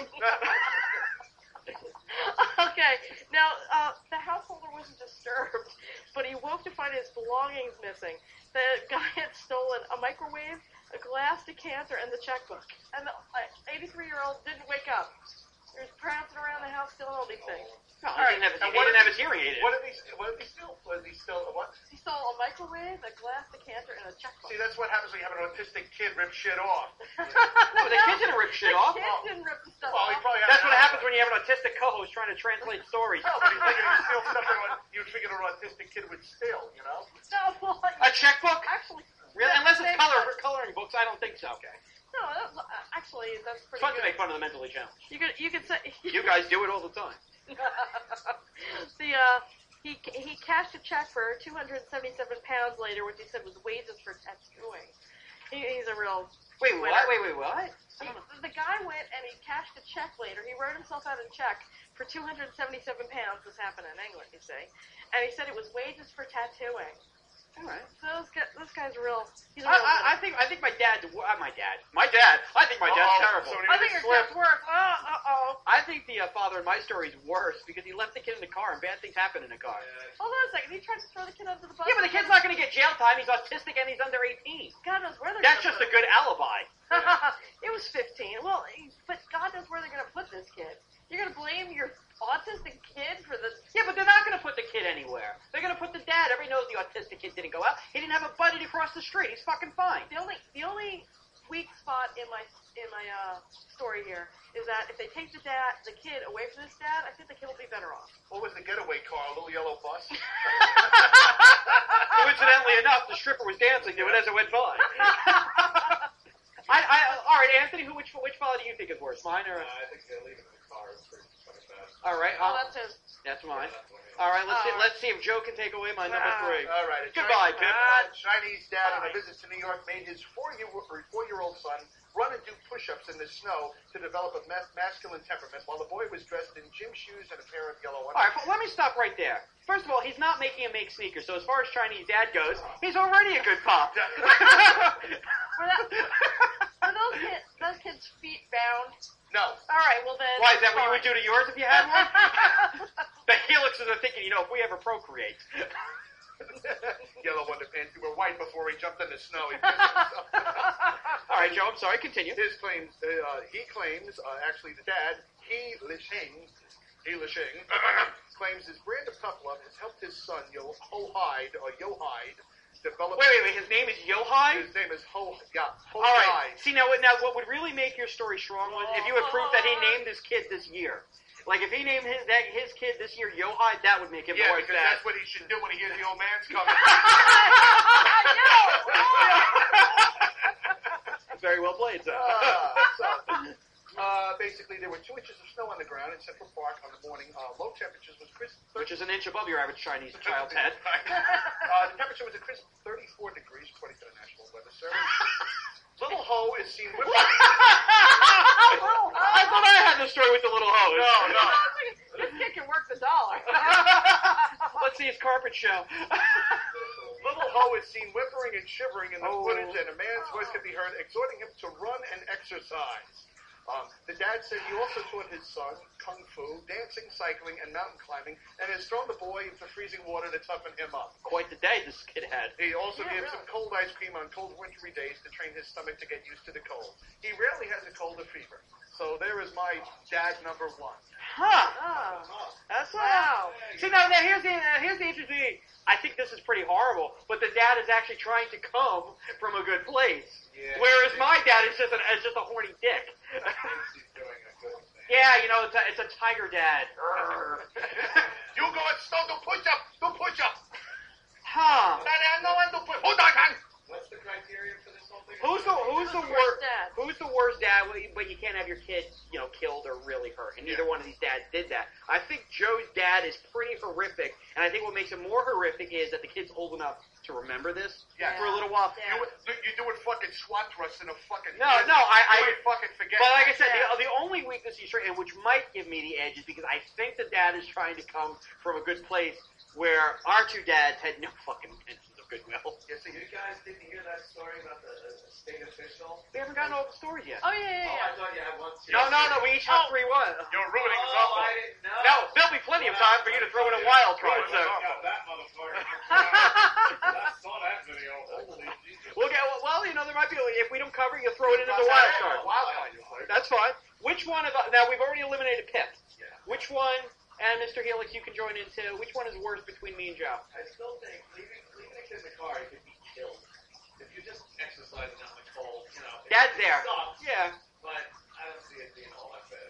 Okay, now, uh, the householder wasn't disturbed, but he woke to find his belongings missing. The guy had stolen a microwave, a glass decanter, and the checkbook. And the eighty-three-year-old didn't wake up. He was prancing around the house stealing all these things. No, All he right. didn't have his, And he what didn't did have his hearing aided. What did he? What did he steal? What did he steal? What? He stole a microwave, a glass decanter, and a checkbook. See, that's what happens when you have an autistic kid rip shit off. No, the kid didn't rip shit the off. kid didn't rip the stuff Well, he off. probably had That's an what eye. happens when you have an autistic co-host trying to translate stories. No, but he's thinking he steals stuff that you'd figure an autistic kid would steal, you know? No, well, A checkbook? actually, Really? that Unless it's makes color sense. coloring books, I don't think so. Okay. No, that, uh, actually, that's It's pretty fun to good. make fun of the mentally challenged. You could, you could say. You guys do it all the time. the uh, he he cashed a check for two hundred seventy-seven pounds later, which he said was wages for tattooing. He, he's a real. Wait, what? winner. Wait, wait, what? He, the guy went and he cashed a check later. He wrote himself out a check for two hundred seventy-seven pounds. This happened in England, you see, and he said it was wages for tattooing. All right. So this, guy, this guy's real. He's a I, real I, I think I think my dad. Uh, my dad. My dad. I think my dad's Uh-oh, terrible. so I think your dad's worse. Oh, uh oh. I think the uh, father in my story is worse because he left the kid in the car and bad things happen in the car. Hold on a second. He tried to throw the kid under the bus. Yeah, but the kid's not going to get jail time. He's autistic and he's under eighteen. God knows where they're. That's gonna just a put good alibi. him. It was fifteen. Well, he- but God knows where they're going to put this kid. You're going to blame your autistic kid for this? Yeah, but they're not going to put the kid anywhere. They're going to put the dad. Everybody knows the autistic kid didn't go out. He didn't have a buddy to cross the street. He's fucking fine. The only the only weak spot in my in my uh, story here is that if they take the dad, the kid away from this dad, I think the kid will be better off. What was the getaway car? A little yellow bus? Coincidentally enough, the stripper was dancing to it as it went by. I, I, all right, Anthony, who, which, which fellow do you think is worse, mine or? Uh, I think they're leaving the car. It's pretty funny bad. All right, Oh, uh, that's his. that's mine. All right, let's see. All right. Let's see if Joe can take away my number Ah. three. All right. A Goodbye, Chinese, Pip. uh, Chinese dad on a Bye. visit to New York made his four-year or four-year-old son run and do push-ups in the snow to develop a mas- masculine temperament, while the boy was dressed in gym shoes and a pair of yellow All right, underwear. but let me stop right there. First of all, he's not making him make sneakers, so as far as Chinese dad goes, he's already a good pop. Were, that, were those kids those kids' feet bound? No. All right, well then. Why, is that what you fine. would do to yours if you had one? The helixes are thinking, you know, if we ever procreate. Yellow underpants. They were white before he jumped in the snow. He pissed himself. All right, Joe, I'm sorry, continue. His claims, uh, he claims, uh, actually the dad, he Lishing, he Lishing, claims his brand of tough love has helped his son, Yo Ho Hide, or Yo Hide, develop. Wait, wait, wait, his name is Yohai? His name is Ho, yeah, Ho All right, Hide. see, now, now what would really make your story strong was if you had proved that he named his kid this year. Like, if he named his that, his kid this year Yohai, that would make him Yeah, more because sad. that's what he should do when he hears the old man's coming. Very well played, sir. Uh, so, uh, basically, there were two inches of snow on the ground in Central Park on the morning. Uh, low temperatures was crisp. Which is an inch above your average Chinese child's head. uh, the temperature was a crisp thirty-four degrees, according to the National Weather Service. Little Ho is seen whipping. I thought I had the story with the little hose. No, no. This kid can work the dollar. Let's see his carpet show. Little Ho is seen whimpering and shivering in the Oh. footage, and a man's voice can be heard exhorting him to run and exercise. Um, the dad said he also taught his son kung fu, dancing, cycling, and mountain climbing, and has thrown the boy into freezing water to toughen him up. Quite the day this kid had. He also Yeah, gives really. him cold ice cream on cold wintry days to train his stomach to get used to the cold. He rarely has a cold or fever. So there is my dad number one. Huh. Oh. That's Wow. See, now, now here's the uh, here's the interesting. I think this is pretty horrible, but the dad is actually trying to come from a good place, Yeah. whereas my dad is just an, is just a horny dick. He's doing a good thing. Yeah, you know, it's a, it's a tiger dad. You go and snow, do push up, do push up. Huh. No one do push. Hold on, man. What's the criteria for this whole thing? Who's the who's the Who's the worst worst dad? Who's the worst dad? But you can't have your kid, you know, killed or really hurt. And neither one of these dads did that. I think Joe's dad is pretty horrific, And I think what makes it more horrific is that the kid's old enough to remember this Yeah. for a little while. Yeah. You, you doing fucking SWAT thrusts in a fucking... No, no, I- I- You ain't fucking forget. But like I said, Yeah. the, the only weakness he's trying, and which might give me the edge, is because I think the dad is trying to come from a good place where our two dads had no fucking intentions of goodwill. Yeah, so you guys didn't hear that story about the, the state official? We haven't gotten all the stories yet. Oh yeah, yeah, Oh, yeah. I thought you had one too. No, no, no, we each have Oh. three one. You're ruining his Oh, elbow. I didn't know. No, there'll be plenty of time for you to throw in a wild card. So. Got that motherfucker. I saw that video. Holy Jesus. We'll get, well, you know, there might be, if we don't cover it, you'll throw it into the wild card. Wild card, you play. That's fine. Which one of, now we've already eliminated Pip. Yeah. Which one, and Mister Helix, you can join in too, which one is worse between me and Joe? I still think leaving, leaving a kid in the car, he could be killed. If you're just exercising out in the cold, you know. it- Dad's it there. sucks, Yeah. but I don't see it being all that bad.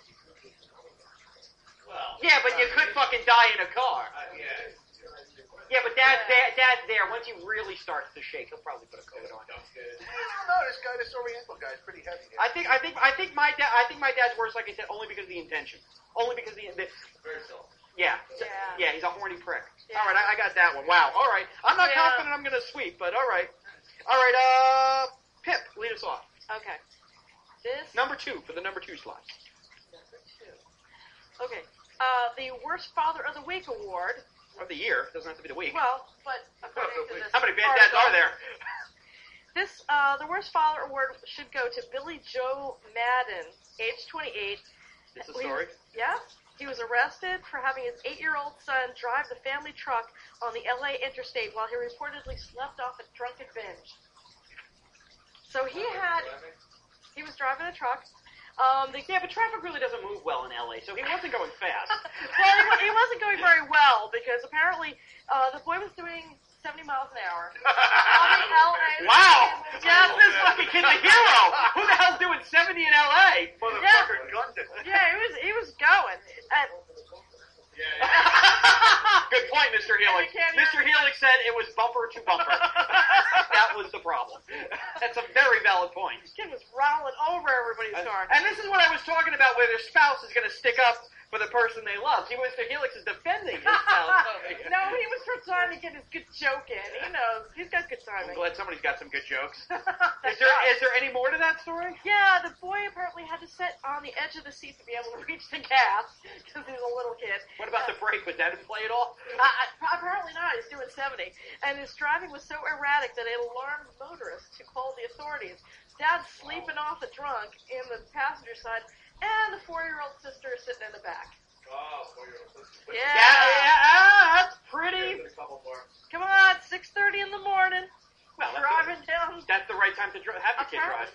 Well. Yeah, but you could fucking die in a car. Uh, yeah. Yeah, but Dad's there, Dad's there. Once he really starts to shake, he'll probably put a coat on. That's good. I don't know, this guy, this Oriental guy is pretty heavy. Here. I think, I think, I think my dad, I think my dad's worse, like I said, only because of the intention. Only because the, the Very self. yeah. Yeah. Yeah, he's a horny prick. Yeah. All right, I, I got that one. Wow. All right. I'm not Yeah. confident I'm going to sweep, but all right. All right, uh, Pip, lead us off. Okay. This Number two for the number two slot. number two. Okay. Uh, the worst father of the week award. Of the year. Doesn't have to be the week. Well, but according to this How many bad dads article, are there? This uh, the worst father award should go to Billy Joe Madden, age twenty-eight. It's a He- story. Yeah. He was arrested for having his eight-year-old son drive the family truck on the L A interstate while he reportedly slept off a drunken binge. So he had, he was driving a truck. Um, the, Yeah, but traffic really doesn't move well in L A, so he wasn't going fast. well, he, wa- he wasn't going very well because apparently uh, the boy was doing seventy miles an hour. on the L A Wow! Yeah, This fucking kid's a hero! Who the hell's doing seventy in L A? Motherfucker gunned it. Yeah, he was he was going. And Good point, Mister Helix. you can't hear Mister me. Helix said it was bumper to bumper. That was the problem. That's a very valid point. this kid was rolling over everybody's And, car. and this is what I was talking about, where their spouse is going to stick up for the person they love. See, Mister Helix is defending his spouse. No, he was trying to get his good joke in. He knows. He's got good I'm timing. glad somebody's got some good jokes. Is That's there right. is there any more to that story? Yeah, the boy apparently had to sit on the edge of the seat to be able to reach the gas because he's a little kid. What about the brake? Was that in play at all? Uh, uh, apparently not. He's doing seventy. And his driving was so erratic that it alarmed motorists who called the authorities. Dad's sleeping off the drunk in the passenger side, and the four-year-old sister is sitting in the back. Oh, four-year-old sister. Yeah. Yeah, yeah, ah, that's pretty. There's a couple more. Come on, six thirty in the morning. Well, that's driving the, down. that's the right time to dri- have the kid drive.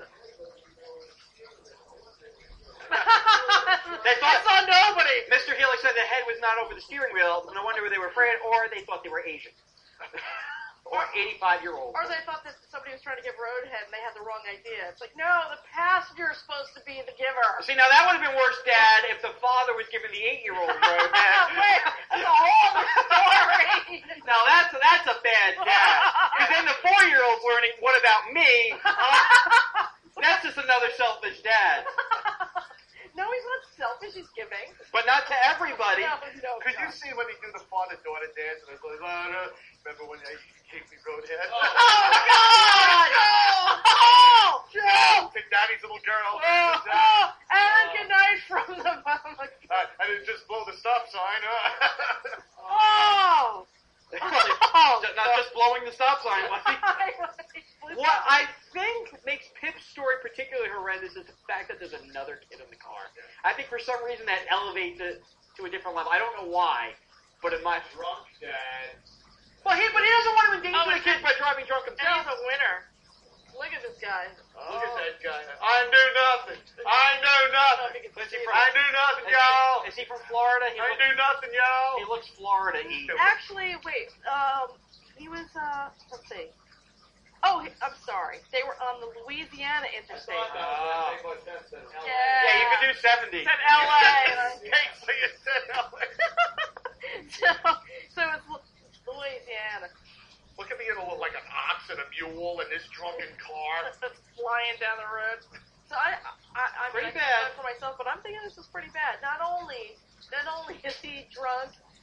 They thought I saw nobody. Mister Helix said the head was not over the steering wheel. No wonder they were afraid, or they thought they were Asian. Or eighty-five-year-old. Or they thought that somebody was trying to give roadhead and they had the wrong idea. It's like, no, the passenger is supposed to be the giver. See, now that would have been worse, Dad, if the father was giving the eight-year-old road. Wait, that's a whole other story. Now that's that's a bad dad. Because then the four-year-old's learning, what about me? Uh, that's just another selfish dad. No, he's not selfish. He's giving. But not to everybody. No, no, Could you God. see when they do the father-daughter dance and it's like, oh, no. Remember when they gave me roadhead? Oh, God! Oh! Joe! And Daddy's little girl. Oh, oh, and good night from the mama. Uh, I didn't just blow the stop sign, huh? Oh! Oh, not just blowing the stop sign. What I think makes Pip's story particularly horrendous is the fact that there's another kid in the car. I think for some reason that elevates it to a different level. I don't know why, but it might. Drunk dad. Well, he but he doesn't want to endanger Oh, the kids by driving drunk And himself. he's a winner. Look at this guy. Look at that guy. I knew nothing. I knew nothing. Is he from, I knew nothing, is he, y'all. is he from Florida? He I looks, knew nothing, he y'all. looks Florida-y. Actually, wait. Um, he was. Uh, let's see. Oh, he- I'm sorry. They were on the Louisiana interstate. I thought that was gonna make more sense than L A. Yeah. Yeah, you could do seventy. Said L A. Hey, so you said L A. so, so it's Lu- Louisiana. Look at me, it'll look like an ox and a mule in this drunken car. Flying down the road. So I, I, I mean, Pretty I can't bad. judge for myself, but I'm thinking this is pretty bad. Not only, not only is he drunk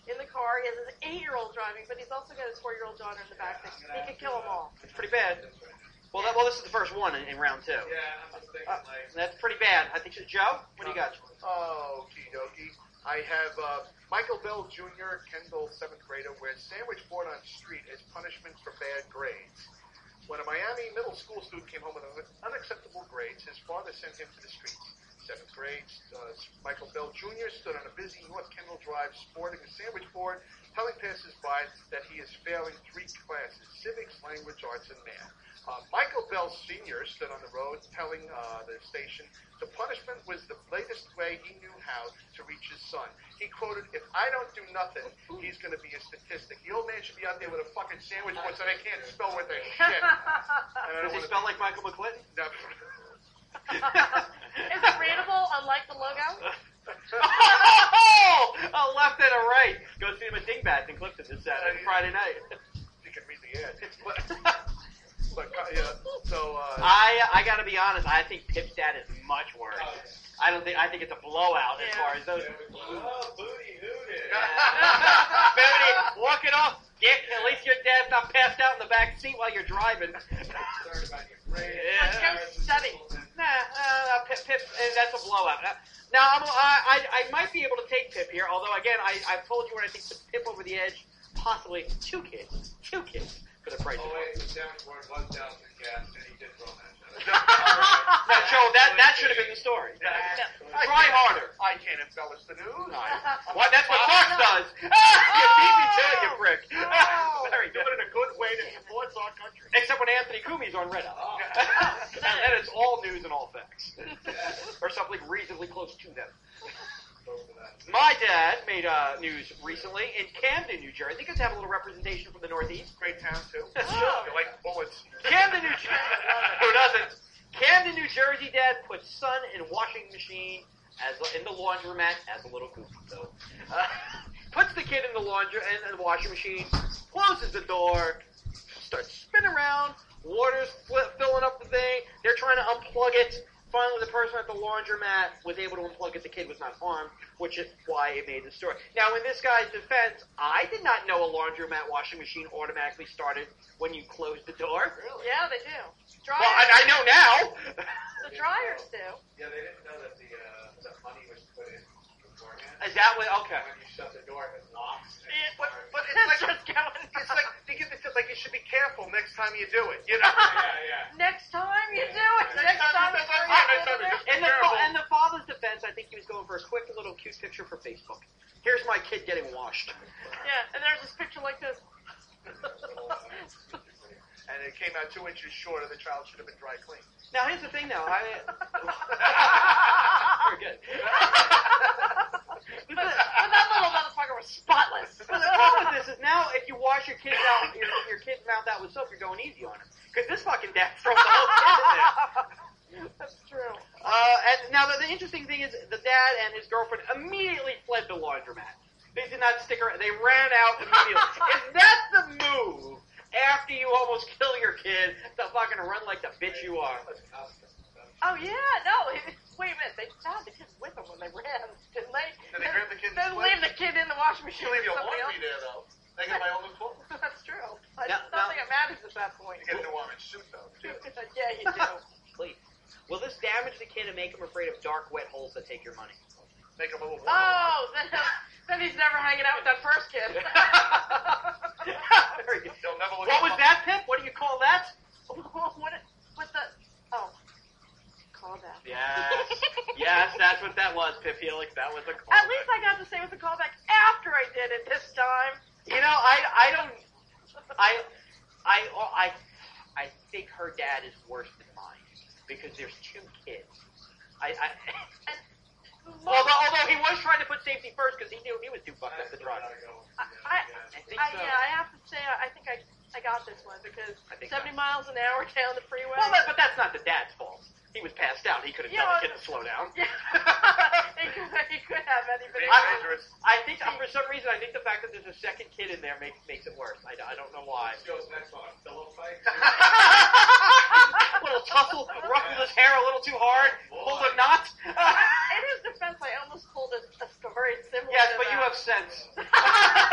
in the car. He has his eight-year-old driving, but he's also got his four-year-old daughter in the back. He could kill them all. It's pretty bad. Well, that, well, this is the first one in, in round two. Yeah, I'm just thinking Uh, like. that's pretty bad. I think so. Joe, what do you got? Oh, okie dokie. I have uh, Michael Bell Junior, Kendall, seventh grader, wears sandwich board on street as punishment for bad grades. When a Miami middle school student came home with unacceptable grades, his father sent him to the streets. Seventh grade, uh, Michael Bell Junior stood on a busy North Kendall Drive sporting a sandwich board, telling passers-by that he is failing three classes, civics, language, arts, and math. Uh, Michael Bell Senior stood on the road telling uh, the station the punishment was the latest way he knew how to reach his son. He quoted, "If I don't do nothing, he's going to be a statistic. The old man should be out there with a fucking sandwich board so they can't spell worth a shit." Does he spell like Michael McClinton? No. Is it readable, unlike the logo? oh, a left and a right. Go see him at Dingbats in Clifton this Saturday, Friday night. You can read the ad. But, but uh, yeah, so uh, I I gotta be honest. I think Pip's dad is much worse. I don't think. I think it's a blowout as Yeah. far as those. Oh, booty hooted. Baby, walk it off. Get, at least your dad's not passed out in the back seat while you're driving. Sorry about your grade. Let's go study. Nah, uh, Pip, Pip, uh, that's a blowout. Uh, now, I'm, I, I, I might be able to take Pip here, although, again, I, I've told you when I think Pip over the edge, possibly two kids. Two kids for the price Oh, of wait, one. the sandwich board was down to gas, and he did throw that. Now, Joe, that, that should have been the story. Try harder. I can't embellish the news. What? That's what Fox does. You beat me to it, you prick. Very Do good. it in a good way that supports our country. Except when Anthony Cumi's on Red Eye. and then it's all news and all facts. Or something reasonably close to them. My dad made uh, news recently in Camden, New Jersey. Because they have a little representation from the Northeast. Great town, too. Oh. You like bullets. Camden, New Jersey. Who doesn't? Camden, New Jersey dad puts son in washing machine as in the laundromat as a little goofy. So, uh, puts the kid in the laundry in the washing machine, closes the door, starts spinning around. Water's fl- filling up the thing. They're trying to unplug it. Finally, the person at the laundromat was able to unplug it. The kid was not harmed, which is why it made the story. Now, in this guy's defense, I did not know a laundromat washing machine automatically started when you closed the door. Yeah, they do. Dryers, Well, I, I know now. the dryers do. Yeah, they didn't know that the, uh, the money was put in beforehand. Is that what? Okay. When you shut the door, it locks. and Yeah, But, starts- but it's like, Just going. it's like, they give it to, like, you should be careful next time you do it, you know? yeah, yeah. Next time you do it. Next Next time time you you do it. bring Yeah, it next time in you there. just- In the Terrible. fa- in the father's defense, I think he was going for a quick little cute picture for Facebook. Here's my kid getting washed. Yeah, and there's this picture like this. And it came out two inches short of the child should have been dry cleaned. Now here's the thing, though. I very good. But, but that little motherfucker was spotless. But the problem with this is now, if you wash your kid's out, your, your kid's mouth out with soap, you're going easy on him because this fucking dad throws the whole kid in there. That's true. Uh, and now the, the interesting thing is, the dad and his girlfriend immediately fled the laundromat. They did not stick around. They ran out immediately. Is that the move? After you almost kill your kid, to fucking run like the bitch you are. Oh yeah, no. It, wait a minute. They had the kids with them when they ran, didn't they? Did they grab the kid in They the leave the kid in the washing You machine. leave your with somebody laundry there, though. They got my own new clothes. else. That's true. I Now- don't now- think it matters at that point. You get a new orange suit, though. Yeah, you do. Please. Will this damage the kid and make him afraid of dark, wet holes that take your money? Make him a little warm. Oh, then, then he's never hanging out with that first kid. Very good. They'll never look What at was him. that, Pip? What do you call that? what? What the? Oh, call that. Yes. Yes, that's what that was, Pip Helix. That was a call. At least I got to say it was a callback after I did it this time. You know, I I don't I I I I think her dad is worse than mine because there's two kids. I, I although although he was trying to put safety first because he knew he was too fucked up to drive. I, I, I think I, so. yeah, I have to say, I think I, I got this one because I think seventy so. miles an hour down the freeway. Well, but, but that's not the dad's fault. He was passed out. He could have Yeah, told the well, kid to slow down. Yeah, he could, he could have anybody. Very dangerous. I think uh, for some reason I think the fact that there's a second kid in there makes makes it worse. I, I don't know why. This goes next on a pillow fight. Little tussle, ruffled his hair a little too hard, pulled a knot. In his defense, I almost pulled a, a story similar Yes, to but that. you have sense.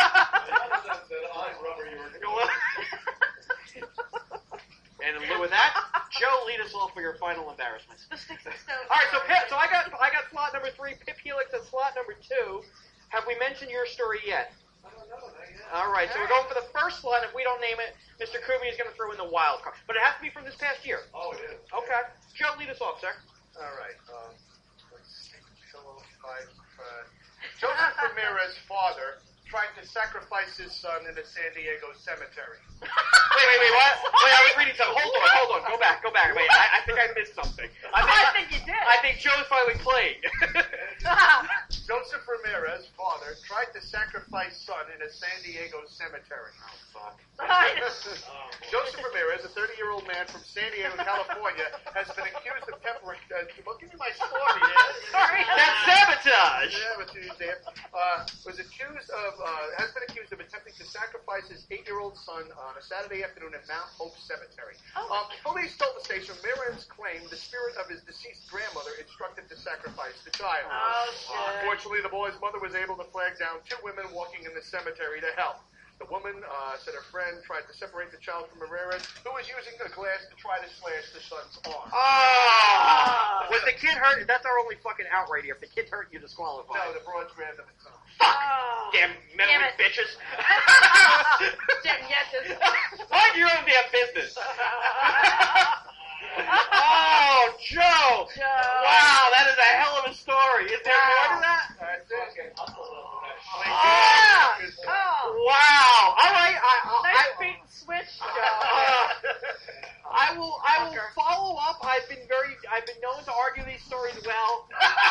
that, Joe, lead us off for your final embarrassments. The sticks and stones. All right, so Pip, so I got I got slot number three. Pip Helix at slot number two. Have we mentioned your story yet? I don't know. Not yet. All right, so we're going for the first slot. If we don't name it, Mister Kubi is going to throw in the wild card, but it has to be from this past year. Oh, it is. Okay, Joe, lead us off, sir. All right. Um, let's see. Hello, five. Uh, Joseph Ramirez's father tried to sacrifice his son in a San Diego cemetery. Wait, wait, wait, what? Wait, I was reading something. Hold on, hold on. Go back, go back. Wait, I, I think I missed something. I think, I think you did. I think Joe's finally playing. Joseph Ramirez's father tried to sacrifice son in a San Diego cemetery. Oh, fuck. Joseph Ramirez, a thirty-year-old man from San Diego, California, has been accused of peppering... Uh, well, give me my story, yeah? Sorry. That's sabotage! Yeah, but you damn. Uh, was accused of, uh, has been accused of attempting to sacrifice his eight-year-old son on a Saturday afternoon at Mount Hope Cemetery. Oh. Um, police told the station Ramirez claimed the spirit of his deceased grandmother instructed to sacrifice the child. Oh, shit. Unfortunately, the boy's mother was able to flag down two women walking in the cemetery to help. The woman uh, said her friend tried to separate the child from Ramirez, who was using a glass to try to slash the son's arm. Oh! Was the kid hurt? That's our only fucking out right here. If the kid's hurt, you disqualify. No, the broad grabbed him and son. Fuck! Oh. Damn meddling Damn it. bitches. Didn't get this. Mind your own damn business. Oh, Joe! Joe. Wow, that is a hell of a story. Is there more to that? That's it. Ah! Oh. Wow! All right, I, I, Nice I, bait and switch, Joe. uh, I will. I will Fucker. follow up. I've been very. I've been known to argue these stories well.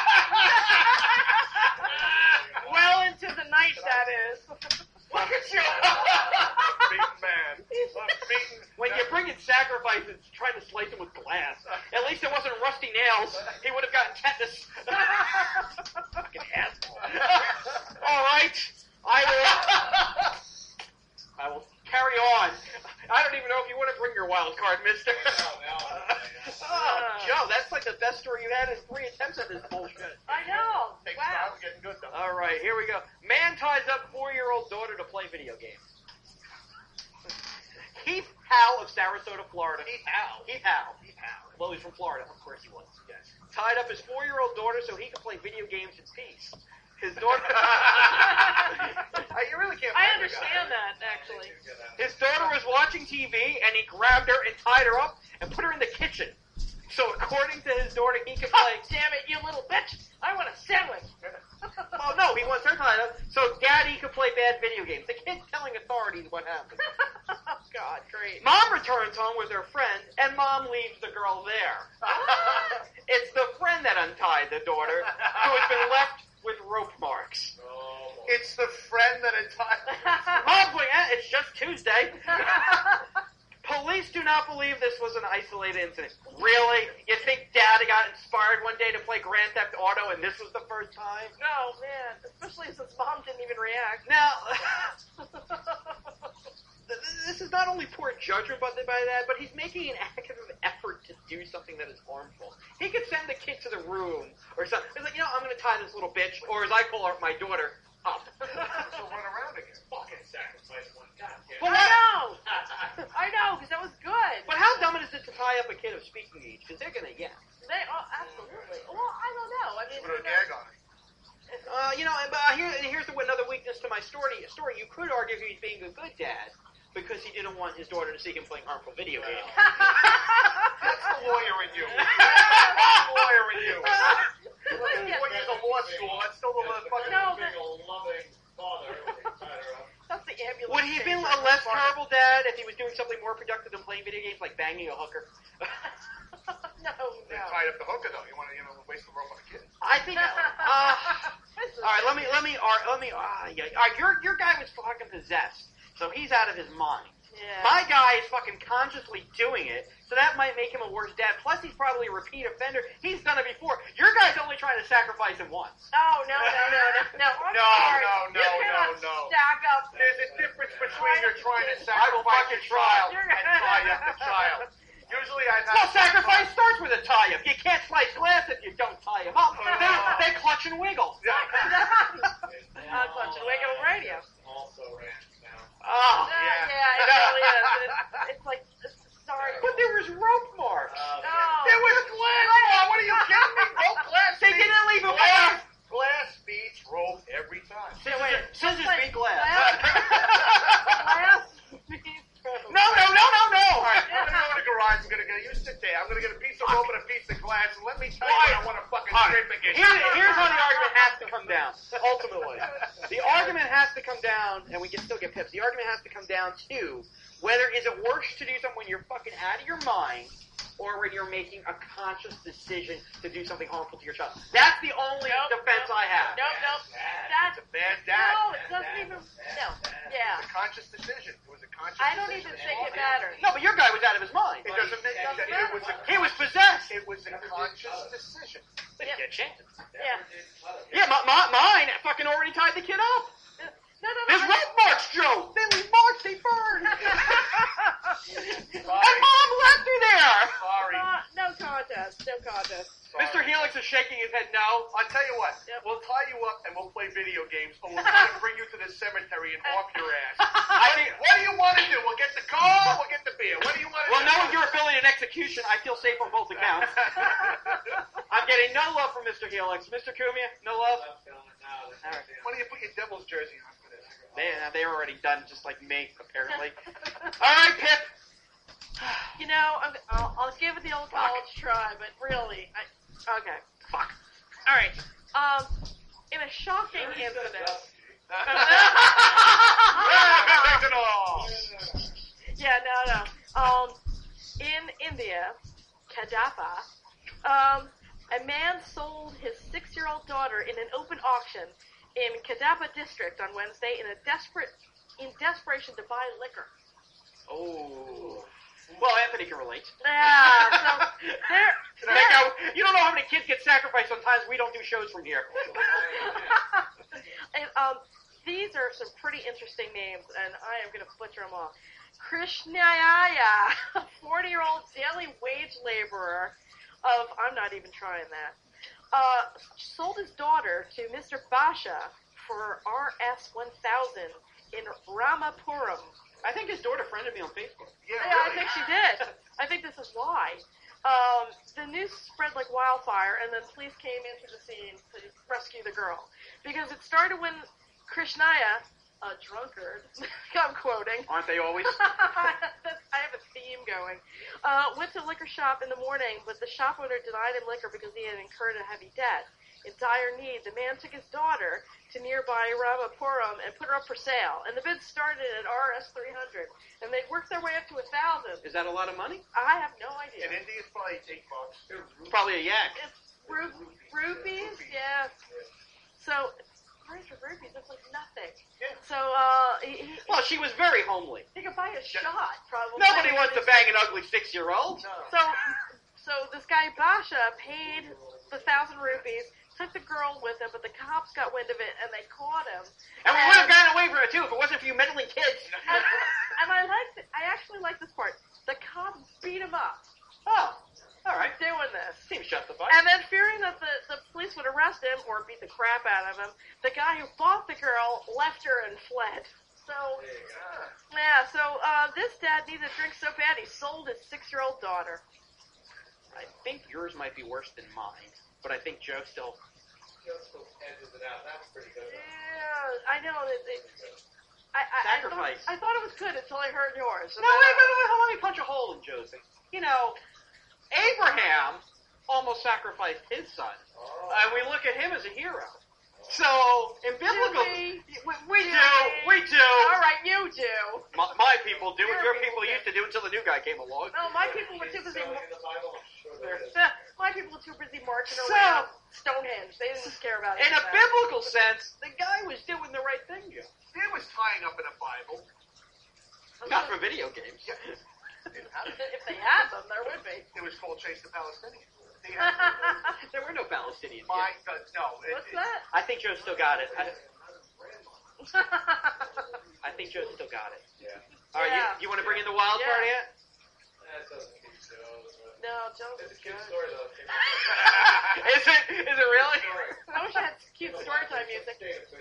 Well into the night, that is. Look at you! Beaten man. I'm beaten. When you bring in sacrifices, trying to slice him with glass. At least it wasn't rusty nails. He would have gotten tetanus. Fucking asshole. All right, I will. I will carry on. I don't even know if you want to bring your wild card, Mister. Oh, Joe, that's like the best story you had in three attempts at this bullshit. I know. Takes Wow. time, getting good though. All right, here we go. Man ties up four-year-old daughter to play video games. Heath Howe of Sarasota, Florida. Heath Howe. Heath Howe. Heath Howe. Well, he's from Florida. Of course he was. Yes. Tied up his four-year-old daughter so he could play video games in peace. His daughter. You really can't. I blame the guy. understand that, actually. His daughter was watching T V, and he grabbed her and tied her up and put her in the kitchen. So according to his daughter, he could play. Damn it, you little bitch! I want a sandwich. Oh no, he wants her tied up so Daddy could play bad video games. The kid's telling authorities what happened. Oh, God, great. Mom returns home with her friend, and Mom leaves the girl there. It's the friend that untied the daughter, who has been left with rope marks. It's the friend that entitled. Mom's like, eh, it's just Tuesday. Police do not believe this was an isolated incident. Really? You think Daddy got inspired one day to play Grand Theft Auto and this was the first time? No, man. Especially since Mom didn't even react. Now, this is not only poor judgment by by that, but he's making an active effort to do something that is harmful. He could send the kid to the room or something. He's like, you know, I'm going to tie this little bitch, or as I call her, my daughter, up. So run around again. Fucking sacrifice one goddamn. But I what- know. I know, because that was good. But how dumb is it to tie up a kid of speaking age? Because they're going to yell. They, oh, absolutely. Well, I don't know. I mean, Put a you know, gag on it. Uh, you know, and, uh, here, and here's the, another weakness to my story. Story, you could argue he's being a good dad because he didn't want his daughter to see him playing harmful video games. That's the lawyer in you. That's the lawyer in you. Yeah. Four years of law school. That's still the motherfucker. No, Being a loving father, tied her up. that's the ambulance. Would he have been chaser. a less terrible dad if he was doing something more productive than playing video games, like banging a hooker? No, They no. tied up the hooker though. You want to, you know, waste the rope on a kid. I think. Uh, all right, let me let me uh, let me. Uh, yeah, all right, your your guy was fucking possessed, so he's out of his mind. Yeah. My guy is fucking consciously doing it, so that might make him a worse dad. Plus, he's probably a repeat offender. He's done it before. Your guy's only trying to sacrifice him once. No, no, no, no, no, no. I'm No, sorry. no, no, you cannot no, no. Stack up. There's a difference between you're trying to I will sacrifice fucking your child try. and tie up the child. Usually I've had... Well, sacrifice starts with a tie-up. You can't slice glass if you don't tie him up. They, they clutch and wiggle. Uh, Clutch and Wiggle Radio. Also rants now. Oh, Uh, yeah, it really is. It's, it's like, it's, sorry. But there was rope second. You sit there. I'm gonna get a piece of rope and a piece of glass, and let me tell you Why? when I want to fucking All right. trip again. Here, here's how the argument has to come down. Ultimately, the argument has to come down, and we can still get pips. The argument has to come down to whether is it worse to do something when you're fucking out of your mind, or when you're making a conscious decision to do something harmful to your child. That's the only Nope, defense nope, I have. Nope, nope. That's It's a bad dad. no, it doesn't even. No, yeah. It's a conscious decision. It was a conscious I don't decision. even think it matters. No, but your guy was out of his mind. It doesn't make Doesn't it, matter. was a, He was possessed. It was a conscious decision. Didn't get a chance. Yeah. Yeah, my, my, mine fucking already tied the kid up. No, no, no. His I- rope march, Joe. They marched, they burned. And Sorry. mom left her there. Sorry. Uh, no contest. No contest. Mister Helix is shaking his head no. I'll tell you what. Yep. We'll tie you up and we'll play video games, or we'll try to bring you to the cemetery and off your ass. I think, What do you want to do? We'll get the car. We'll get the beer. What do you want to well, do? knowing your ability in execution, I feel safe on both accounts. I'm getting no love from Mister Helix. Mister Cumia, no love? All right. Why don't you put your Devil's jersey on for this? They, they're already done just like me, apparently. All right, Pip. You know, I'm, I'll, I'll give it the old college try, but really, I, okay. Fuck. All right. Um, in a shocking incident. Take it all. Yeah, no, no. Um, in India, Kadapa, um, a man sold his six-year-old daughter in an open auction in Kadapa district on Wednesday in a desperate, in desperation to buy liquor. Oh. Well, Anthony can relate. Yeah, so there, They go, you don't know how many kids get sacrificed sometimes we don't do shows from here. and, um, these are some pretty interesting names, and I am going to butcher them all. Krishnaya, a forty-year-old daily wage laborer of, I'm not even trying that, uh, sold his daughter to Mister Basha for R S one thousand in Ramapuram. I think his daughter friended me on Facebook. Yeah, Yeah, I really. think she did. I think this is why. Um, the news spread like wildfire, and then police came into the scene to rescue the girl. Because it started when Krishnaya, a drunkard, I'm quoting, Aren't they always? That's- I have a theme going, uh, went to a liquor shop in the morning, but the shop owner denied him liquor because he had incurred a heavy debt. In dire need, the man took his daughter to nearby Ramapuram and put her up for sale. And the bid started at R S three hundred, and they worked their way up to one thousand. Is that a lot of money? I have no idea. In India, it's probably eight bucks. Probably a yak. It's ru- rupees? Yeah. So, price for rupees, that's like nothing. Yeah. So, uh, he, he, Well, she was very homely. he could buy a shot, probably. Nobody wants to bang an ugly six-year-old. No. So, so this guy Basha paid the thousand rupees, took the girl with him, but the cops got wind of it and they caught him. And we would have gotten away from it, too, if it wasn't for you meddling kids. And, and I liked it. I actually like this part. The cops beat him up Oh, all right. doing this. Seems justified. And then fearing that the, the police would arrest him or beat the crap out of him, the guy who bought the girl left her and fled. So, yeah, so uh, this dad needed a drink so bad he sold his six-year-old daughter. I think yours might be worse than mine, but I think Joe still... Yeah, I know. That it, I, I, I, thought, Sacrifice. I thought it was good until I heard yours. No, wait, wait, wait, let me punch a hole in Josie. You know, Abraham almost sacrificed his son, and we look at him as a hero. So, in biblical... we? We, we do, we? we do. All right, you do. My, my people do what Your your people people used to do until the new guy came along. No, my people were too busy. My people were too busy marching So- around Stonehenge. They didn't care about it. In a biblical sense, the guy was doing the right thing, Joe. It was tying up in a Bible. Not for video games. If they had them, there would be. It was called Chase the Palestinians. They What's had- There were no Palestinians My, yet. uh, no. It, it, that? I think Joe still got it. I, I think Joe still got it. Yeah. All right, Yeah. you, you want to bring in the wild Yeah. card yet? No, Joe. It's a cute story though. Is it? Is it really? I wish I had cute storytime music.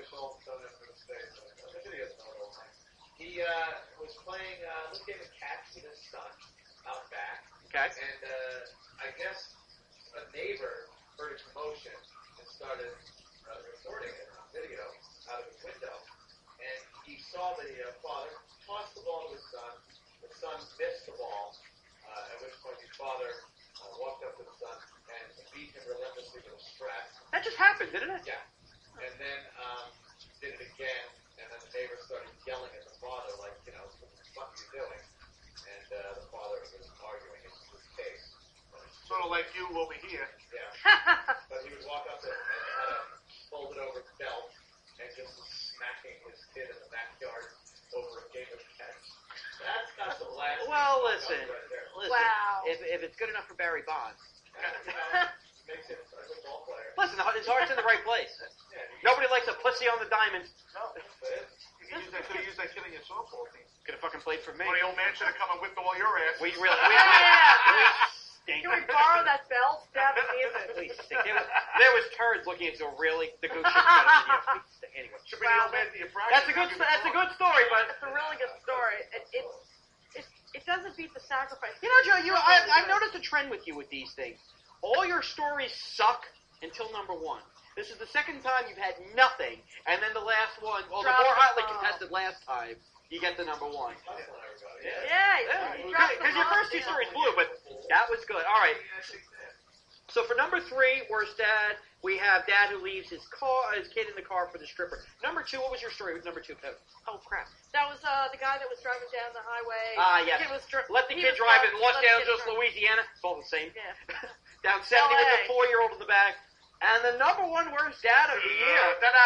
He uh, was playing uh, little game of catch with his son out back, Okay. and uh, I guess a neighbor heard a commotion and started uh, recording it on video out of his window, and he saw the uh, father toss the ball to his son. The son missed the ball, uh, at which point he father uh, walked up to the son and beat him relentlessly with a strap. That just happened, didn't it? Yeah. And then um, did it again, and then the neighbor started yelling at the father, like, you know, what the fuck are you doing? And uh, the father was arguing his, his case. Sort of like you over here. Yeah. But he would walk up and, and had a folded over belt and just was smacking his kid in the backyard over a game of catch. That's got the last. Well, listen, right there. listen. Wow. If, if it's good enough for Barry Bonds, That, you know, makes him a good ball player. listen, his heart's in the right place. Yeah, he- Nobody likes a pussy on the diamond. No. but it- You could use that, could have used that kid in your softball team. Could have fucking played for me. Or the old man should have come and whipped all your ass. We really, we, we, Yeah. we stink. Can we borrow that belt? Stab it in. We stink. There was, there was turds looking into a really the goose shit better than you. We stink. Anyway, Should be the old man to your practice. that's a good, that's a good story, but It's a really good story. It, it, it, it doesn't beat the sacrifice. you know, Joe, you, I, I've noticed a trend with you with these things. All your stories suck until number one. This is the second time you've had nothing, and then the last one, well, the Drop more the hotly ball. contested last time, you get the number one. Hustling everybody. Yeah. Yeah, you dropped the Because your ball. first two stories blew, but that was good. All right. So for number three, worst dad, we have dad who leaves his car, his kid in the car for the stripper. Number two, what was your story with number two, Kevin? Oh crap! That was uh, the guy that was driving down the highway. Ah, The yes. kid was dri- Let the he kid was drive in driving- Los let the kid Angeles, drive. Louisiana. It's all the same. Yeah. Down seventy with L A. the four-year-old in the back. And the number one worst dad of the year. Ta-da!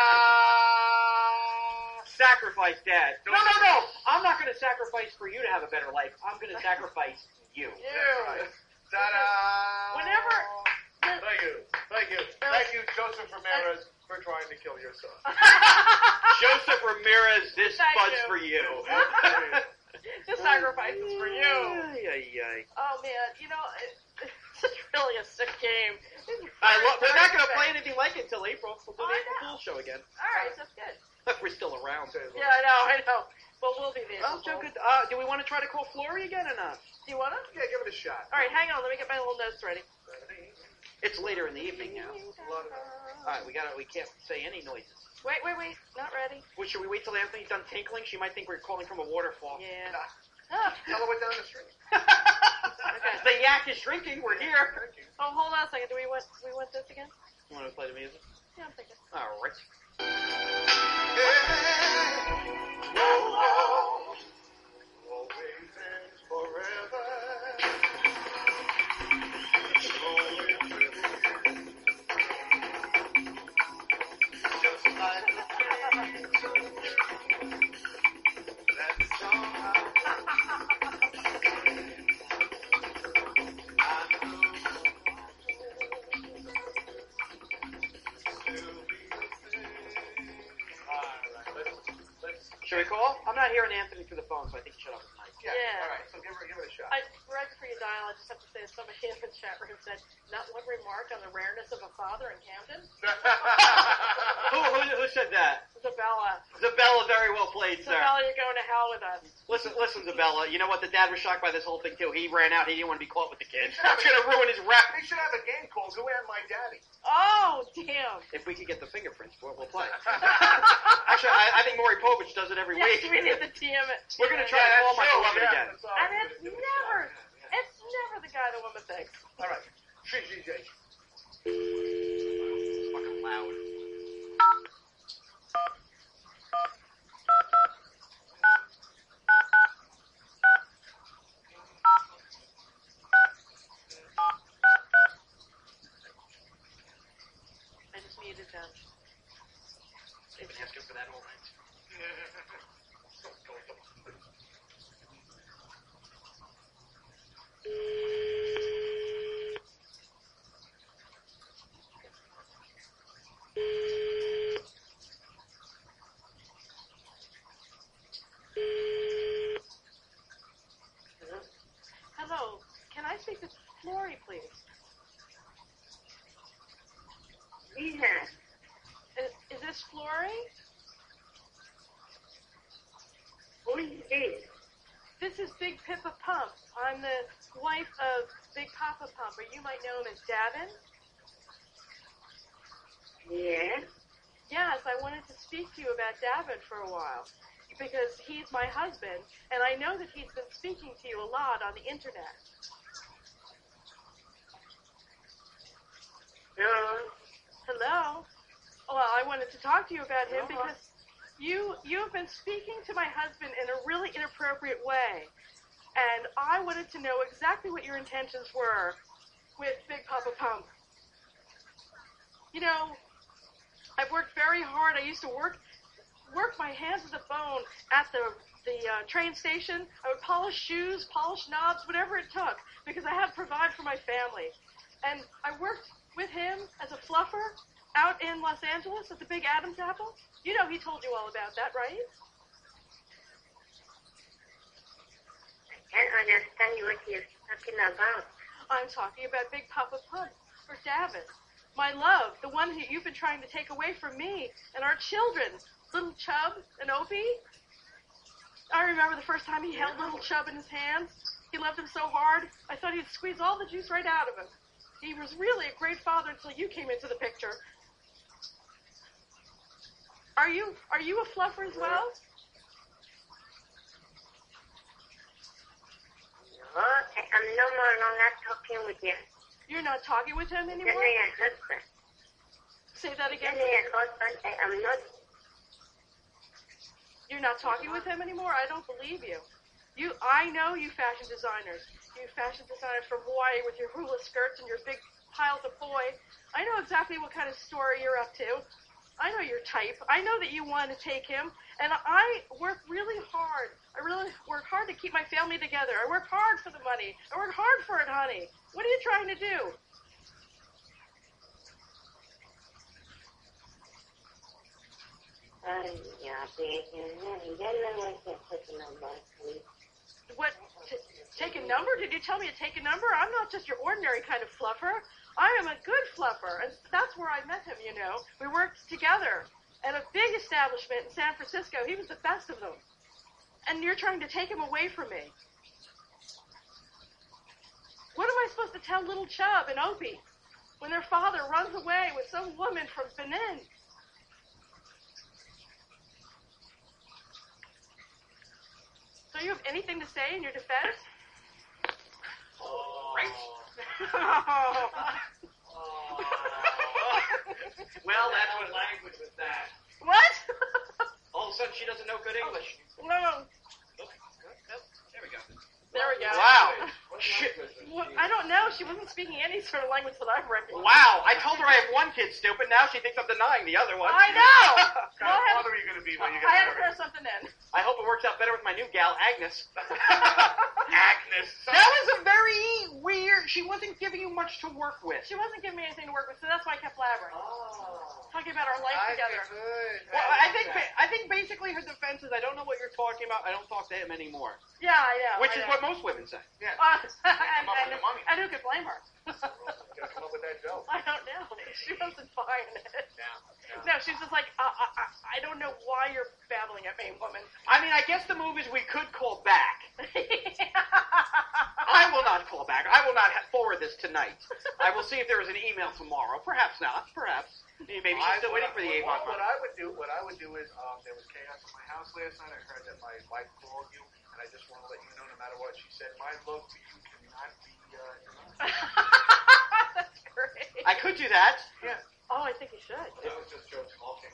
Sacrifice dad. No, no, no. I'm not going to sacrifice for you to have a better life. I'm going to sacrifice you. You. Ta-da! Whenever. Thank you. Thank you. Thank you, Joseph Ramirez, for trying to kill your son. Joseph Ramirez, this Thank bud's you. for you. This sacrifice is for you. Ay, ay, ay. Oh man, you know it, it's really a sick game. It's I very, love, we're not going to very play anything like it until April. We'll do Oh, the I April know. Fool's show again. All right, that's good. We're still around. Yeah, I know, I know. But we'll be there. Well, Joe, good. Uh, do we want to try to call Flory again or not? Do you wanna? Yeah, give it a shot. All right, hang on. Let me get my little notes ready. It's later in the evening now. All right, we got to We can't say any noises. Wait, wait, wait. Not ready. Well, should we wait till Anthony's done tinkling? She might think we're calling from a waterfall. Yeah. Ah. Tell her we're down the street. Okay. The yak is drinking. We're here. Oh, hold on a second. Do we want we want this again? You want to play the music? Yeah, I'm thinking. All right. Always and forever. Just like the that song I Should we call? I'm not hearing Anthony through the phone, so I think you shut off his mic. Yeah. Yeah. All right. So give her, give it a shot. I, right before you dial, I just have to say somebody in the chat room said, not one remark on the rareness of a father in Camden? Who, who, who said that? Isabella. Zabella, very well played, sir. Isabella, you're going to hell with us. Listen, listen, Zabella. You know what? The dad was shocked by this whole thing too. He ran out. He didn't want to be caught with the kids. That's gonna ruin his rep. They should have a game called Who Am My Daddy? Oh, damn. If we could get the fingerprints for it, we'll play. Actually, I, I think Maury Povich does it every Yes, week. we need the T M it. We're gonna try Yeah, to call that's my true. beloved Yeah, again. that's all And right. it's never, it's never the guy the woman thinks. All right. G G J. It's fucking loud. I just muted them. I've been asking for that all night. Hello, can I speak to Flory, please? Yes. Is, is this Flory? Who is this? This is Big Pippa Pump. I'm the wife of Big Papa Pump, or you might know him as Davin. Yes. Yes, I wanted to speak to you about Davin for a while, because he's my husband, and I know that he's been speaking to you a lot on the internet. No. Hello. Well, I wanted to talk to you about him because you you've been speaking to my husband in a really inappropriate way, and I wanted to know exactly what your intentions were with Big Papa Pump. You know, I've worked very hard. I used to work work my hands to the bone at the the uh, train station. I would polish shoes, polish knobs, whatever it took, because I had to provide for my family. And I worked with him as a fluffer out in Los Angeles at the Big Adam's Apple. You know he told you all about that, right? I can't understand what you're talking about. I'm talking about Big Papa Pump, or Davin. My love, the one who you've been trying to take away from me and our children, little Chub and Opie. I remember the first time he held little Chub in his hands. He loved him so hard, I thought he'd squeeze all the juice right out of him. He was really a great father until you came into the picture. Are you are you a fluffer as well? No, I'm no more no, not talking with you. You're not talking with him You're anymore? your husband. Say that again. You're your husband. I am not. You're not talking with him anymore? I don't believe you. You, I know you fashion designers. You fashion designers from Hawaii with your hula skirts and your big piles of poi. I know exactly what kind of story you're up to. I know your type. I know that you want to take him. And I work really hard. I really work hard to keep my family together. I work hard for the money. I work hard for it, honey. What are you trying to do? Ay, ya, baby. Ya no voy a hacer number, please. What? T- take a number? Did you tell me to take a number? I'm not just your ordinary kind of fluffer. I am a good fluffer, and that's where I met him, you know. We worked together at a big establishment in San Francisco. He was the best of them. And you're trying to take him away from me. What am I supposed to tell little Chub and Opie when their father runs away with some woman from Benin? So you have anything to say in your defense? Oh. Right? Oh. Well, that's what language was that. What? All of a sudden, she doesn't know good English. No. There we go. There we go. Wow. Shit. Well, I don't know. She wasn't speaking any sort of language that I've recognized. Wow. I told her I have one kid stupid. Now she thinks I'm denying the other one. I know. What kind of father are you going to be when you get I had to married? throw something in. I hope it works out better with my new gal, Agnes. Agnes. That was a very weird... She wasn't giving you much to work with. She wasn't giving me anything to work with, so that's why I kept blabbering. Oh. Talking about our life I together. good. Well, I think I think basically her defense is I don't know what you're talking about. I don't talk to him anymore. Yeah, I know. Which I is know. what most women say. Yeah. Uh, and, Come up and, with the money. and who could blame her? Gotta come up with that joke. I don't know. She wasn't buying it. Yeah. No, she's just like, uh, I, I, I don't know why you're babbling at me, woman. I mean, I guess the move is we could call back. I will not call back. I will not ha- forward this tonight. I will see if there is an email tomorrow. Perhaps not. Perhaps. Maybe she's I- still waiting for the what, Avon what money. I would do, what I would do is, um, there was chaos at my house last night. I heard that my wife called you, and I just want to let you know, no matter what she said, my love for you cannot be uh, denied. That's great. I could do that. Yeah. Oh, I think you should. That was just Joe talking.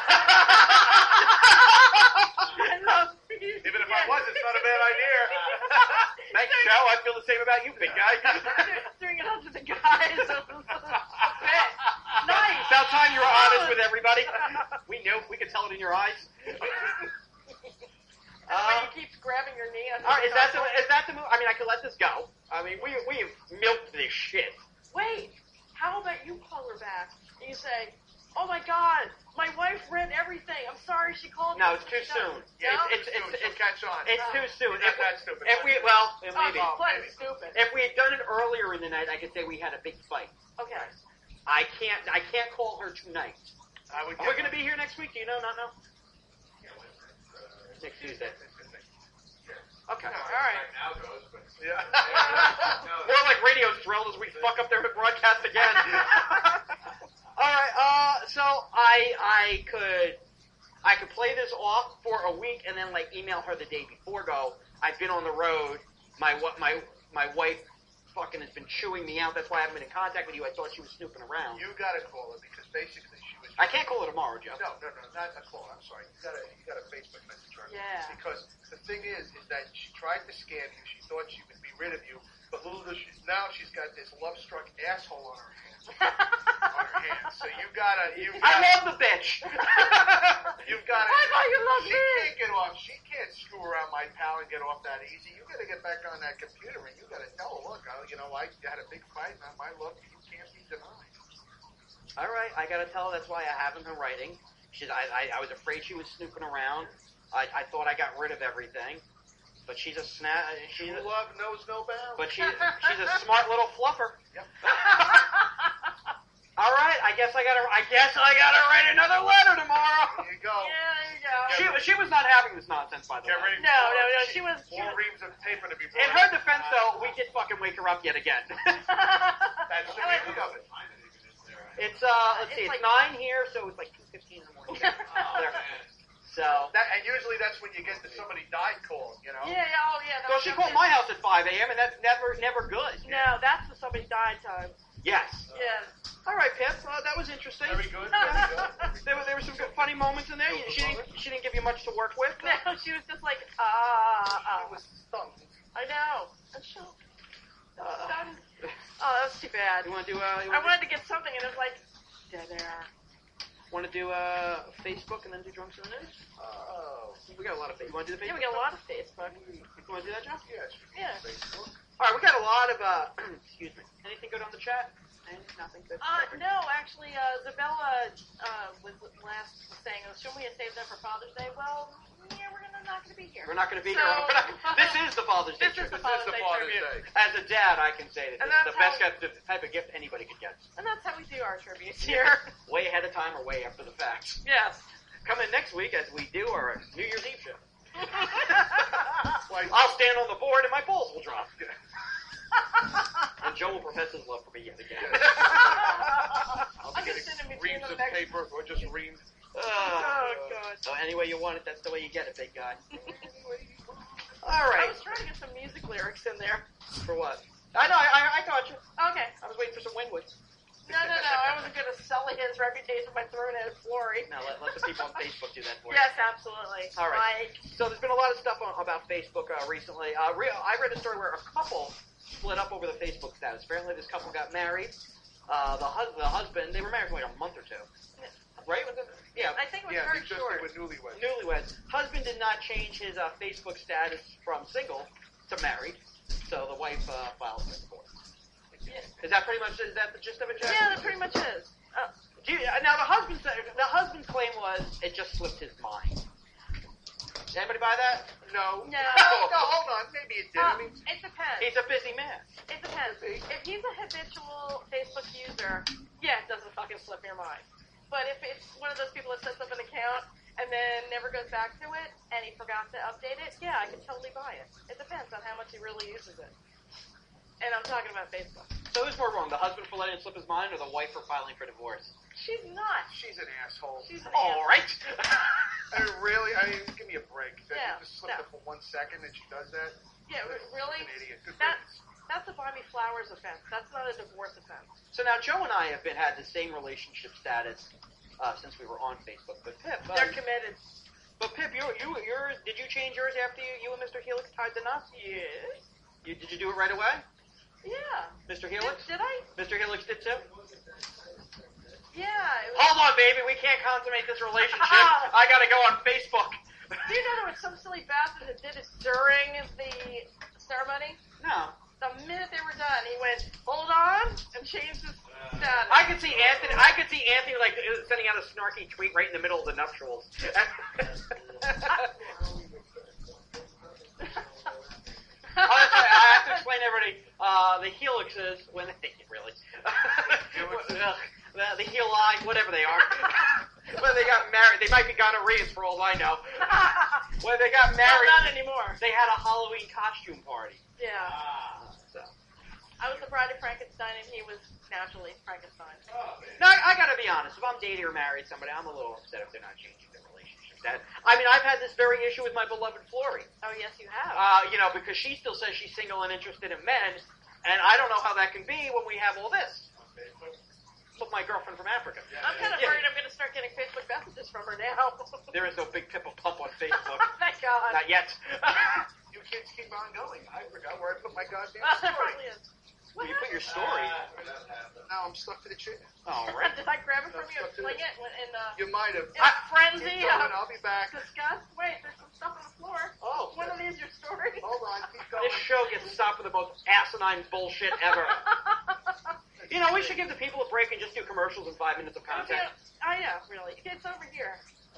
I love you. Even if I was, it's not a bad idea. Thanks, Joe. I feel the same about you, big guy. Doing it up to the guys. Nice. About time you were honest with everybody. We knew. We could tell it in your eyes. And the way Uh, you keep grabbing your knee. all right, is that the is that the move? I mean, I could let this go. I mean, we we've milked this shit. Wait, how about you call her back and you say, oh my God, my wife read everything. I'm sorry she called me. No, it's too soon. No? It's it's it's, She'll it's, catch on. it's too soon. You're If, not that stupid. if we well, Oh, maybe she's playing stupid. if we had done it earlier in the night, I could say we had a big fight. Okay. I can't I can't call her tonight. I would Are we going to be here next week? Do you know? Not know. Next Tuesday. Okay. All right. Now goes, but Yeah. We're like radio thrilled as we fuck up their broadcast again. All right. Uh, so I I could I could play this off for a week and then like email her the day before. Go. I've been on the road. My wa- my my wife fucking has been chewing me out. That's why I haven't been in contact with you. I thought she was snooping around. You gotta call her because basically she was. I can't call her tomorrow, Joe. No, no, no, not a call. I'm sorry. You gotta, you gotta Facebook message her. Yeah. Because the thing is, is that she tried to scam you. She thought she would be rid of you, but little does she, now she's got this love-struck asshole on her hands. on her hands. So you gotta, you. I Gotta, love the bitch. You've gotta. I thought you loved she me. can't get off. She can't screw around my pal and get off that easy. You gotta get back on that computer and you gotta tell her, look, I, you know, I had a big fight and my love for you can't be denied. All right, I gotta tell her that's why I haven't been writing. She's, I, I, I was afraid she was snooping around. I, I thought I got rid of everything, but she's a snap. She's True a, love knows no bounds. but she, she's a smart little fluffer. Yep. All right, I guess I gotta. I guess I gotta write another letter tomorrow. There you go. Yeah, there you go. She, she was not having this nonsense, by the Get way. ready. No, no, no. She was. She More was reams of paper to be In brought. her defense, though, we did fucking wake her up yet again. That's the I like- beauty of it. It's uh, let's It's see, like- it's nine here, so it's like two fifteen in the morning. There. So, That, and usually that's when you get the somebody died call, you know? Yeah, yeah, oh yeah. so she called my house at five a.m. and that's never, never good. No, that's the somebody died time. Yes. Yeah. All right, Pip. Uh, that was interesting. Very good, very good. There were there were some good, funny moments in there. She didn't she didn't give you much to work with. No, she was just like, ah, I uh, was stunned. I know. And she, Uh, stunned. Oh, that was too bad. you want to do? Uh, you I want wanted to get something, and it was like, dead air. want to do uh, Facebook and then do drunks in the news? Oh. We got a lot of. You want to do the Yeah, Facebook? we got a lot of Facebook. You want to do that, Joe? Yes. Yeah. Facebook. All right, we got a lot of. Uh, excuse me. Anything good on the chat? Anything? Nothing good. Uh, no, actually, uh, Zabella uh, was last saying, oh, shouldn't we have saved them for Father's Day? Well, yeah, we're gonna, not going to be here. We're not going to be So- here. We're not, this is the Father's Day. This is the This is Father's the Day Father's tribute. Day. As a dad, I can say that And this is that's the best how- gift, type of gift anybody could get. And that's how we do our tributes here. Way ahead of time or way after the fact. Yes. Come in next week as we do our New Year's Eve show. Like, I'll stand on the board and my balls will drop. And Joe will profess his love for me yet again. I'll I'm be just getting sitting in between reams the of next- paper or just reams. Uh, Oh, God. so any way you want it, that's the way you get it, big guy. All I right. was trying to get some music lyrics in there. For what? I know. I, I, I got you. Okay. I was waiting for some Winwood. No, no, no. I wasn't going to sully his reputation by throwing it at Flory. Now let, let the people on Facebook do that for Yes, absolutely. All right. Like, you. So there's been a lot of stuff on, about Facebook uh, recently. Uh, re- I read a story where a couple split up over the Facebook status. Apparently, this couple got married. Uh, the, hus- the husband, they were married for like a month or two. Right? Was it? Yeah. I think it was Yeah, very because short. they were newlyweds. Newlyweds. Husband did not change his uh, Facebook status from single to married, so the wife uh, filed for divorce. Yeah. Is that pretty much is that the gist of it, Jack? Yeah, that pretty much is. Uh, Do you, now the husband said, the husband's claim was it just slipped his mind. Did anybody buy that? No. No. no, hold on. Maybe it did. uh, I mean, it depends. He's a busy man. It depends. If he's a habitual Facebook user, yeah, it doesn't fucking slip your mind. But if it's one of those people that sets up an account and then never goes back to it, and he forgot to update it, yeah, I can totally buy it. It depends on how much he really uses it. And I'm talking about Facebook. So who's more wrong, the husband for letting it slip his mind, or the wife for filing for divorce? She's not. she's an asshole. She's an All asshole. right. I mean, really? I mean, give me a break. That Yeah, you just slipped no. it for one second and she does that? Yeah, She's really? an idiot. Good That, riddance. that's a buy me flowers offense. That's not a divorce offense. So now Joe and I have been had the same relationship status uh, since we were on Facebook. But Pip, uh, They're committed. but Pip, you, you, yours, did you change yours after you, you and Mister Helix tied the knots? Yes. You, did you do it right away, Yeah. Mister Did, Helix? did I? Mister Helix did too. Yeah. It was, Hold on, baby. We can't consummate this relationship. I gotta go on Facebook. do you know there was some silly bastard that did it during the ceremony? No. The minute they were done, he went, hold on, and changed his status. I could see Anthony. I could see Anthony like sending out a snarky tweet right in the middle of the nuptials. Oh, that's right. I have to explain to everybody. Uh, the helixes, when they really, the, the heli, whatever they are, when they got married, they might be gonorrheas for all I know. When they got No, married, not anymore. they had a Halloween costume party. Yeah. So. I was the bride of Frankenstein, and he was naturally Frankenstein. Now, I, I gotta be honest. If I'm dating or married somebody, I'm a little upset if they're not changing their relationship. That, I mean, I've had this very issue with my beloved Flory. Oh, yes, you have. Uh, you know, because she still says she's single and interested in men, And I don't know how that can be when we have all this. With my girlfriend from Africa. I'm kind of Yeah. worried I'm going to start getting Facebook messages from her now. There is no big pipple pump on Facebook. Thank God. Not yet. You kids keep on going. I forgot where I put my goddamn Oh, there story. really is. Where you put your story? Now I'm stuck to the chair. Oh, right. Did I grab it from you and fling it when- in uh, You might have. in a frenzy Keep going, of I'll be back. disgust? Wait, there's some stuff on the floor. Oh. One of these your story? Hold on, keep going. This show gets stopped with the most asinine bullshit ever. You know, we should give the people a break and just do commercials and five minutes of content. Oh, yeah, really. It's over here.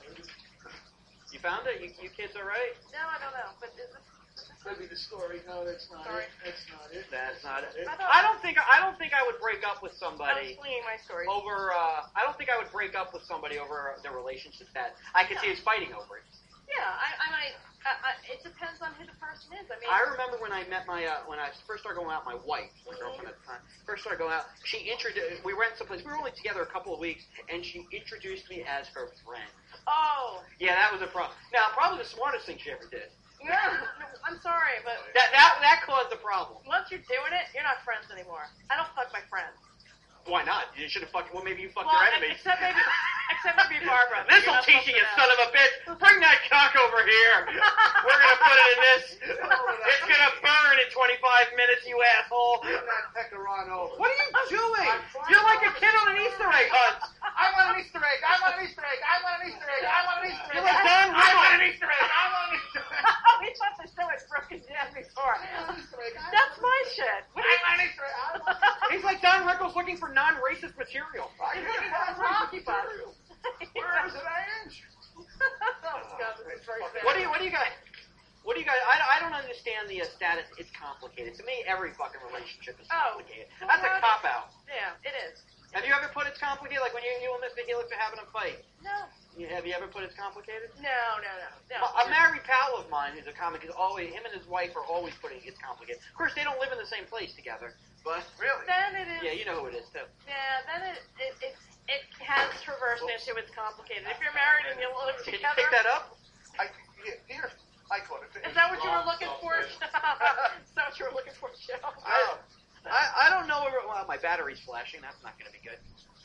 You found it? You, you kids all right? No, I don't know. But is this... Could be the story. No, that's not Sorry. it. That's not it. That's not it. I thought- I don't think I don't think I would break up with I was somebody flinging my story. over. Uh, I don't think I would break up with somebody over their relationship that I could see us fighting over it. Yeah, I, I might... I, I, it depends on who the person is. I mean... I remember when I met my uh, when I first started going out. My wife, my girlfriend at the time, first started going out. She introduced. We went someplace. We were only together a couple of weeks, and she introduced me as her friend. Oh. Yeah, that was a problem. Now, probably the smartest thing she ever did. Yeah, I'm sorry, but That that that caused the problem. once you're doing it, you're not friends anymore. I don't fuck my friends. Why not? You should have fucked. Well, maybe you fucked Well, your enemies. except maybe, except maybe Barbara. This You're will not teach you, supposed to son know. of a bitch. Bring that cock over here. We're gonna put it in this. It's gonna burn in twenty-five minutes, you asshole. Bring that pecorino over. What are you doing? You're like a kid on an Easter egg hunt. I want an Easter egg. I want an Easter egg. I want an Easter egg. I want an Easter egg. You're like Don I want Rickles. an Easter egg. I want an Easter egg. We thought the show had broken down before. I want an Easter egg. I That's my shit. What I are you want an Easter egg. I want He's like Don Rickles looking for non-racist material. I It's want Rocky Bus. Where is it, Ange? Oh, God, this is very bad. What do you? What do you guys? What do you guys? I, I don't understand the uh, status. It's complicated. To me, every fucking relationship is Oh. complicated. Well, That's a how- cop out. Yeah, it is. Have you ever put it's complicated? Like when you, you and Mister Helix are having a fight. No. You, have you ever put it's complicated? No, no, no. no. A married pal of mine who's a comic is always, him and his wife are always putting it's complicated. Of course, they don't live in the same place together, but Really? Then it is. yeah, you know who it is too. Yeah, then it it it, it has traversed into it's complicated. If you're married and you live Can you together, pick that up? I, here, here, I caught it. is that what you were looking for? Is that what you were looking for, Joe? Oh. I, I don't know. Where, well, my battery's flashing. That's not going to be good.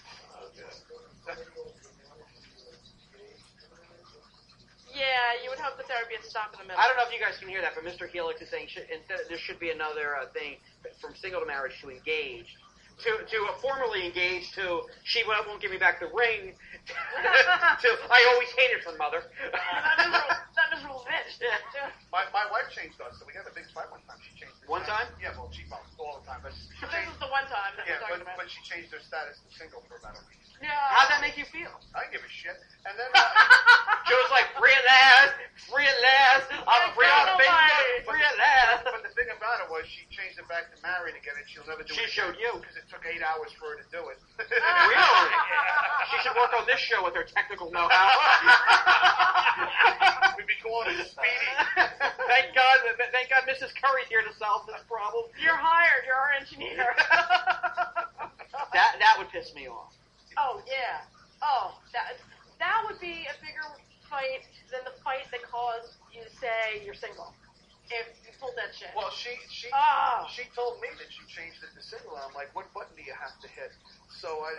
Yeah, you would hope that there would be a stop in the middle. I don't know if you guys can hear that, but Mister Helix is saying should, instead of, there should be another uh, thing from single to marriage to engaged. To to uh, formally engaged to she won't, won't give me back the ring. To I always hated her mother. that miserable, that miserable bitch. Yeah. Yeah. My, my wife changed us, so we had a big fight one time. She changed her One status. time? Yeah, well, she bumped all the time, but she This changed, is the one time that yeah, we're but, talking about. but she changed her status to single for about a week. No. How'd that make you feel? I didn't give a shit. And then uh, Joe's like, free at last, free at last, I'm free on Nobody. Facebook, free at last. but the thing about it was she changed it back to married again, and she'll never do She it showed you. because it took eight hours for her to do it. Really? She should work on this show with her technical know-how. We'd be going to speedy. Thank God, thank God Missus Curry's here to solve this problem. You're hired. You're our engineer. That that would piss me off. Oh yeah. Oh, that that would be a bigger fight than the fight that caused you to say you're single. If you pulled that shit. Well, she she Oh. she told me that she changed it to single. I'm like, what button do you have to hit? So I.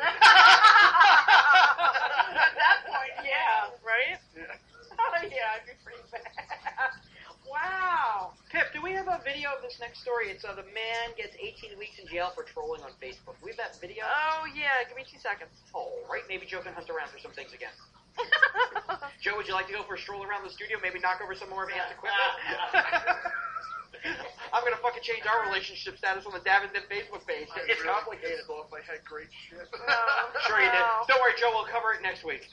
At that point, yeah, right? Oh yeah, I'd be pretty bad. Wow. Pip, do we have a video of this next story? It's uh, the man gets eighteen weeks in jail for trolling on Facebook. Do we have that video? Oh yeah, give me two seconds. All right, maybe Joe can hunt around for some things again. Joe, would you like to go for a stroll around the studio? Maybe knock over some more advanced equipment? I'm going to fucking change our relationship status on the Davin Dip Facebook page. I It's really complicated. pissed off. I had great shit. Oh, Sure you did. no. Don't worry, Joe, we'll cover it next week.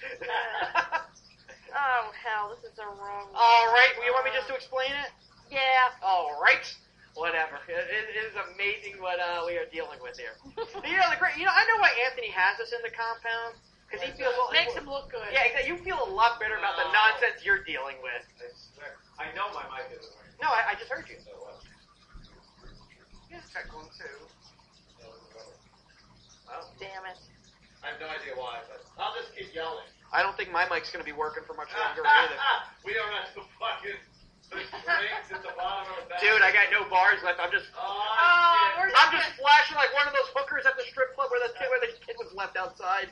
Oh hell, this is the wrong one. All right, you want me just to explain it? Yeah. All right. Whatever. It, it is amazing what uh, we are dealing with here. You know, the great. You know, I know why Anthony has us in the compound because he feels Makes him look good. Yeah, exactly. You feel a lot better about the nonsense you're dealing with. I swear. I know my mic isn't working. No, I, I just heard you. So, uh, Check one, two. Oh. Damn it. I have no idea why, but I'll just keep yelling. I don't think my mic's going to be working for much longer Ah, either. ah, ah. We don't have to fucking the strings at the bottom of the back. Dude, I got no bars left. I'm just, Oh, Oh, shit. we're I'm just flashing like one of those hookers at the strip club where the kid, where the kid was left outside.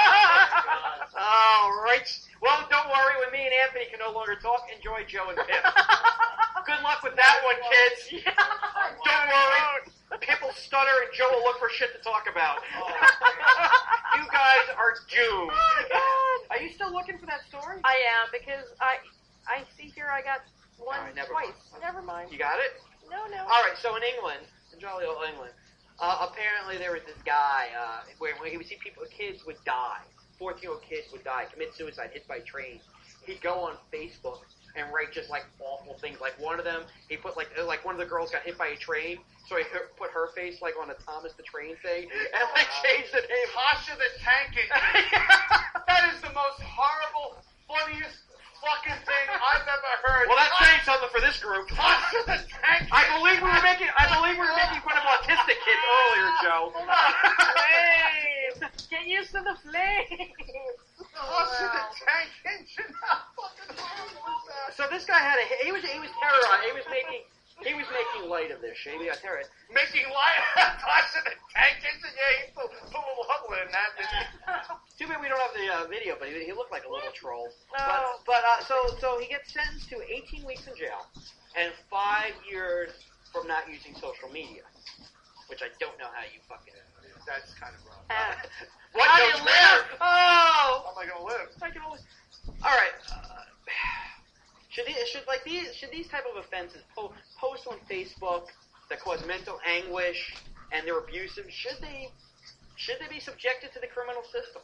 All right. Well, don't worry. When me and Anthony can no longer talk, enjoy Joe and Pip. Good luck with that one, kids. Don't worry. Pip will stutter and Joe will look for shit to talk about. You guys are doomed. Are you still looking for that story? I am, because I I see here I got one All right, never twice. mind. Never mind. You got it? No, no. All right, so in England, in jolly old England, uh, apparently there was this guy uh, where when he would see people, kids would die, fourteen-year-old kids would die, commit suicide, hit by trains. He'd go on Facebook and write just like awful things. Like one of them, he put like like one of the girls got hit by a train, so he put her face like on a Thomas the Train thing, and like changed the name. Tasha the Tank Engine. That is the most horrible, funniest fucking thing I've ever heard. Well, that changed something for this group. Tasha the Tank Engine. I believe we were making I believe we were making fun of autistic kids earlier, Joe. Flame. Get used to the flame. Tasha the Tank Engine. How fucking horrible is that? So this guy had a he was he was terrorized. He was making he was making light of this shit. He got terrorized. Making light of Tasha the Tank Engine. Yeah, he put, put a little hubble in that, didn't he? Too bad we don't have the uh, video, but he, he looked like a little troll. No. But but uh, so so he gets sentenced to eighteen weeks in jail and five years from not using social media, which I don't know how you fucking. That's kind of wrong. Uh, What How no do you Twitter? live? Oh. How am I going to live? I can only. All right. Uh, should these, should like these should these type of offenses po- post on Facebook that cause mental anguish and they're abusive? Should they should they be subjected to the criminal system?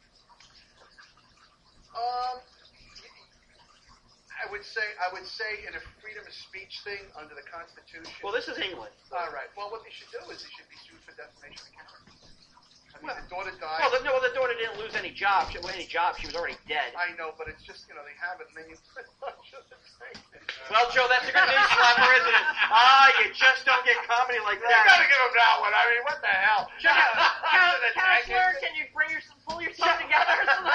Um, I would say I would say in a freedom of speech thing under the Constitution. Well, this is England. All right. Well, what they should do is they should be sued for defamation of character. I mean, the daughter died. Well, the, no, the daughter didn't lose any job. She, well, any job, she was already dead. I know, but it's just, you know, they have it, and then you put a bunch of the things. Well, Joe, that's a good news slapper, isn't it? Ah, you just don't get comedy like You that. gotta give him that one. I mean, what the hell? Check out- Tasha the Tank Counselor, Engine. can you bring yourself, pull yourself together?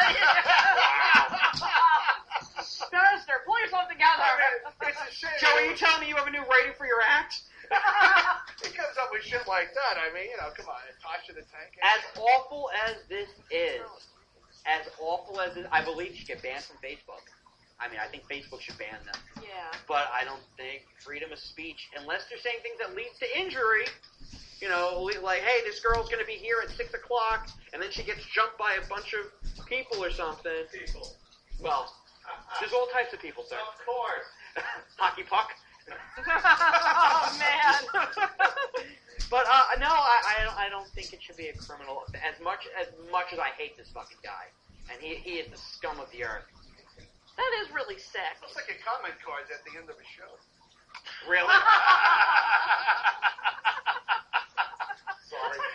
Counselor, pull yourself together. I mean, it's a shame. Joe, are you telling me you have a new rating for your act? He comes up with shit like that. I mean, you know, come on, Tasha the Tank Engine. As awful as this is, as awful as this, I believe she should get banned from Facebook. I mean, I think Facebook should ban them. Yeah. But I don't think freedom of speech, unless they're saying things that leads to injury, you know, like, hey, this girl's going to be here at six o'clock, and then she gets jumped by a bunch of people or something. People. Well, there's all types of people, sir. Of course. Hockey puck. Oh, man. But uh, no, I, I don't. I don't think it should be a criminal. As much as much as I hate this fucking guy, and he he is the scum of the earth. That is really sick. Looks like a comment card at the end of a show. Really? Sorry.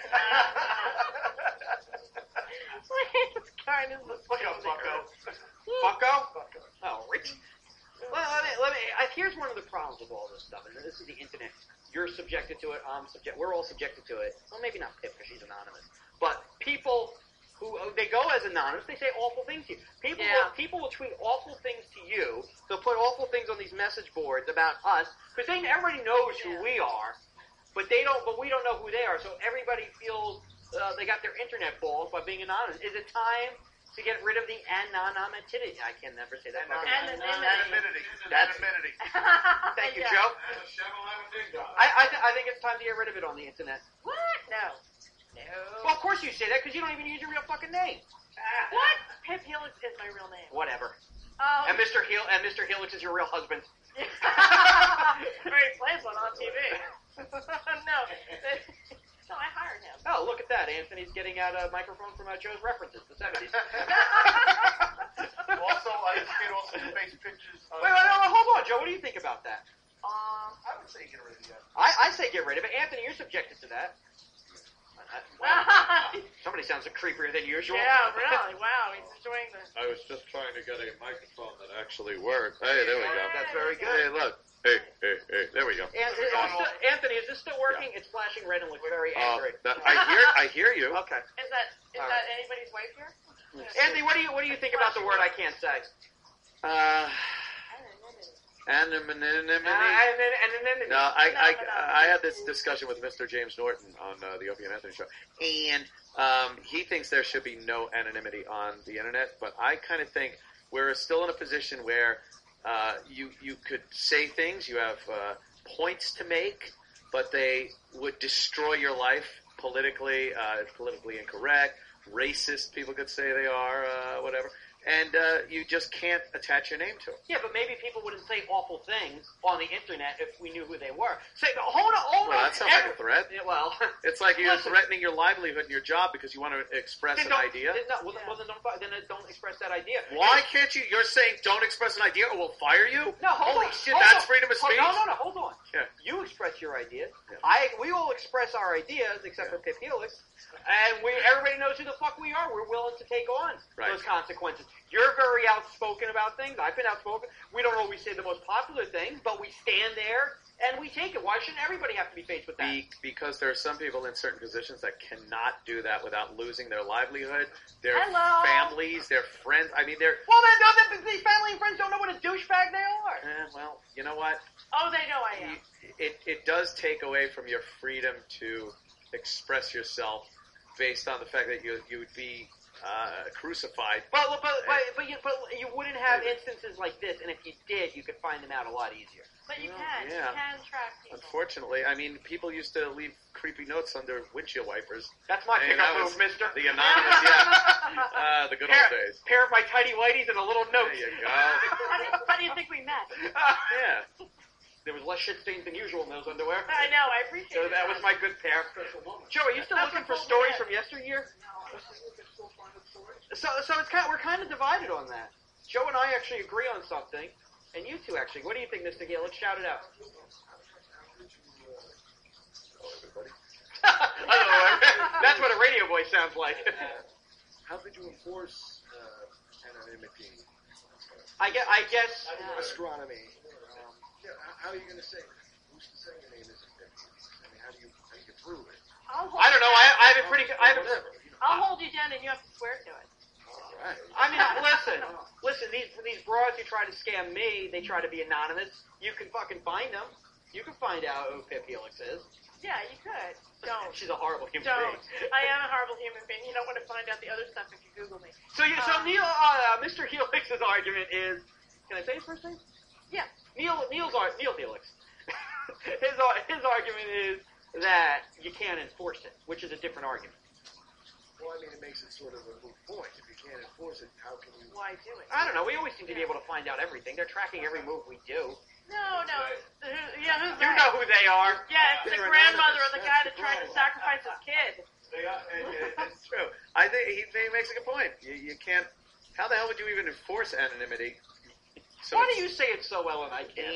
It's kind of the Look up, Bucko. Bucko? Bucko. Oh, Rich. Well, let me, let me, I, here's one of the problems with all this stuff, and this is the internet. You're subjected to it. I'm subject. We're all subjected to it. Well, maybe not Pip because she's anonymous, but people who they go as anonymous, they say awful things to you. People, Yeah. will, people will tweet awful things to you. They'll put awful things on these message boards about us because they everybody knows who Yeah. we are, but they don't. But we don't know who they are. So everybody feels uh, they got their internet balls by being anonymous. Is it time to get rid of the anonymity? I can never say that. Anonymity. Anonymity. That's- Anonymity. Thank you, Yeah. Joe. And a shovel and a ding dong. I I, th- I think it's time to get rid of it on the internet. What? No. No. Well, of course you say that because you don't even use your real fucking name. What? Pip Helix is my real name. Whatever. Um, And Mister Hel- and Mister Helix is your real husband. He plays one on T V. No. No, I hired him. Oh, look at that. Anthony's getting out a microphone from uh, Joe's references, the seventies. Also, uh, this kid also face pictures of... Wait, wait, wait, wait, hold on, Joe. What do you think about that? Um, I would say get rid of the I, I say get rid of it. Anthony, you're subjected to that. Uh, wow. Somebody sounds creepier than usual. yeah, really. Wow, he's enjoying this. I was just trying to get a microphone that actually worked. Hey, there we go. That's very good. Hey, look. Hey, hey, hey. There we go. An- is this still, Anthony, is this still working? It's flashing red and looks very Uh, angry. that, I hear, I hear you. Okay. Is that is All that anybody's wife here? Anthony, what do you what do you think about the word I can't say? Uh, Anonymity. Uh, and then, and then, No, I, I, No, no, no. I had this discussion with Mister James Norton on uh, the Opie and Anthony show, and um, he thinks there should be no anonymity on the internet, but I kind of think we're still in a position where uh, you you could say things, you have uh, points to make, but they would destroy your life politically, uh, politically incorrect, racist, people could say they are, uh, whatever. And uh, you just can't attach your name to it. Yeah, but maybe people wouldn't say awful things on the internet if we knew who they were. Say, hold on, hold Well, on. that sounds like a threat. Yeah, well, It's like you're Listen. threatening your livelihood and your job because you want to express then an don't, idea. Then, no, well, then- well, then, don't, then don't express that idea. Why can't you? You're saying don't express an idea or we'll fire you? No, hold Holy on. shit, hold that's on. freedom of Hold- speech? No, no, no, hold on. Yeah. You express your ideas. Yeah. I, we all express our ideas, except for Pip Helix, and we everybody knows who the fuck we are. We're willing to take on Right. those consequences. You're very outspoken about things. I've been outspoken. We don't always say the most popular things, but we stand there and we take it. Why shouldn't everybody have to be faced with that? Be, because there are some people in certain positions that cannot do that without losing their livelihood, their Hello. families, their friends. I mean, they're. Well, then, no, then these family and friends don't know what a douchebag they are. Eh, well, you know what? Oh, they know I am. It, it does take away from your freedom to express yourself based on the fact that you you would be uh, crucified. But but but but you, but you wouldn't have instances like this, and if you did, you could find them out a lot easier. But you Well, can. yeah. You can track people. Unfortunately, I mean, people used to leave creepy notes under windshield wipers. That's my Hey, pickup that move, was Mister. The anonymous, yeah. Uh, the good pair, old days. pair of my tidy whities and a little note. There you go. How do, you, how do you think we met? Yeah. There was less shit stains than usual in those underwear. I know. I appreciate So it. that was my good pair. Joe, are you still That's looking for what stories told from me yesteryear? So, so it's kind of, we're kind of divided on that. Joe and I actually agree on something, and you two actually. What do you think, Mister Gale? Let's shout it out. I don't know. That's what a radio voice sounds like. How could you enforce uh, anonymity? I guess. I guess. Astronomy. Um, yeah, how, how are you going to say? Who's to say your name isn't there? I mean, how do you how do you prove it? I'll hold I don't know. you I, down. I have a pretty. good- I have a. I'll hold you down, and you have to swear to it. All right. I mean, listen, listen. These these broads who try to scam me, they try to be anonymous. You can fucking find them. You can find out who Pip Helix is. Yeah, you could. Don't. She's a horrible human Don't. being. I am a horrible human being. You don't want to find out the other stuff if you Google me. So, you, so Um, Neil, uh, Mister Helix's argument is. Can I say his first name? Yeah. Neil Neil's ar- Neil Helix. his ar- his argument is that you can't enforce it, which is a different argument. Well, I mean, it makes it sort of a moot point. If you can't enforce it, how can you? Why do it? I don't know. We always seem to be able to find out everything. They're tracking every move we do. No, no. Who, yeah, who's You that? know who they are. Yeah, it's the They're grandmother anonymous. of the That's guy the that tried to problem. sacrifice his kid. They are, and, and it's true. I think he, he makes a good point. You, you can't. How the hell would you even enforce anonymity? So Why it's- do you say it so well and I can't?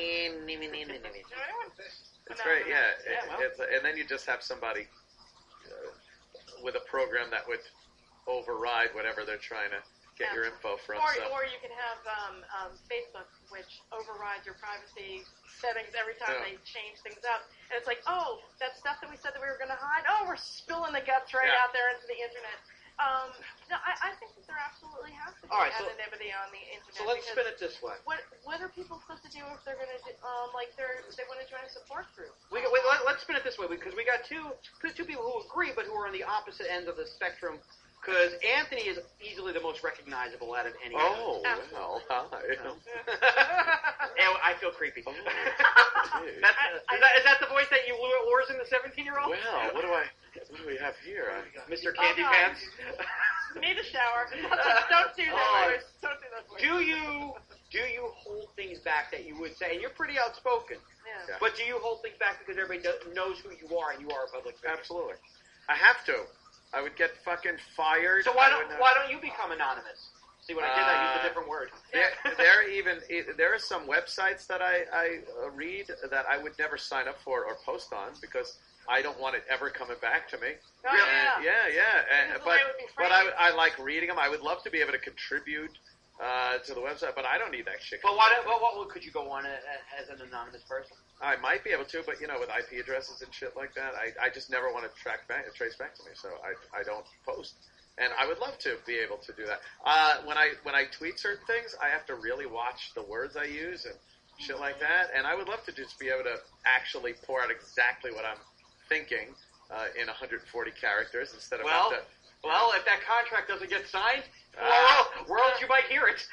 That's right. Yeah. Yeah, It- well. it's, and then you just have somebody uh, with a program that would override whatever they're trying to get your info from. Or, so. or you can have um, um, Facebook, which overrides your privacy settings every time Yeah. they change things up. And it's like, oh, that stuff that we said that we were going to hide, oh, we're spilling the guts right Yeah. out there into the internet. Um, no, I, I think that there absolutely has to be All right, so- anonymity on the internet. So let's because spin it this way. What what are people supposed to do if they're going to um like they're they want to join a support group? We got, wait, let, let's spin it this way because we got two two people who agree, but who are on the opposite ends of the spectrum. Because Anthony is easily the most recognizable out of any. Oh, of us. well, hi. And I feel creepy. Oh, That's, is, that, is that the voice that you lures in the seventeen-year-old? Well, what do I? What do we have here? I, Mister Candy Oh, Pants. Need a shower. Don't do that Oh. voice. Don't do that voice. Do you do you hold things back that you would say? And you're pretty outspoken. Yeah. Yeah. But do you hold things back because everybody does, knows who you are and you are a public figure? absolutely. I have to. I would get fucking fired. So why I don't would not- why don't you become anonymous? See what I did? I used a Uh, different word. There, there are even there are some websites that I, I uh, read that I would never sign up for or post on because I don't want it ever coming back to me. Oh, Really? yeah. Yeah, yeah. And, Because the but way it would be but I, framed. I like reading them. I would love to be able to contribute uh, to the website, but I don't need that shit. But why? don't- Well, what, what could you go on a, a, as an anonymous person? I might be able to, but you know, with I P addresses and shit like that, I, I just never want to track back, trace back to me, so I, I don't post. And I would love to be able to do that. Uh, when I when I tweet certain things, I have to really watch the words I use, and shit like that. And I would love to just be able to actually pour out exactly what I'm thinking uh, in one hundred forty characters instead of Well, have to, well, if that contract doesn't get signed, Ah. well, world, you might hear it.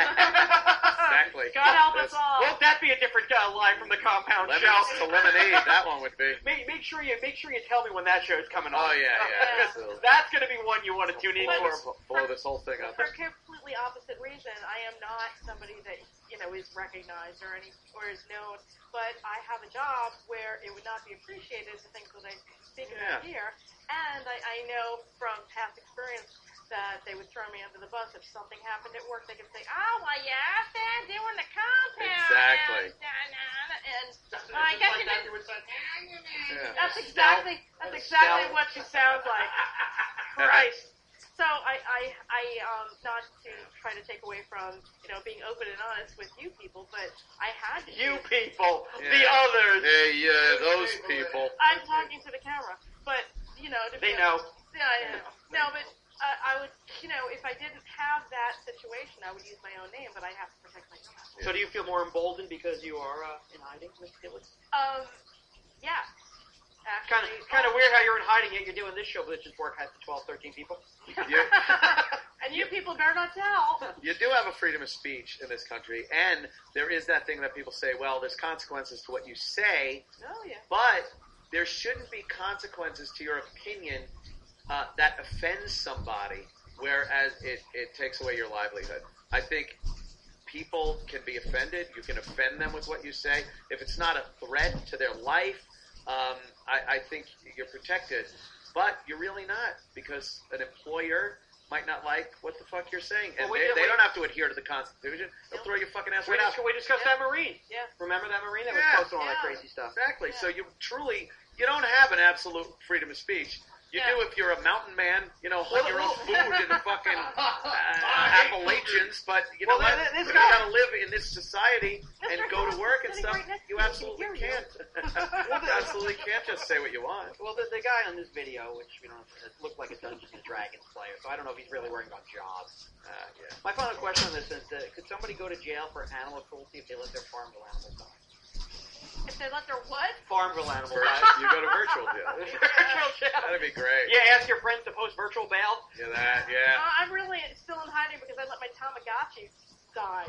exactly. God help us all. Won't that be a different uh, line from the Compound Lemons Show? to lemonade, that one would be. Make, make sure you make sure you tell me when that show's coming on. Oh, yeah, yeah. Because that's going to be one you want to tune in Blow for. this, blow this whole thing up. For a completely opposite reason, I am not somebody that you know is recognized or any or is known, but I have a job where it would not be appreciated the things that I speak about Yeah. here, and I, I know from past experience that they would throw me under the bus if something happened at work. They could say, "Oh, well, you're out there doing the compound." Exactly. And, and Just, well, I just guess like you that, did- you would say, Yeah. that's exactly that's exactly what she sounds like. Christ. So I, I, I, um, not to try to take away from, you know, being open and honest with you people, but I had to. You people, Yeah. the others. Hey, yeah, those people. I'm talking to the camera, but, you know. To They be know. Yeah, I know. No, but uh, I would, you know, if I didn't have that situation, I would use my own name, but I have to protect myself. So do you feel more emboldened because you are uh, in hiding, Miss Gillis? Um, yeah. Kind of, kind of weird how you're in hiding yet you're doing this show, but it's just broadcast to twelve, thirteen people. You, And you people better not tell. you do have a freedom of speech in this country, and there is that thing that people say, well, there's consequences to what you say, Oh, yeah. but there shouldn't be consequences to your opinion uh, that offends somebody, whereas it, it takes away your livelihood. I think people can be offended. You can offend them with what you say. If it's not a threat to their life, um, I, I think you're protected. But you're really not, because an employer might not like what the fuck you're saying. And Well, we they, did- they we- don't have to adhere to the Constitution. They'll throw your fucking ass We, right out. dis- we discussed Yeah. that Marine. Yeah. Remember that Marine that was Yeah. posting all that Yeah. crazy stuff? Exactly. Yeah. So you truly, you don't have an absolute freedom of speech. You Yeah. do if you're a mountain man, you know, hunt your own food in the fucking uh, Appalachians, but you know Well, what? th- this You guy- gotta live in this society and Mister go to House work is and sitting stuff. right next to You me. absolutely He can hear can't. you. You absolutely can't just say what you want. Well, the, the guy on this video, which you know it looked like a Dungeons and Dragons player, so I don't know if he's really worrying about jobs. Uh, yeah. My final question on this is: uh, could somebody go to jail for animal cruelty if they let their Farmville animals die? If they let their what? Farmville animals Vir- die. you go to virtual jail. Virtual jail. That'd be great. Yeah, ask your friends to post virtual bail. Yeah, that. Yeah. Uh, I'm really still in hiding because I let my Tamagotchi die.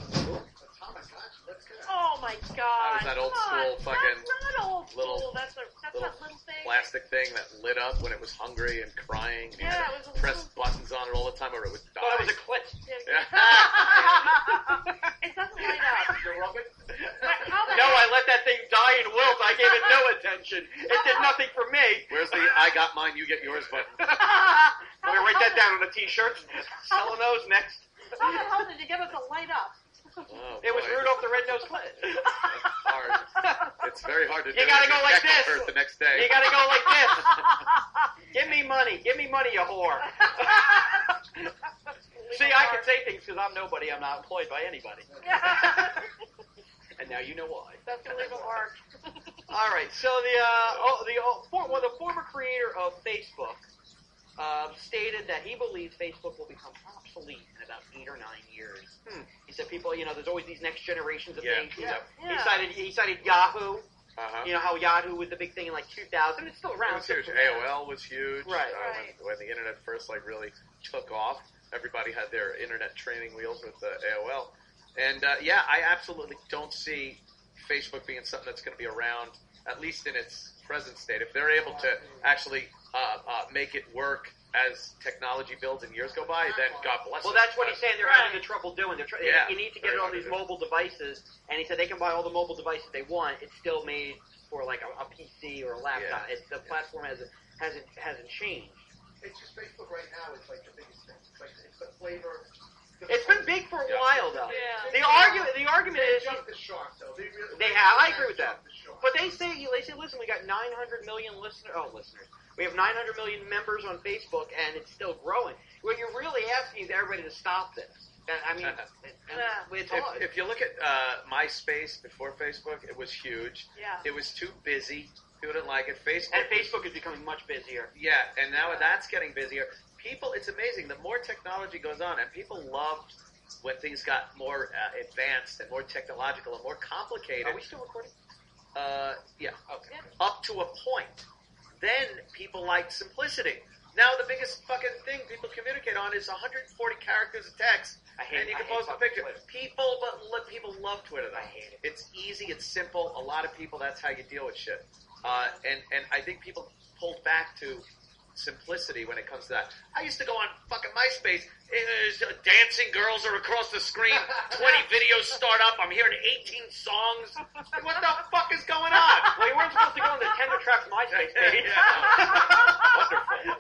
Tamagotchi, that's good. Oh my god. That was that old Come school on. fucking That's not old little- school. That's a that's little that little thing. Plastic thing that lit up when it was hungry and crying. And you Yeah, had it to was a press buttons on it all the time or it would die. Thought it was a clit. Yeah. It doesn't light up. You rub it? How the No, heck? I let that thing die and wilt. I gave it no attention. It did nothing for me. Where's the I got mine, you get yours button? I'm gonna write that down on a T-shirt. Selling those next. How the hell did you get it to light up? Oh, It was boy. Rudolph the Red-Nosed Clit. It's hard. It's very hard to do. You gotta if go your like neck this. will hurt the next day. You gotta go like this. Give me money. Give me money, you whore. See, I can say things because I'm nobody. I'm not employed by anybody. And now you know why. That's the legal mark. All right. So the uh, oh, the oh, for, well, the former creator of Facebook uh, stated that he believes Facebook will become obsolete in about eight or nine years. Hmm. He said, "People, you know, there's always these next generations of Yeah, things." yeah. He Yeah. cited he cited Yahoo. Uh-huh. You know how Yahoo was the big thing in like two thousand. It's still It around. was huge. still A around. O L was huge. Right. Uh, Right. When, when the internet first like really took off, everybody had their internet training wheels with the A O L. And uh, yeah, I absolutely don't see Facebook being something that's going to be around, at least in its present state. If they're able to actually uh, uh, make it work as technology builds and years go by, then God bless Well, them. that's what he's saying. They're Right. having the trouble doing. They're try- Yeah. You need to get it on these mobile devices, and he said they can buy all the mobile devices they want. It's still made for like a, a P C or a laptop. Yeah. It's, the platform hasn't hasn't hasn't changed. It's just Facebook right now is like the biggest thing. It's like it's the flavor. the It's been big for a Yeah. while though. Yeah. The argument the argument They is, jumped the shark though. They really. They have- I agree with that. jumped the shark. but they say they say listen, we got nine hundred million listeners. Oh, listeners. We have nine hundred million members on Facebook, and it's still growing. What you're really asking is everybody to stop this. And, I mean, it, Yeah. it's If, hard. if you look at uh, MySpace before Facebook, it was huge. Yeah. It was too busy. People didn't like it. Facebook. And Facebook is becoming much busier. Yeah, and now that's getting busier. People, it's amazing. The more technology goes on, and people loved when things got more uh, advanced and more technological and more complicated. Are we still recording? Uh, yeah. Okay. Up to a point. Then people liked simplicity. Now the biggest fucking thing people communicate on is one hundred forty characters of text, I hate, and you I can hate post a fucking picture. Twitter. People, but look, people love Twitter. Though. I hate it. It's easy. It's simple. A lot of people, that's how you deal with shit. Uh, and and I think people pulled back to simplicity when it comes to that. I used to go on fucking MySpace. There's, uh, dancing girls are across the screen. twenty videos start up. I'm hearing eighteen songs. Like, what the fuck is going on? Well, you weren't supposed to go on the Tender Traps MySpace page. Wonderful.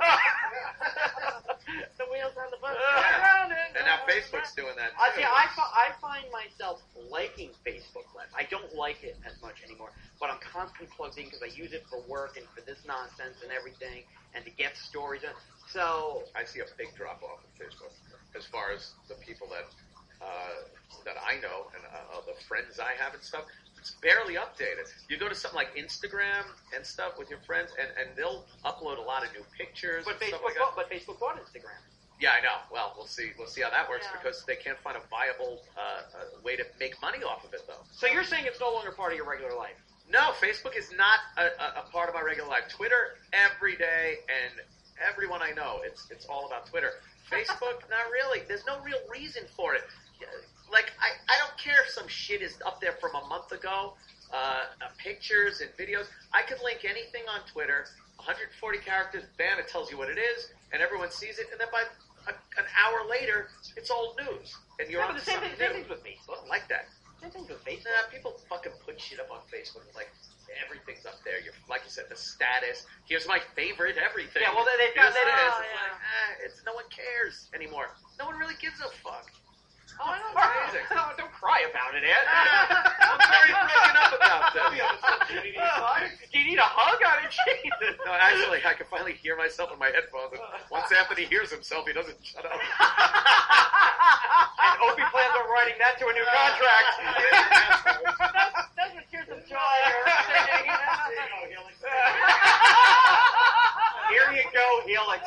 The wheels on the bus. Yeah. And now Facebook's doing that too. I see. I, fi- I find myself liking Facebook less. I don't like it as much anymore, but I'm constantly plugged in because I use it for work and for this nonsense and everything, and to get stories. And so I see a big drop off of Facebook as far as the people that uh, that I know and uh, the friends I have and stuff. It's barely updated. You go to something like Instagram and stuff with your friends, and, and they'll upload a lot of new pictures. But and stuff Facebook, like that. bought, but Facebook bought Instagram. Yeah, I know. Well, we'll see. We'll see how that works Yeah. because they can't find a viable uh, uh, way to make money off of it, though. So you're saying it's no longer part of your regular life? No, Facebook is not a, a, a part of my regular life. Twitter every day, and everyone I know, it's it's all about Twitter. Facebook, not really. There's no real reason for it. Like, I, I don't care if some shit is up there from a month ago, uh, uh, pictures and videos. I could link anything on Twitter, one hundred forty characters, bam, it tells you what it is, and everyone sees it, and then by a, an hour later, it's old news, and you're Yeah, on but to the same something thing, same new. thing with Facebook. I like that. Same thing with Facebook. Nah, people fucking put shit up on Facebook. It's like everything's up there. You're, like you said, the status. Here's my favorite everything. Yeah, well, they- they've Here's got- they- this. oh, It's yeah. like, ah, it's no one cares anymore. No one really gives a fuck. Oh, I don't, Amazing. don't, don't cry about it, Ed. I'm very broken up about this. Do you need a hug? I mean, Jesus. No, actually, I can finally hear myself in my headphones. And once Anthony hears himself, he doesn't shut up. And Opie plans on writing that to a new contract. That's, that's what Tears of Joy are saying. Here you go, Helix.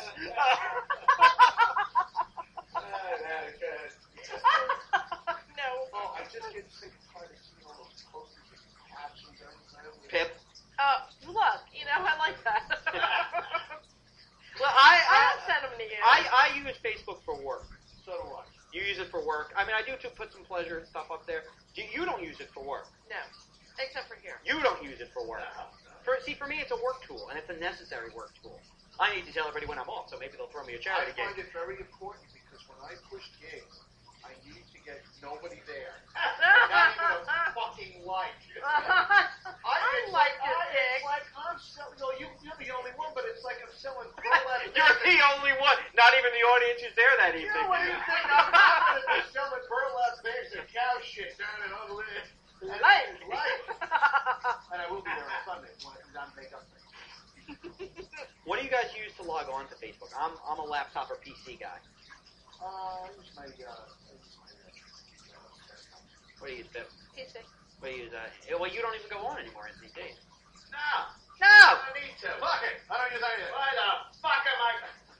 No. Oh, I just get sick and tired of seeing all those posters with captions and everything. Pip. Uh, look, you know, I like that. Well, I, I'll I, send them to you. I, I use Facebook for work. So do I. You use it for work. I mean, I do too, put some pleasure and stuff up there. You, you don't use it for work. No, except for here. You don't use it for work. For, see, for me, it's a work tool, and it's a necessary work tool. I need to tell everybody when I'm off, so maybe they'll throw me a I charity find game. it very important because when I push gigs, I need to get nobody there. Not even a fucking like. I it's like I, your It's dick. like I'm selling. You know, you, you're the only one, but it's like I'm selling burlap. You're the only one. Not even the audience is there that You evening. know what do you think? I'm not going to be selling burlap bags of cow shit down in Ugly. Like. Like. And I will be there on Sunday when I come down to make up things. What do you guys use to log on to Facebook? I'm I'm a laptop or P C guy. Uh, I use my, uh, I use my, uh, What do you use, Pip? P C. What do you use? Uh, well, you don't even go on anymore in these days. No. No. I don't need to. Fuck it. I don't use anything. Why the fuck am I?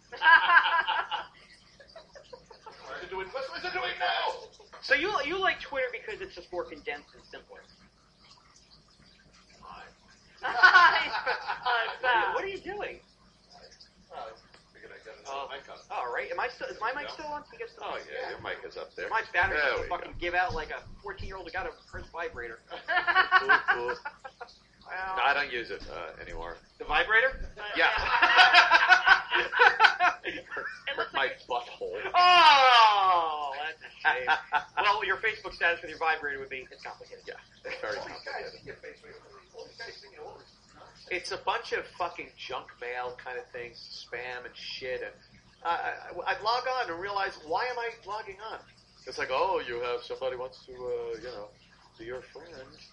Listen to it. Let's listen to it now. So you you like Twitter because it's just more condensed and simpler. I'm bad. What are you doing? Oh, figured I got Oh. another mic on. All right. Am I still? Is my mic still on? You guys still Oh on? yeah, your mic is up there. My battery's There gonna we go. fucking give out like a fourteen-year-old who got a first vibrator. Cool, cool. Well, No, I don't use it uh, anymore. the vibrator? Yeah. It Hurt looks my like butthole. Oh, that's a shame. Well, your Facebook status with your vibrator would be, it's complicated. Yeah, it's very All these guys complicated. see your face. All these guys see your orders. It's a bunch of fucking junk mail kind of things, spam and shit. And uh, I, I'd log on and realize, why am I logging on? It's like, oh, you have somebody wants to, uh, you know, be your friend.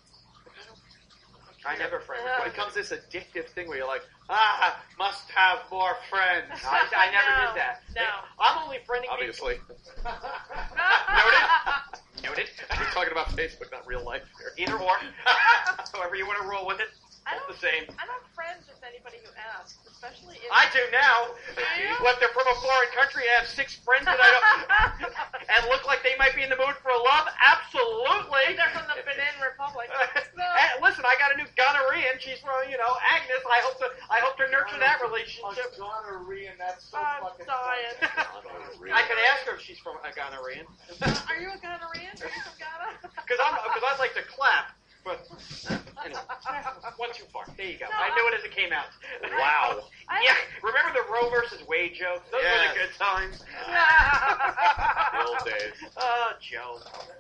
I never friend It requested. becomes this addictive thing where you're like, ah, must have more friends. I, I never No, did that. no. I'm only friending Obviously. people. Noted. Noted. We're talking about Facebook, not real life here. Either or. However you want to roll with it. I It's don't, the same. I don't friend just anybody who asks, especially if I do now. Do you? What, they're from a foreign country and I have six friends that I don't. and look like they might be in the mood for love? Absolutely. They're from the Benin Republic. No. And listen, I got a new gonorrhea, and she's from, you know, Agnes. I hope to, I hope to nurture that relationship. A gonorrhea, and that's so I'm fucking dying. I can ask her if she's from a gonorrhea. Are you a gonorrhean? Are you from Ghana? Because I'm, because I'd like to clap. But anyway, one too far. There you go. No, I knew it as it came out. Wow. I- Yeah. Remember the Roe versus Wade joke? Those were Yes. the good times. The old days. Oh, Joe.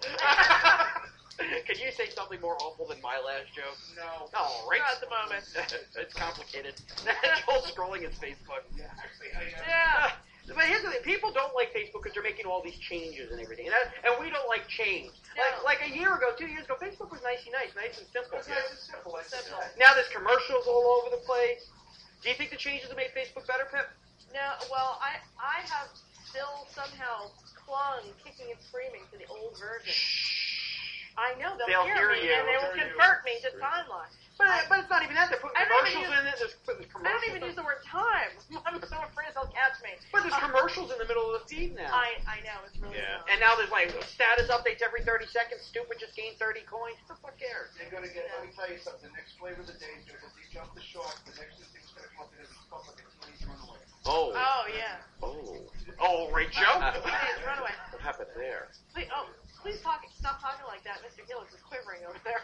Can you say something more awful than my last joke? No. Oh, right. Not at the moment. It's complicated. Joel's scrolling his Facebook. Yeah, actually, I, uh, Yeah. But here's the thing: people don't like Facebook because they're making all these changes and everything, and, that, and we don't like change. No. Like, like a year ago, two years ago, Facebook was nicey nice, nice and simple. it's nice and simple. Like Simple. that. Now there's commercials all over the place. Do you think the changes have made Facebook better, Pip? No, well, I I have still somehow clung, kicking and screaming to the old version. I know they'll, They'll hear, hear me you. and they will They'll hear convert me to timeline. But but it's not even that. They're putting I don't even commercials in it. There's, there's commercials. I don't even use the word time. I'm so afraid they'll catch me. But there's commercials in the middle of the feed now. I I know it's really Yeah. dumb. And now there's like status updates every thirty seconds. Stupid just gained thirty coins. Who the fuck cares? They're gonna get. Let me tell you something. The next flavor of the day is gonna be jump the shark. The next thing's gonna come up and it'll be stuff like a teenage runaway. Oh. Oh yeah. Oh. Oh, right, Joe. Please run away. What happened there? Please, oh, please talk. Stop talking like that. Mister Helix is quivering over there.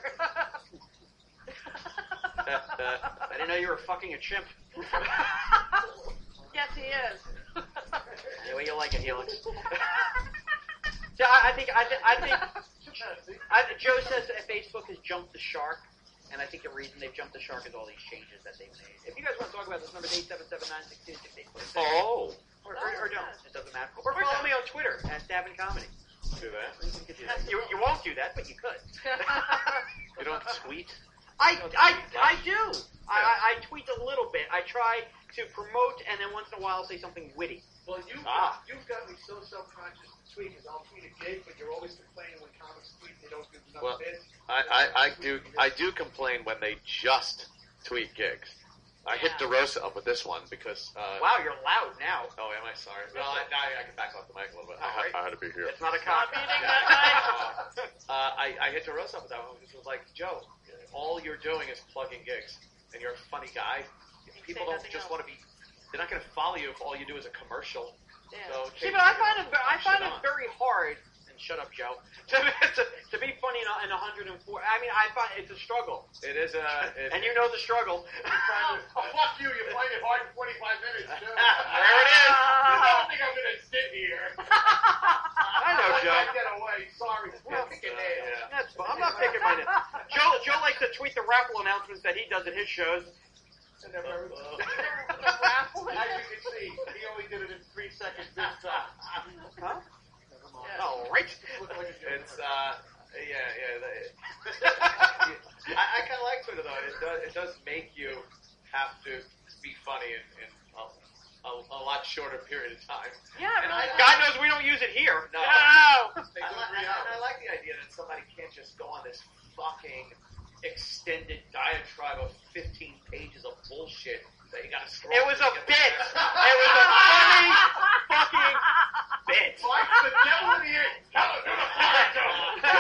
I didn't know you were fucking a chimp. Yes, he is. The way you like it, Helix. So I, I think I, th- I think I, Joe says that Facebook has jumped the shark, and I think the reason they've jumped the shark is all these changes that they've made. If you guys want to talk about this, number is eight seven seven nine six two six eight four six. Oh. Or, or, or don't. It doesn't matter. Or follow me on Twitter at Davin Comedy. Do that. You, you won't do that, but you could. You don't tweet? I, I, I do. I, I, I tweet a little bit. I try to promote, and then once in a while I'll say something witty. Well, you've Ah. got, you've got me so self-conscious to tweet because I'll tweet a gig, but you're always complaining when comics tweet they don't do enough Well, bits. I, I, I do I do complain when they just tweet gigs. I hit DeRosa up with this one because. Uh, Wow, you're loud now. Oh, am I sorry? Well, I, now I can back off the mic a little bit. I, All had, right. I had to be here. It's not a cop. uh, I, I hit DeRosa up with that one because it was like, Joe, all you're doing is plugging gigs, and you're a funny guy. People don't nothing just else. want to be. They're not going to follow you if all you do is a commercial. Yeah. So See, take- but I find it, I find Shut it on. very hard. And shut up, Joe. To, to, to be funny in, a- in one hundred four. I mean, I find it's a struggle, It is a. It, and you know the struggle. Oh, fuck you! You're playing it hard in twenty-five minutes. Too. There it is. You don't think I'm gonna sit here? I know, Joe. I get away. Sorry. Well, Picking uh, nails. yeah. That's fine. I'm not picking my name. Joe, Joe likes to tweet the raffle announcements that he does at his shows. And they're very- The raffle. As you can see, he only did it in three seconds this time. Huh? Never mind. Yeah. All right. Look like a joke. It's uh, yeah, yeah. the- I, I kind of like Twitter though. It does, it does make you have to be funny in, in a, a, a lot shorter period of time. Yeah, And really. I- God knows we don't use it here. No. No. They I, go li- three and I hours. like the idea that somebody can't just go on this fucking extended diatribe of fifteen pages of bullshit that you gotta scroll. It was a through to bit. get to the best. It was a funny fucking bit. Mike, the devil in the end. Tell him, do the fire, Joe.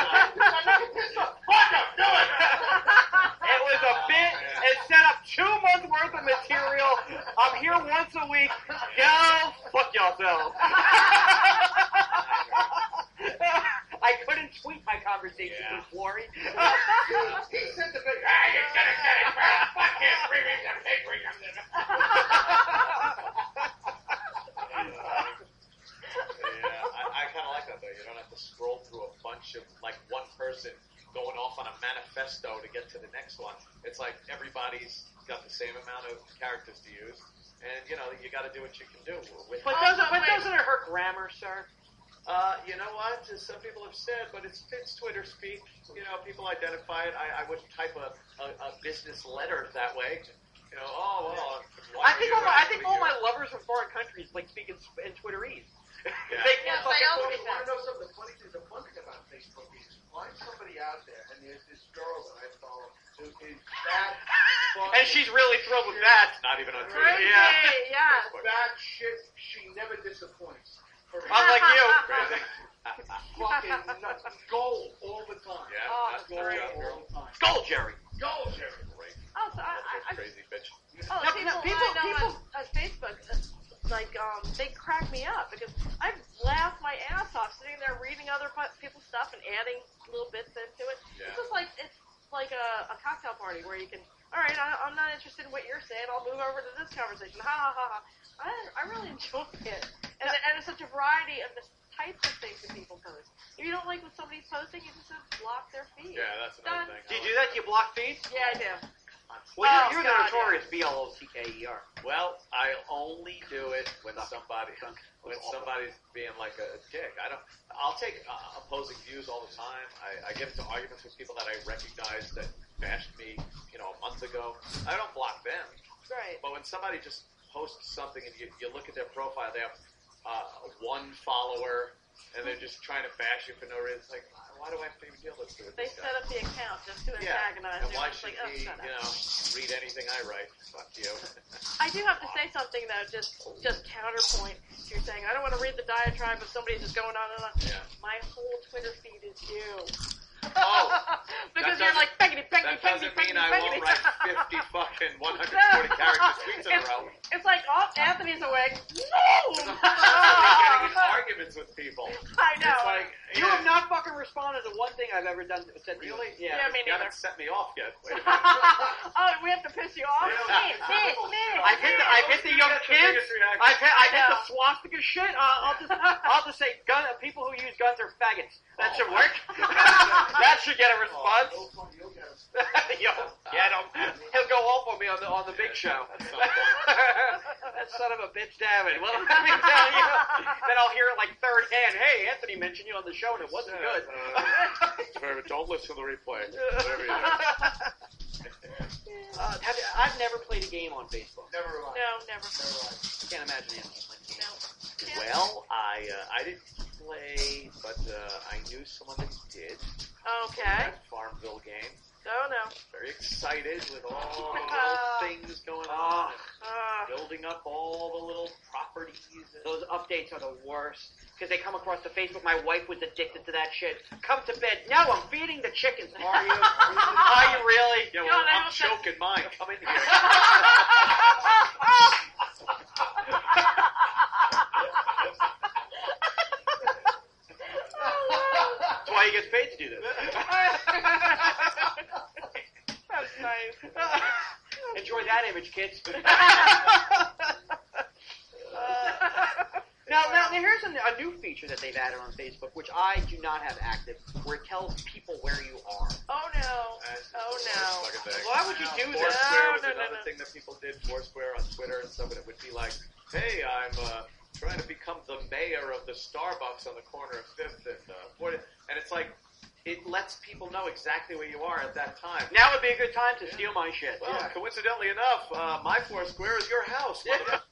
Fuck him, do it. It was a bit. It set up two months worth of material. I'm here once a week. Go fuck yourself. I couldn't tweet my conversation Yeah. with Flory. He said the big, hey, you're gonna get it, bro. Fuck him. Bring me some paper. Yeah, I, I kind of like that though. You don't have to scroll through a bunch of like one person going off on a manifesto to get to the next one. It's like everybody's got the same amount of characters to use, and you know you got to do what you can do. With But doesn't, but doesn't it hurt grammar, sir? Uh, you know what? As some people have said, but it's, it's Twitter speak. You know, people identify it. I, I wouldn't type a, a, a business letter that way. You know, oh well. I why think all were you my, I writing think to all you? my lovers from foreign countries like speak in, in Twitterese. Yeah. They Yeah, can't they fucking all talk- speak You want to know something? The funny thing, the fun thing about Facebook is find somebody out there, and there's this girl that I follow who is that fucking And she's really thrilled with that. Not even on Twitter. Crazy. Yeah. Yes. that shit. She never disappoints. Unlike you. Crazy. Fucking nuts. Gold all the time. Yeah, Oh, that's Gold great. all the time. Gold, Jerry. Gold, Jerry. great. Oh, so I, I, I Crazy bitch. Oh, No, people, no, people- I know people- on, on Facebook, uh, like, um, they crack me up because I've laughed my ass off sitting there reading other pu- people's stuff and adding little bits into it. Yeah. It's just like, it's like a, a cocktail party where you can, all right, I, I'm not interested in what you're saying. I'll move over to this conversation. Ha ha ha ha. I, I really enjoy it. And, and there's such a variety of the types of things that people post. If you don't like what somebody's posting, you just have to block their feed. Yeah, that's another Done. thing. Do you do that? Do you block feeds? Yeah, I do. Well, Oh, you're, you're God, the notorious B L O C K E R. Well, I only do it when somebody when somebody's being like a dick. I don't. I'll take uh, opposing views all the time. I, I get into arguments with people that I recognize that bashed me, you know, a month ago. I don't block them. Right. But when somebody just posts something and you, you look at their profile, they have uh, one follower and they're just trying to bash you for no reason. It's like, why do I have to even deal with this? They this guy? set up the account just to Yeah, antagonize and you. why It's should like, oh, he, shut up. you know, read anything I write? Fuck you. I do have to say something though, just just counterpoint. You're saying I don't want to read the diatribe of somebody just going on and on. Yeah. My whole Twitter feed is you. Oh, because that you're doesn't- like peggity, peggity, That peggity, doesn't mean peggity, I peggity. won't write fifty fucking one hundred forty character tweets in a It's, row. it's like, oh, Anthony's awake. No! I'm getting in arguments with people. I know. It's like, You have not fucking responded to one thing I've ever done. Said Really? Yeah. Yeah, me You neither. haven't set me off yet. Wait a minute. Oh, we have to piss you off? Yeah. Me, me, me. I've hit the, I've hit the young That's the kids. biggest reaction. I've hit, I've hit I the know. swastika shit. Uh, I'll just, I'll just say, gun. People who use guns are faggots. That should work. That should get a response. Oh, no fun, you'll get us. Yo, get him. He'll go off on me on the on the big show. That's something. That son of a bitch, damn it. Well, let me tell you. Then I'll hear it like third hand. Hey, Anthony mentioned you on the show and it wasn't good. Uh, don't listen to the replay. Whatever you do. Uh, have you, I've never played a game on Facebook. Never mind. No, never. Never mind. I can't imagine Anthony playing games. No. Well, I uh, I didn't play, but uh, I knew someone that did. Okay. That Farmville game. Oh, no. Very excited with all the Uh, little things going on, Uh, building up all the little properties. And Those updates are the worst because they come across the Facebook. My wife was addicted to that shit. Come to bed. No, I'm feeding the chickens. Are you? Are you really? yeah, You well, know, they I'm don't say- choking mine. Come in here. That's why he gets paid to do this. That's nice. Enjoy that image, kids. Now, now, here's a, a new feature that they've added on Facebook, which I do not have active, where it tells people where you are. Oh, no. That's Oh, the no. worst fucking thing. Why would you do that? Foursquare was No, no, no, another no. thing that people did. Foursquare on Twitter and stuff, and it would be like, "Hey, I'm uh, trying to become the mayor of the Starbucks on the corner of Fifth and uh, fortieth," and it's like it lets people know exactly where you are at that time. Now would be a good time to steal my shit. Well, coincidentally enough, uh, my Foursquare is your house. Yeah.